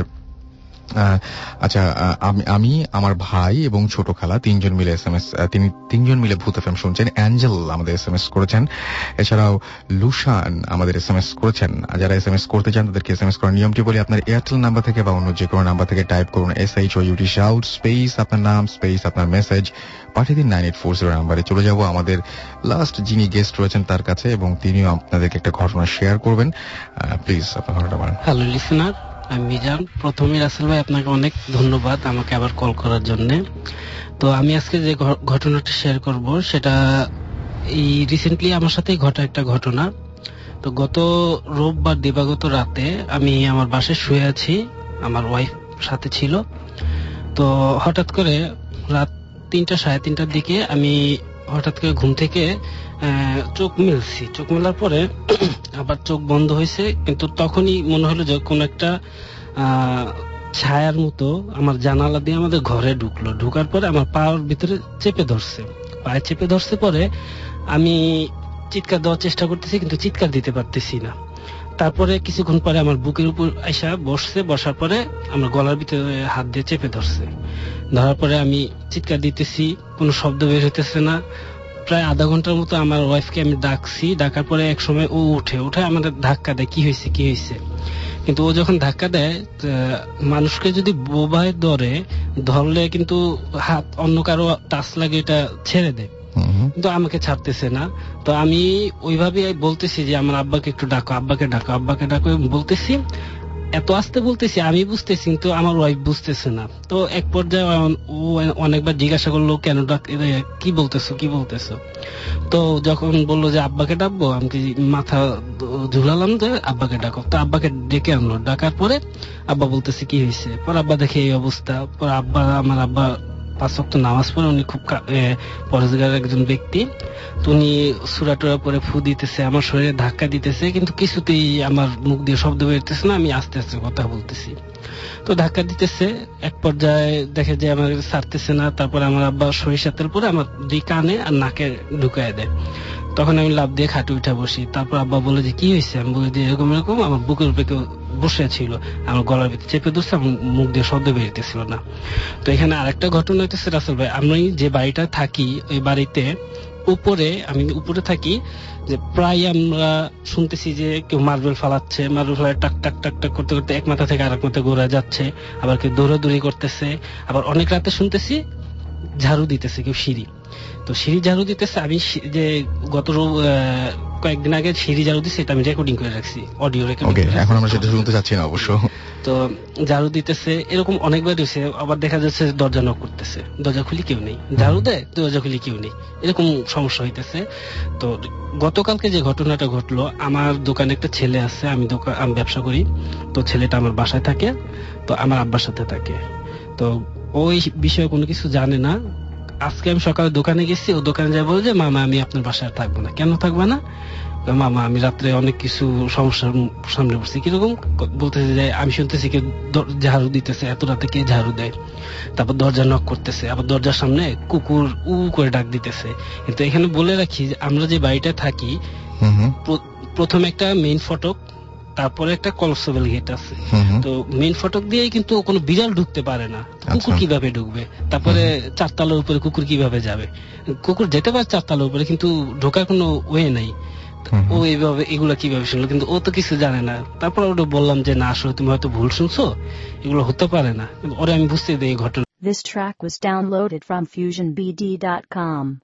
আচ্ছা আমি আমি আমার ভাই এবং ছোট খালা তিনজন মিলে এস এম এস তিনি তিনজন মিলে ভূত এফএম শুনছেন। অ্যাঞ্জেল আমাদের এস এম এস করেছেন। এছাড়াও লুশান আমাদের এস এম এস করেছেন। যারা এস এম এস করতে চান তাদেরকে এস এম এস করার নিয়মটি বলি, আপনার এয়ারটেল নাম্বার থেকে বা অন্য যে কোনো নাম্বার থেকে টাইপ করুন S H O U T shout space আপনার নাম স্পেস আপনার মেসেজ পাঠিয়ে দিন নাইন এইট ফোর জিরো নাম্বারে। চলে যাব আমাদের লাস্ট যিনি গেস্ট রয়েছেন তার কাছে এবং তিনিও আপনাদেরকে একটা ঘটনা শেয়ার করবেন। প্লিজ আপনার ঘটনাটা বলেন। হ্যালো লিসেনার, আমি মিজান। প্রথমে রাসেল ভাই আপনাকে অনেক ধন্যবাদ আমাকে আবার কল করার জন্য। তো আমি আজকে যে ঘটনাটা শেয়ার করব সেটা এই রিসেন্টলি আমার সাথেই ঘটা একটা ঘটনা। তো গত রোববার দিবাগত রাতে আমি আমার বাসায় শুয়ে আছি, আমার ওয়াইফ সাথে ছিল। তো হঠাৎ করে রাত তিনটা সাড়ে তিনটার দিকে আমি হঠাৎ করে ঘুম থেকে চোখ মেলছি। চোখ মেলার পরে আবার চোখ বন্ধ হয়েছে, কিন্তু তখনই মনে হলো যে কোন একটা আহ ছায়ার মতো আমার জানালা দিয়ে আমাদের ঘরে ঢুকলো। ঢুকার পরে আমার পায়ের ভিতরে চেপে ধরছে, পায়ে চেপে ধরছে। পরে আমি চিৎকার দেওয়ার চেষ্টা করতেছি কিন্তু চিৎকার দিতে পারতেছি না। তারপরে কিছুক্ষণ পরে আমার বুকের উপর আইসা বসছে, বসার পরে আমার গলার ভিতরে হাত দিয়ে চেপে ধরছে। ধরার পরে আমি চিৎকার দিতেছি, কোনো শব্দ বের হইতেছে না। প্রায় আধা ঘন্টার মতো আমার ওয়াইফকে আমি ডাকছি। ডাকার পরে এক সময় ও উঠে উঠে আমাদের ধাক্কা দেয়, কি হয়েছে কি হয়েছে। কিন্তু ও যখন ধাক্কা দেয়, মানুষকে যদি বোবায় ধরে ধরলে কিন্তু হাত অন্য কারো টাচ লাগে এটা ছেড়ে দেয়, কিন্তু আমাকে ছাড়তেছে না। তো আমি ওইভাবে বলতেছি যে আমার আব্বাকে একটু ডাকো, আব্বাকে ডাকো, আব্বাকে ডাকো বলতেছি। এত আস্তে বলতেছি, আমি বুঝতেছি কিন্তু আমার ওয়াইফ বুঝতেছে না। তো এক পর্যায়ে ও অনেকবার জিজ্ঞাসা করলো কেন কি বলতেছো কি বলতেছো। তো যখন বললো যে আব্বাকে ডাকবো, আমি মাথা ঝুলালাম যে আব্বাকে ডাকো। তো আব্বাকে ডেকে আনলো, ডাকার পরে আব্বা বলতেছে কি হয়েছে। পর আব্বা দেখে এই অবস্থা। পর আব্বা আমার আব্বা পাঁচ ওয়াক্ত নামাজ পড়ে, উনি খুব পরেজগার একজন ব্যক্তি। তো উনি সূরা টুরা পরে ফু দিতেছে, আমার শরীরে ধাক্কা দিতেছে, কিন্তু কিছুতেই আমার মুখ দিয়ে শব্দ বেরোতেছে না, আমি আস্তে আস্তে কথা বলতেছি। তো ধাক্কা দিতেছে, এক পর্যায়ে দেখে যে আমার ছাড়তেছে না। তারপরে আমার আব্বা সরিষা তেল পরে আমার দুই কানে আর নাকে ঢুকায় দেয়। তখন আমি লাফ দিয়ে খাটে উঠে বসি। তারপর আব্বা বলে যে কি হয়েছে, আমি বলি যে এরকম এরকম আমার বুকের উপরে কেউ বসে ছিল, আমার গলার ভিতরে চেপে ধরছে, আমার মুখ দিয়ে শব্দ বেরিতেছিল না। তো এখানে আরেকটা ঘটনা হইতেছে রাসেল ভাই, আমি যে বাড়িটা থাকি ওই বাড়িতে উপরে, আমি উপরে থাকি, যে প্রায় আমরা শুনতেছি যে কেউ মার্বেল ফালাচ্ছে, মার্বেল ফালায় টাক টাক টাক টাক করতে করতে এক মাথা থেকে আরেক মাথা ঘোরা যাচ্ছে, আবার কেউ দৌড়াদৌড়ি করতেছে। আবার অনেক রাতে শুনতেছি ঝাড়ু দিতেছে কেউ সিঁড়ি। তো সিঁড়ি ঝাড়ু দিতেছে, আমি যে গত কয়েকদিন আগে সিঁড়ি ঝাড়ু দিচ্ছে, এটা আমি রেকর্ডিং করে রাখছি, অডিও রেকর্ডিং। এখন আমরা সেটা শুনতে চাচ্ছি না অবশ্য। তো ঝাড়ু দিতেছে, এরকম অনেকবার দিচ্ছে। আবার দেখা যাচ্ছে দরজা নক করতেছে, দরজা খুলি কেউ নেই, ঝাড়ু দেয় দরজা খুলি কেউ নেই, এরকম সমস্যা হইতেছে। তো গতকালকে যে ঘটনাটা ঘটলো, আমার দোকানে একটা ছেলে আছে, আমি দোকান আমি ব্যবসা করি। তো ছেলেটা আমার বাসায় থাকে, তো আমার আব্বার সাথে থাকে। তো ওই বিষয়ে কোনো কিছু জানে না। আজকে আমি সকালে দোকানে গেছি, ও দোকানে যাই বলে যে মামা আমি আপনার বাসায় থাকবো না। কেন থাকবে না? মামা আমি রাত্রে অনেক কিছু সমস্যার সামনে পড়ছি। কিরকম? বলতেছে যে আমি শুনতেছি কে ঝাড়ু দিতেছে, এত রাতে কে ঝাড়ু দেয়। তারপর দরজা নক করতেছে, আবার দরজার সামনে কুকুর উ করে ডাক দিতেছে। কিন্তু এখানে বলে রাখি যে আমরা যে বাড়িটা থাকি, প্রথমে একটা মেইন ফটক, তারপরে একটা কনস্টেবল গেট আছে। তো মেইন ফটক দিয়েই কিন্তু কোনো বিড়াল ঢুকতে পারে না, কুকুর কিভাবে ঢুকবে? তারপরে চারতলার উপরে কুকুর কিভাবে যাবে? কুকুর যেতে পারে চারতলার উপরে, কিন্তু ঢোকার কোনো ওয়ে নাই। ও এইভাবে এগুলা কিভাবে শুনলো? কিন্তু ও তো কিছু জানে না। তারপর ওটা বললাম যে না, আসলে তুমি হয়তো ভুল শুনছো, এগুলো হতে পারে না। ওরা আমি বুঝতে দিই ঘটনা। This track was downloaded from fusion b d dot com.